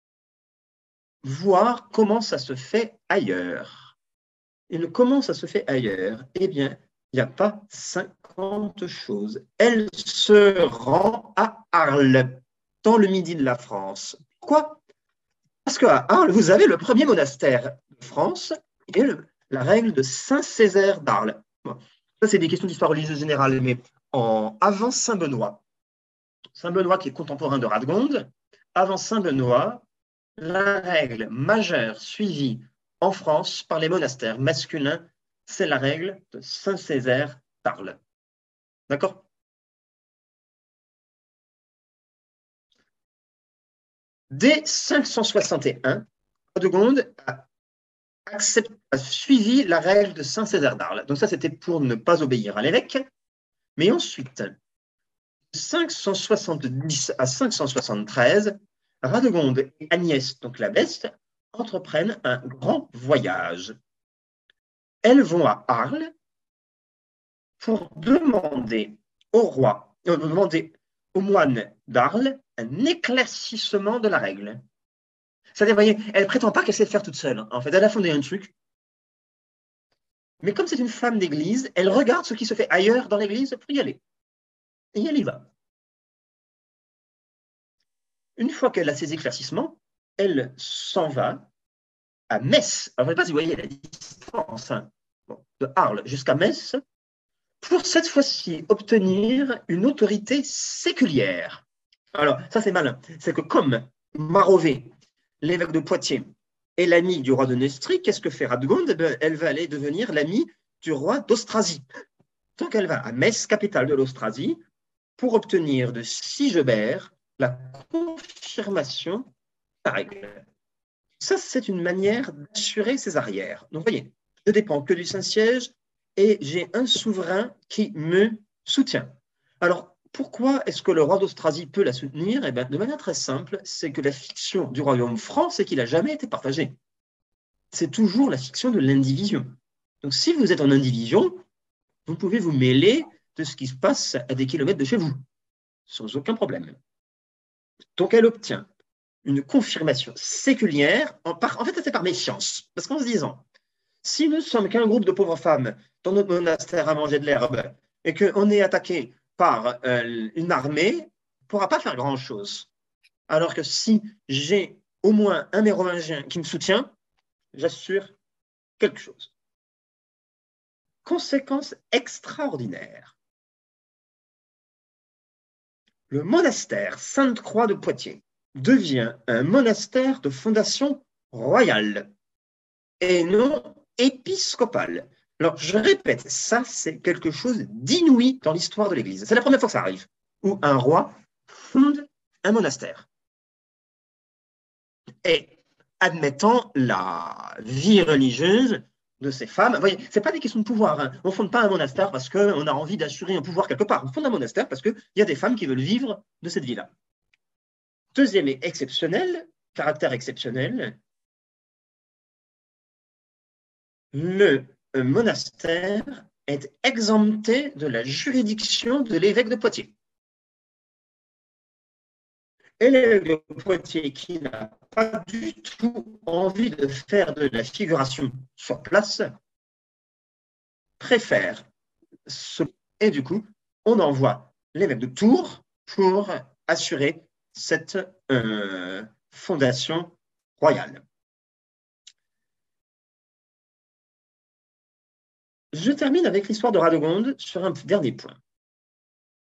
voir comment ça se fait ailleurs. Et comment ça se fait ailleurs? Eh bien, il n'y a pas 50 choses. Elle se rend à Arles, dans le midi de la France. Pourquoi? Parce qu'à Arles, vous avez le premier monastère de France et la règle de Saint-Césaire d'Arles. Bon, ça, c'est des questions d'histoire religieuse générale, mais avant Saint-Benoît qui est contemporain de Radegonde, avant Saint-Benoît, la règle majeure suivie en France par les monastères masculins, c'est la règle de Saint-Césaire d'Arles. D'accord? Dès 561, Radegonde a suivi la règle de Saint-Césaire d'Arles. Donc ça, c'était pour ne pas obéir à l'évêque. Mais ensuite, de 570 à 573, Radegonde et Agnès, donc l'abbesse, entreprennent un grand voyage. Elles vont à Arles pour demander au roi, demander aux moines d'Arles un éclaircissement de la règle. C'est-à-dire, vous voyez, elle ne prétend pas qu'elle sait le faire toute seule. En fait, elle a fondé un truc. Mais comme c'est une femme d'église, elle regarde ce qui se fait ailleurs dans l'église pour y aller. Et elle y va. Une fois qu'elle a ses éclaircissements, elle s'en va à Metz. Alors, je ne sais pas si vous voyez la distance de Arles jusqu'à Metz, pour cette fois-ci obtenir une autorité séculière. Alors, ça c'est malin. C'est que comme Marovet, l'évêque de Poitiers, est l'ami du roi de Neustrie, qu'est-ce que fait Radegonde? Elle va aller devenir l'ami du roi d'Austrasie. Donc elle va à Metz, capitale de l'Austrasie, pour obtenir de Sigebert la confirmation de la règle. Ça, c'est une manière d'assurer ses arrières. Donc, vous voyez, je ne dépends que du Saint-Siège et j'ai un souverain qui me soutient. Alors, pourquoi est-ce que le roi d'Austrasie peut la soutenir? Eh bien, de manière très simple, c'est que la fiction du royaume franc, c'est qu'il n'a jamais été partagé. C'est toujours la fiction de l'indivision. Donc, si vous êtes en indivision, vous pouvez vous mêler de ce qui se passe à des kilomètres de chez vous, sans aucun problème. Donc, elle obtient une confirmation séculière, en fait, c'est par méfiance. Parce qu'en se disant, si nous sommes qu'un groupe de pauvres femmes dans notre monastère à manger de l'herbe et qu'on est attaqué par une armée, on ne pourra pas faire grand-chose. Alors que si j'ai au moins un mérovingien qui me soutient, j'assure quelque chose. Conséquence extraordinaire. Le monastère Sainte-Croix de Poitiers devient un monastère de fondation royale et non épiscopale. Alors, je répète, ça, c'est quelque chose d'inouï dans l'histoire de l'Église. C'est la première fois que ça arrive, où un roi fonde un monastère. Et admettant la vie religieuse de ces femmes, vous voyez, ce n'est pas des questions de pouvoir. Hein. On ne fonde pas un monastère parce qu'on a envie d'assurer un pouvoir quelque part. On fonde un monastère parce qu'il y a des femmes qui veulent vivre de cette vie-là. Deuxième et exceptionnel, caractère exceptionnel, le monastère est exempté de la juridiction de l'évêque de Poitiers. Et l'évêque de Poitiers, qui n'a pas du tout envie de faire de la figuration sur place, préfère et du coup, on envoie l'évêque de Tours pour assurer cette fondation royale. Je termine avec l'histoire de Radegonde sur un dernier point.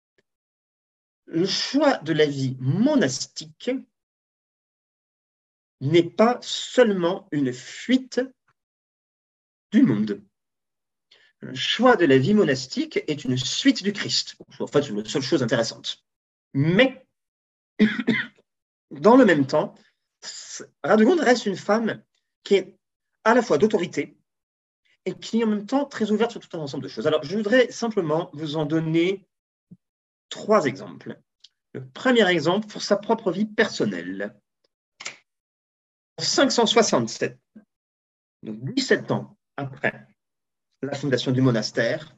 Le choix de la vie monastique n'est pas seulement une fuite du monde. Le choix de la vie monastique est une suite du Christ. En fait, c'est la seule chose intéressante. Mais, dans le même temps, Radegonde reste une femme qui est à la fois d'autorité et qui est en même temps très ouverte sur tout un ensemble de choses. Alors, je voudrais simplement vous en donner 3 exemples. Le premier exemple pour sa propre vie personnelle. En 567, donc 17 ans après la fondation du monastère,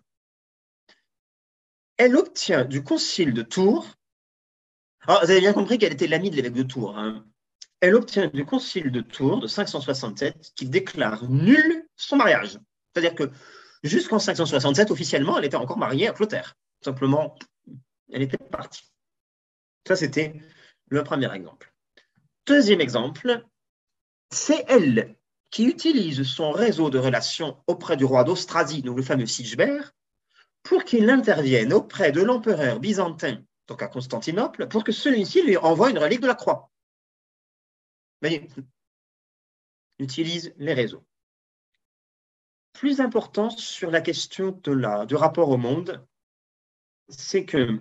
elle obtient du concile de Tours, alors vous avez bien compris qu'elle était l'amie de l'évêque de Tours, hein. Elle obtient du concile de Tours de 567 qui déclare nul son mariage. C'est-à-dire que jusqu'en 567, officiellement, elle était encore mariée à Clotaire. Simplement, elle était partie. Ça, c'était le premier exemple. Deuxième exemple, c'est elle qui utilise son réseau de relations auprès du roi d'Austrasie, donc le fameux Sigebert, pour qu'il intervienne auprès de l'empereur byzantin, donc à Constantinople, pour que celui-ci lui envoie une relique de la croix. Vous voyez, utilise les réseaux. Plus important sur la question du rapport au monde, c'est que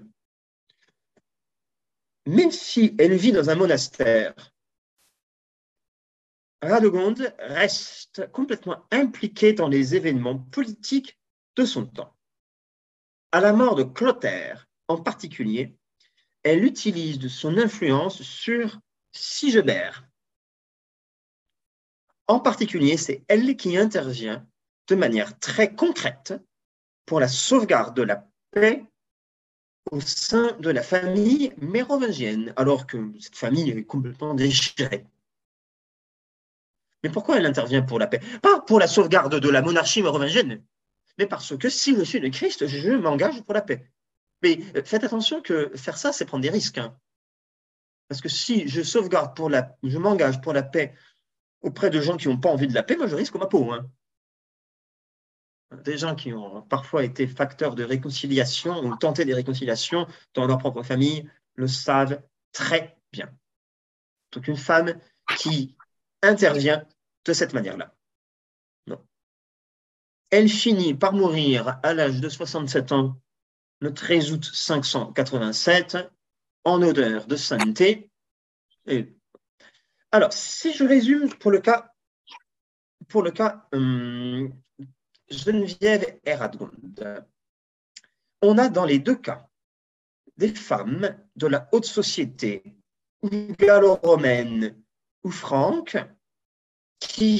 même si elle vit dans un monastère, Radegonde reste complètement impliquée dans les événements politiques de son temps. À la mort de Clotaire, en particulier, elle utilise de son influence sur Sigebert. En particulier, c'est elle qui intervient de manière très concrète pour la sauvegarde de la paix au sein de la famille mérovingienne, alors que cette famille est complètement déchirée. Mais pourquoi elle intervient pour la paix? Pas pour la sauvegarde de la monarchie mérovingienne, mais parce que si je suis le Christ, je m'engage pour la paix. Mais faites attention que faire ça, c'est prendre des risques, hein. Parce que si je je m'engage pour la paix auprès de gens qui n'ont pas envie de la paix, moi je risque ma peau, hein. Des gens qui ont parfois été facteurs de réconciliation ou tenté des réconciliations dans leur propre famille le savent très bien. Donc une femme qui intervient de cette manière-là. Elle finit par mourir à l'âge de 67 ans le 13 août 587 en odeur de sainteté. Alors, si je résume pour le cas Geneviève et Radegonde, on a dans les 2 cas des femmes de la haute société, ou gallo-romaine ou franque, qui,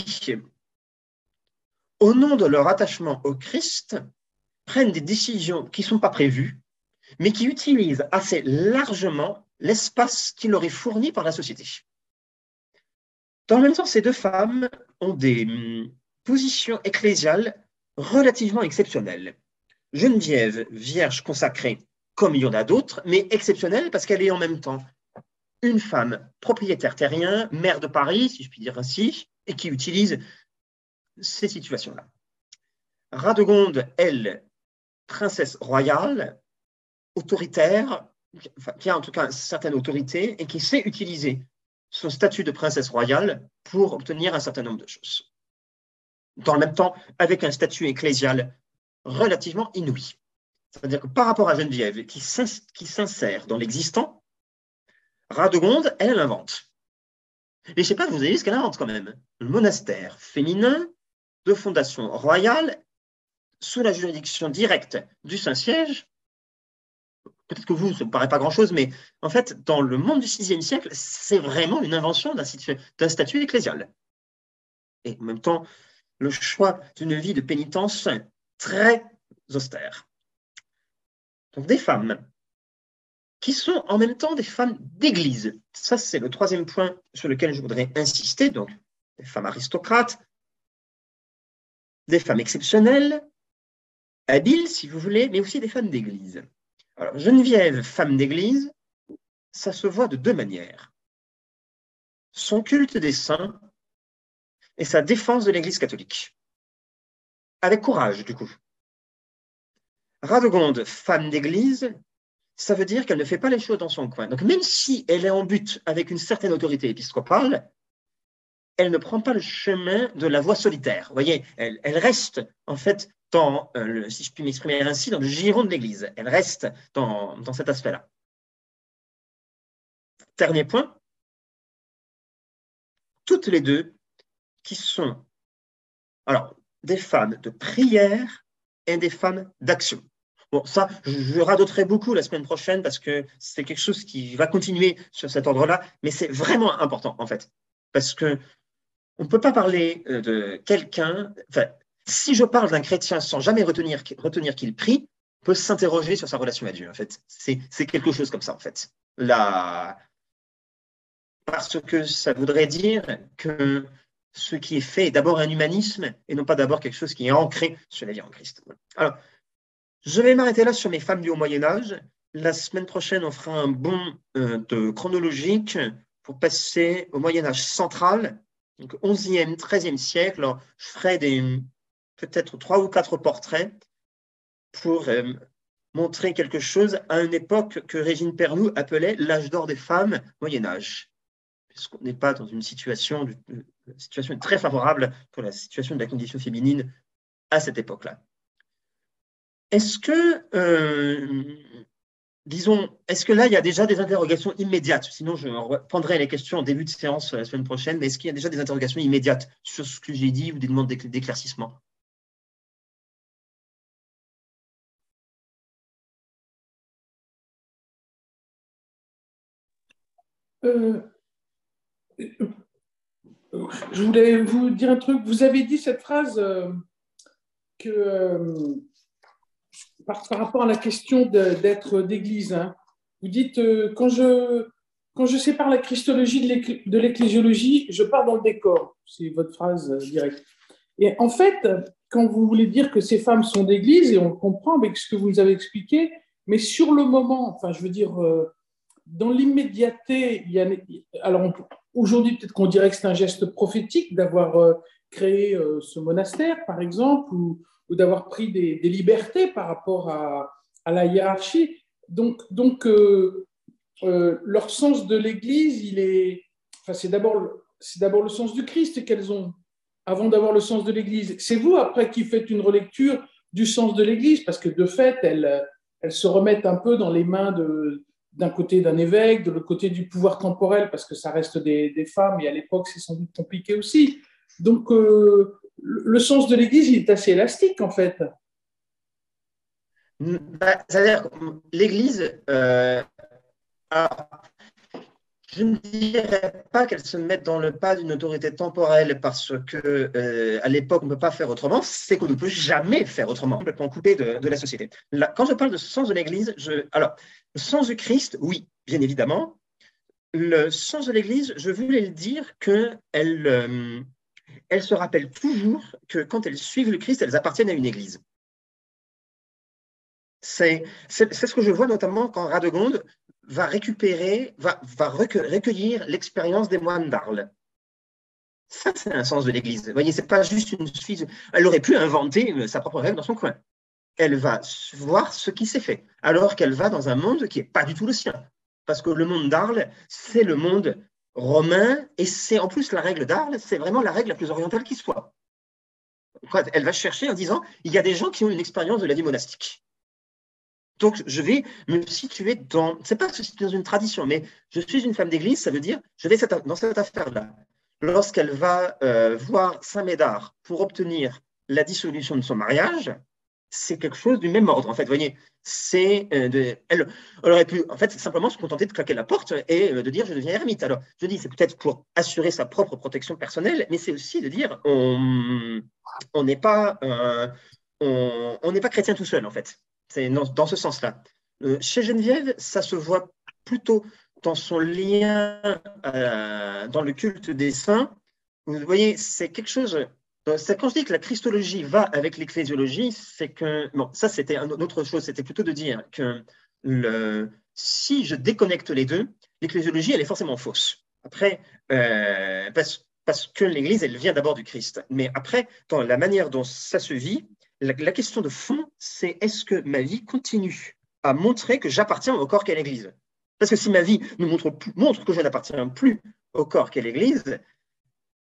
au nom de leur attachement au Christ, prennent des décisions qui ne sont pas prévues, mais qui utilisent assez largement l'espace qui leur est fourni par la société. Dans le même temps, ces 2 femmes ont des positions ecclésiales relativement exceptionnelles. Geneviève, vierge consacrée, comme il y en a d'autres, mais exceptionnelle parce qu'elle est en même temps une femme propriétaire terrien, maire de Paris, si je puis dire ainsi, et qui utilise ces situations-là. Radegonde, elle, princesse royale, autoritaire, qui a en tout cas une certaine autorité et qui sait utiliser son statut de princesse royale pour obtenir un certain nombre de choses. Dans le même temps, avec un statut ecclésial relativement inouï. C'est-à-dire que par rapport à Geneviève, qui s'insère dans l'existant, Radegonde, elle invente. Et je ne sais pas, vous avez vu ce qu'elle invente quand même. Le monastère féminin de fondation royale sous la juridiction directe du Saint-Siège. Peut-être que vous, ça ne vous paraît pas grand-chose, mais en fait, dans le monde du VIe siècle, c'est vraiment une invention d'un statut ecclésial. Et en même temps, le choix d'une vie de pénitence très austère. Donc des femmes qui sont en même temps des femmes d'église. Ça, c'est le 3e point sur lequel je voudrais insister. Donc, des femmes aristocrates, des femmes exceptionnelles, habiles, si vous voulez, mais aussi des femmes d'église. Alors, Geneviève, femme d'église, ça se voit de 2 manières. Son culte des saints et sa défense de l'Église catholique. Avec courage, du coup. Radegonde, femme d'église, ça veut dire qu'elle ne fait pas les choses dans son coin. Donc, même si elle est en but avec une certaine autorité épiscopale, elle ne prend pas le chemin de la voie solitaire. Vous voyez, elle reste en fait dans, si je puis m'exprimer ainsi, dans le giron de l'Église. Elle reste dans cet aspect-là. Dernier point, toutes les deux qui sont alors des femmes de prière et des femmes d'action. Bon, ça, je radoterai beaucoup la semaine prochaine parce que c'est quelque chose qui va continuer sur cet ordre-là, mais c'est vraiment important en fait. Parce que on ne peut pas parler de quelqu'un. Enfin, si je parle d'un chrétien sans jamais retenir qu'il prie, on peut s'interroger sur sa relation à Dieu. En fait, c'est quelque chose comme ça. En fait, parce que ça voudrait dire que ce qui est fait est d'abord un humanisme et non pas d'abord quelque chose qui est ancré sur la vie en Christ. Alors, je vais m'arrêter là sur mes femmes du Haut Moyen Âge. La semaine prochaine, on fera un bond de chronologique pour passer au Moyen Âge central. Donc 11e, 13e siècle, alors, je ferai peut-être 3 ou 4 portraits pour montrer quelque chose à une époque que Régine Pernoud appelait l'âge d'or des femmes, Moyen-Âge, puisqu'on n'est pas dans une situation très favorable pour la situation de la condition féminine à cette époque-là. Est-ce que est-ce que là, il y a déjà des interrogations immédiates? Sinon, je reprendrai les questions en début de séance la semaine prochaine, mais est-ce qu'il y a déjà des interrogations immédiates sur ce que j'ai dit ou des demandes d'éclaircissement? Je voulais vous dire un truc. Vous avez dit cette phrase par rapport à la question d'être d'église. Hein. Vous dites quand je sépare la christologie de l'ecclésiologie, je pars dans le décor. C'est votre phrase directe. Et en fait, quand vous voulez dire que ces femmes sont d'église, et on le comprend avec ce que vous nous avez expliqué, mais sur le moment, enfin, je veux dire, dans l'immédiateté, alors aujourd'hui, peut-être qu'on dirait que c'est un geste prophétique d'avoir créé ce monastère, par exemple, ou d'avoir pris des libertés par rapport à la hiérarchie. Donc leur sens de l'Église, c'est d'abord le sens du Christ qu'elles ont, avant d'avoir le sens de l'Église. C'est vous, après, qui faites une relecture du sens de l'Église, parce que de fait, elles se remettent un peu dans les mains d'un côté d'un évêque, de l'autre côté du pouvoir temporel, parce que ça reste des femmes, et à l'époque, c'est sans doute compliqué aussi. Donc, le sens de l'Église, il est assez élastique, en fait. C'est-à-dire que l'Église, je ne dirais pas qu'elle se mette dans le pas d'une autorité temporelle parce que à l'époque, on ne peut pas faire autrement, c'est qu'on ne peut jamais faire autrement, complètement coupé de la société. Là, quand je parle de sens de l'Église, alors, le sens du Christ, oui, bien évidemment. Le sens de l'Église, je voulais le dire qu'elle se rappelle toujours que quand elles suivent le Christ, elles appartiennent à une Église. C'est ce que je vois notamment quand Radegonde va recueillir l'expérience des moines d'Arles. Ça, c'est un sens de l'Église. Vous voyez, c'est pas juste une fille. Elle aurait pu inventer sa propre règle dans son coin. Elle va voir ce qui s'est fait, alors qu'elle va dans un monde qui n'est pas du tout le sien. Parce que le monde d'Arles, c'est le monde romain, et c'est en plus la règle d'Arles, c'est vraiment la règle la plus orientale qui soit. Elle va chercher en disant, il y a des gens qui ont une expérience de la vie monastique. Donc, je vais me situer c'est pas se situer dans une tradition, mais je suis une femme d'église, ça veut dire, je vais dans cette affaire-là. Lorsqu'elle va voir Saint Médard pour obtenir la dissolution de son mariage, c'est quelque chose du même ordre. En fait, vous voyez, elle aurait pu, en fait, simplement se contenter de claquer la porte et de dire, je deviens ermite. Alors, je dis, c'est peut-être pour assurer sa propre protection personnelle, mais c'est aussi de dire, on n'est pas chrétien tout seul, en fait. C'est dans ce sens-là. Chez Geneviève, ça se voit plutôt dans son lien dans le culte des saints. Vous voyez, c'est quelque chose. Quand je dis que la christologie va avec l'ecclésiologie, c'est que. Bon, ça, c'était une autre chose. C'était plutôt de dire que si je déconnecte les deux, l'ecclésiologie, elle est forcément fausse. Après, parce que l'Église, elle vient d'abord du Christ. Mais après, dans la manière dont ça se vit, la question de fond, c'est est-ce que ma vie continue à montrer que j'appartiens au corps qu'est l'Église? Parce que si ma vie me montre que je n'appartiens plus au corps qu'est l'Église,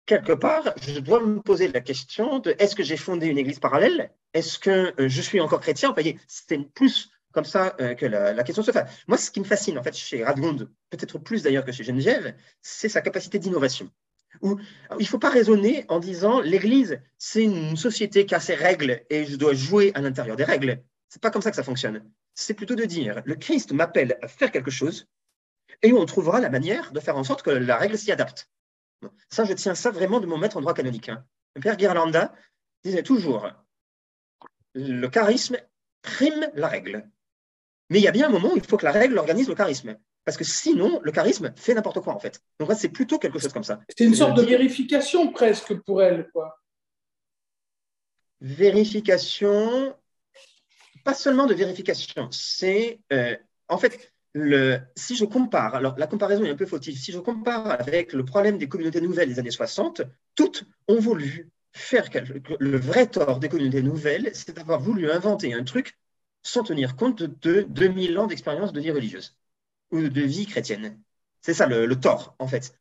quelque part, je dois me poser la question de est-ce que j'ai fondé une église parallèle? Est-ce que je suis encore chrétien? Enfin, c'est plus comme ça que la question se fait. Moi, ce qui me fascine, en fait, chez Radgonde, peut-être plus d'ailleurs que chez Geneviève, c'est sa capacité d'innovation. Il ne faut pas raisonner en disant l'église, c'est une société qui a ses règles et je dois jouer à l'intérieur des règles. Ce n'est pas comme ça que ça fonctionne. C'est plutôt de dire le Christ m'appelle à faire quelque chose et on trouvera la manière de faire en sorte que la règle s'y adapte. Ça, je tiens ça vraiment de mon maître en droit canonique. Le père Ghirlanda disait toujours le charisme prime la règle. Mais il y a bien un moment où il faut que la règle organise le charisme. Parce que sinon, le charisme fait n'importe quoi, en fait. Donc, c'est plutôt quelque chose comme ça. C'est une sorte de vérification presque pour elle, quoi. Vérification, pas seulement de vérification, c'est en fait, si je compare, alors la comparaison est un peu fautive, si je compare avec le problème des communautés nouvelles des années 60, toutes ont voulu faire le vrai tort des communautés nouvelles, c'est d'avoir voulu inventer un truc sans tenir compte de 2000 ans d'expérience de vie religieuse ou de vie chrétienne. C'est ça le tort, en fait,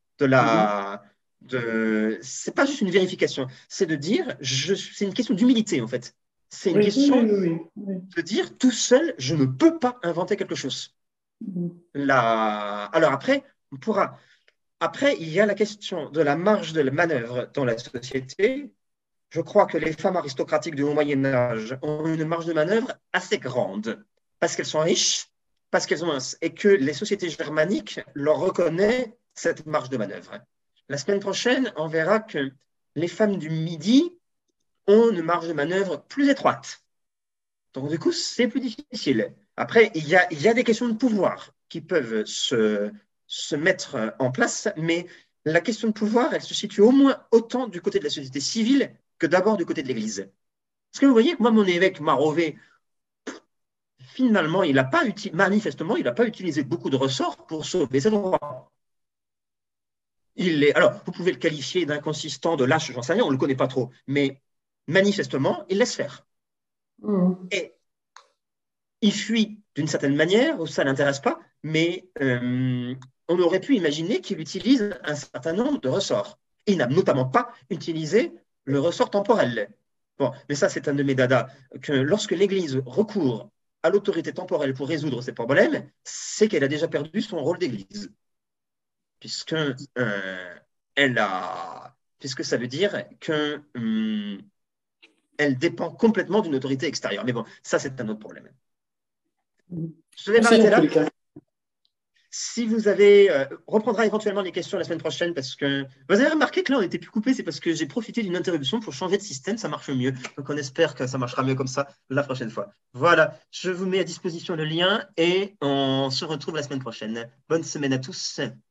c'est pas juste une vérification, c'est de dire, c'est une question d'humilité, en fait. C'est une question de dire, tout seul, je ne peux pas inventer quelque chose. Alors après, il y a la question de la marge de la manœuvre dans la société. Je crois que les femmes aristocratiques du Haut Moyen-Âge ont une marge de manœuvre assez grande parce qu'elles sont riches, et que les sociétés germaniques leur reconnaissent cette marge de manœuvre. La semaine prochaine, on verra que les femmes du Midi ont une marge de manœuvre plus étroite. Donc, du coup, c'est plus difficile. Après, il y a des questions de pouvoir qui peuvent se mettre en place, mais la question de pouvoir, elle se situe au moins autant du côté de la société civile que d'abord du côté de l'Église. Parce que vous voyez que moi, mon évêque Marové, finalement, manifestement, il n'a pas utilisé beaucoup de ressorts pour sauver ses droits. Alors, vous pouvez le qualifier d'inconsistant, de lâche, j'en sais rien, on ne le connaît pas trop, mais manifestement, il laisse faire. Et il fuit d'une certaine manière, ça ne l'intéresse pas, mais on aurait pu imaginer qu'il utilise un certain nombre de ressorts. Il n'a notamment pas utilisé le ressort temporel. Bon, mais ça, c'est un de mes dadas, que lorsque l'Église recourt à l'autorité temporelle pour résoudre ses problèmes, c'est qu'elle a déjà perdu son rôle d'Église. Puisque ça veut dire qu'elle dépend complètement d'une autorité extérieure. Mais bon, ça, c'est un autre problème. Je vais m'arrêter là. Si vous avez, reprendra éventuellement les questions la semaine prochaine parce que vous avez remarqué que là on était plus coupé, c'est parce que j'ai profité d'une interruption pour changer de système, ça marche mieux. Donc on espère que ça marchera mieux comme ça la prochaine fois. Voilà, je vous mets à disposition le lien et on se retrouve la semaine prochaine. Bonne semaine à tous.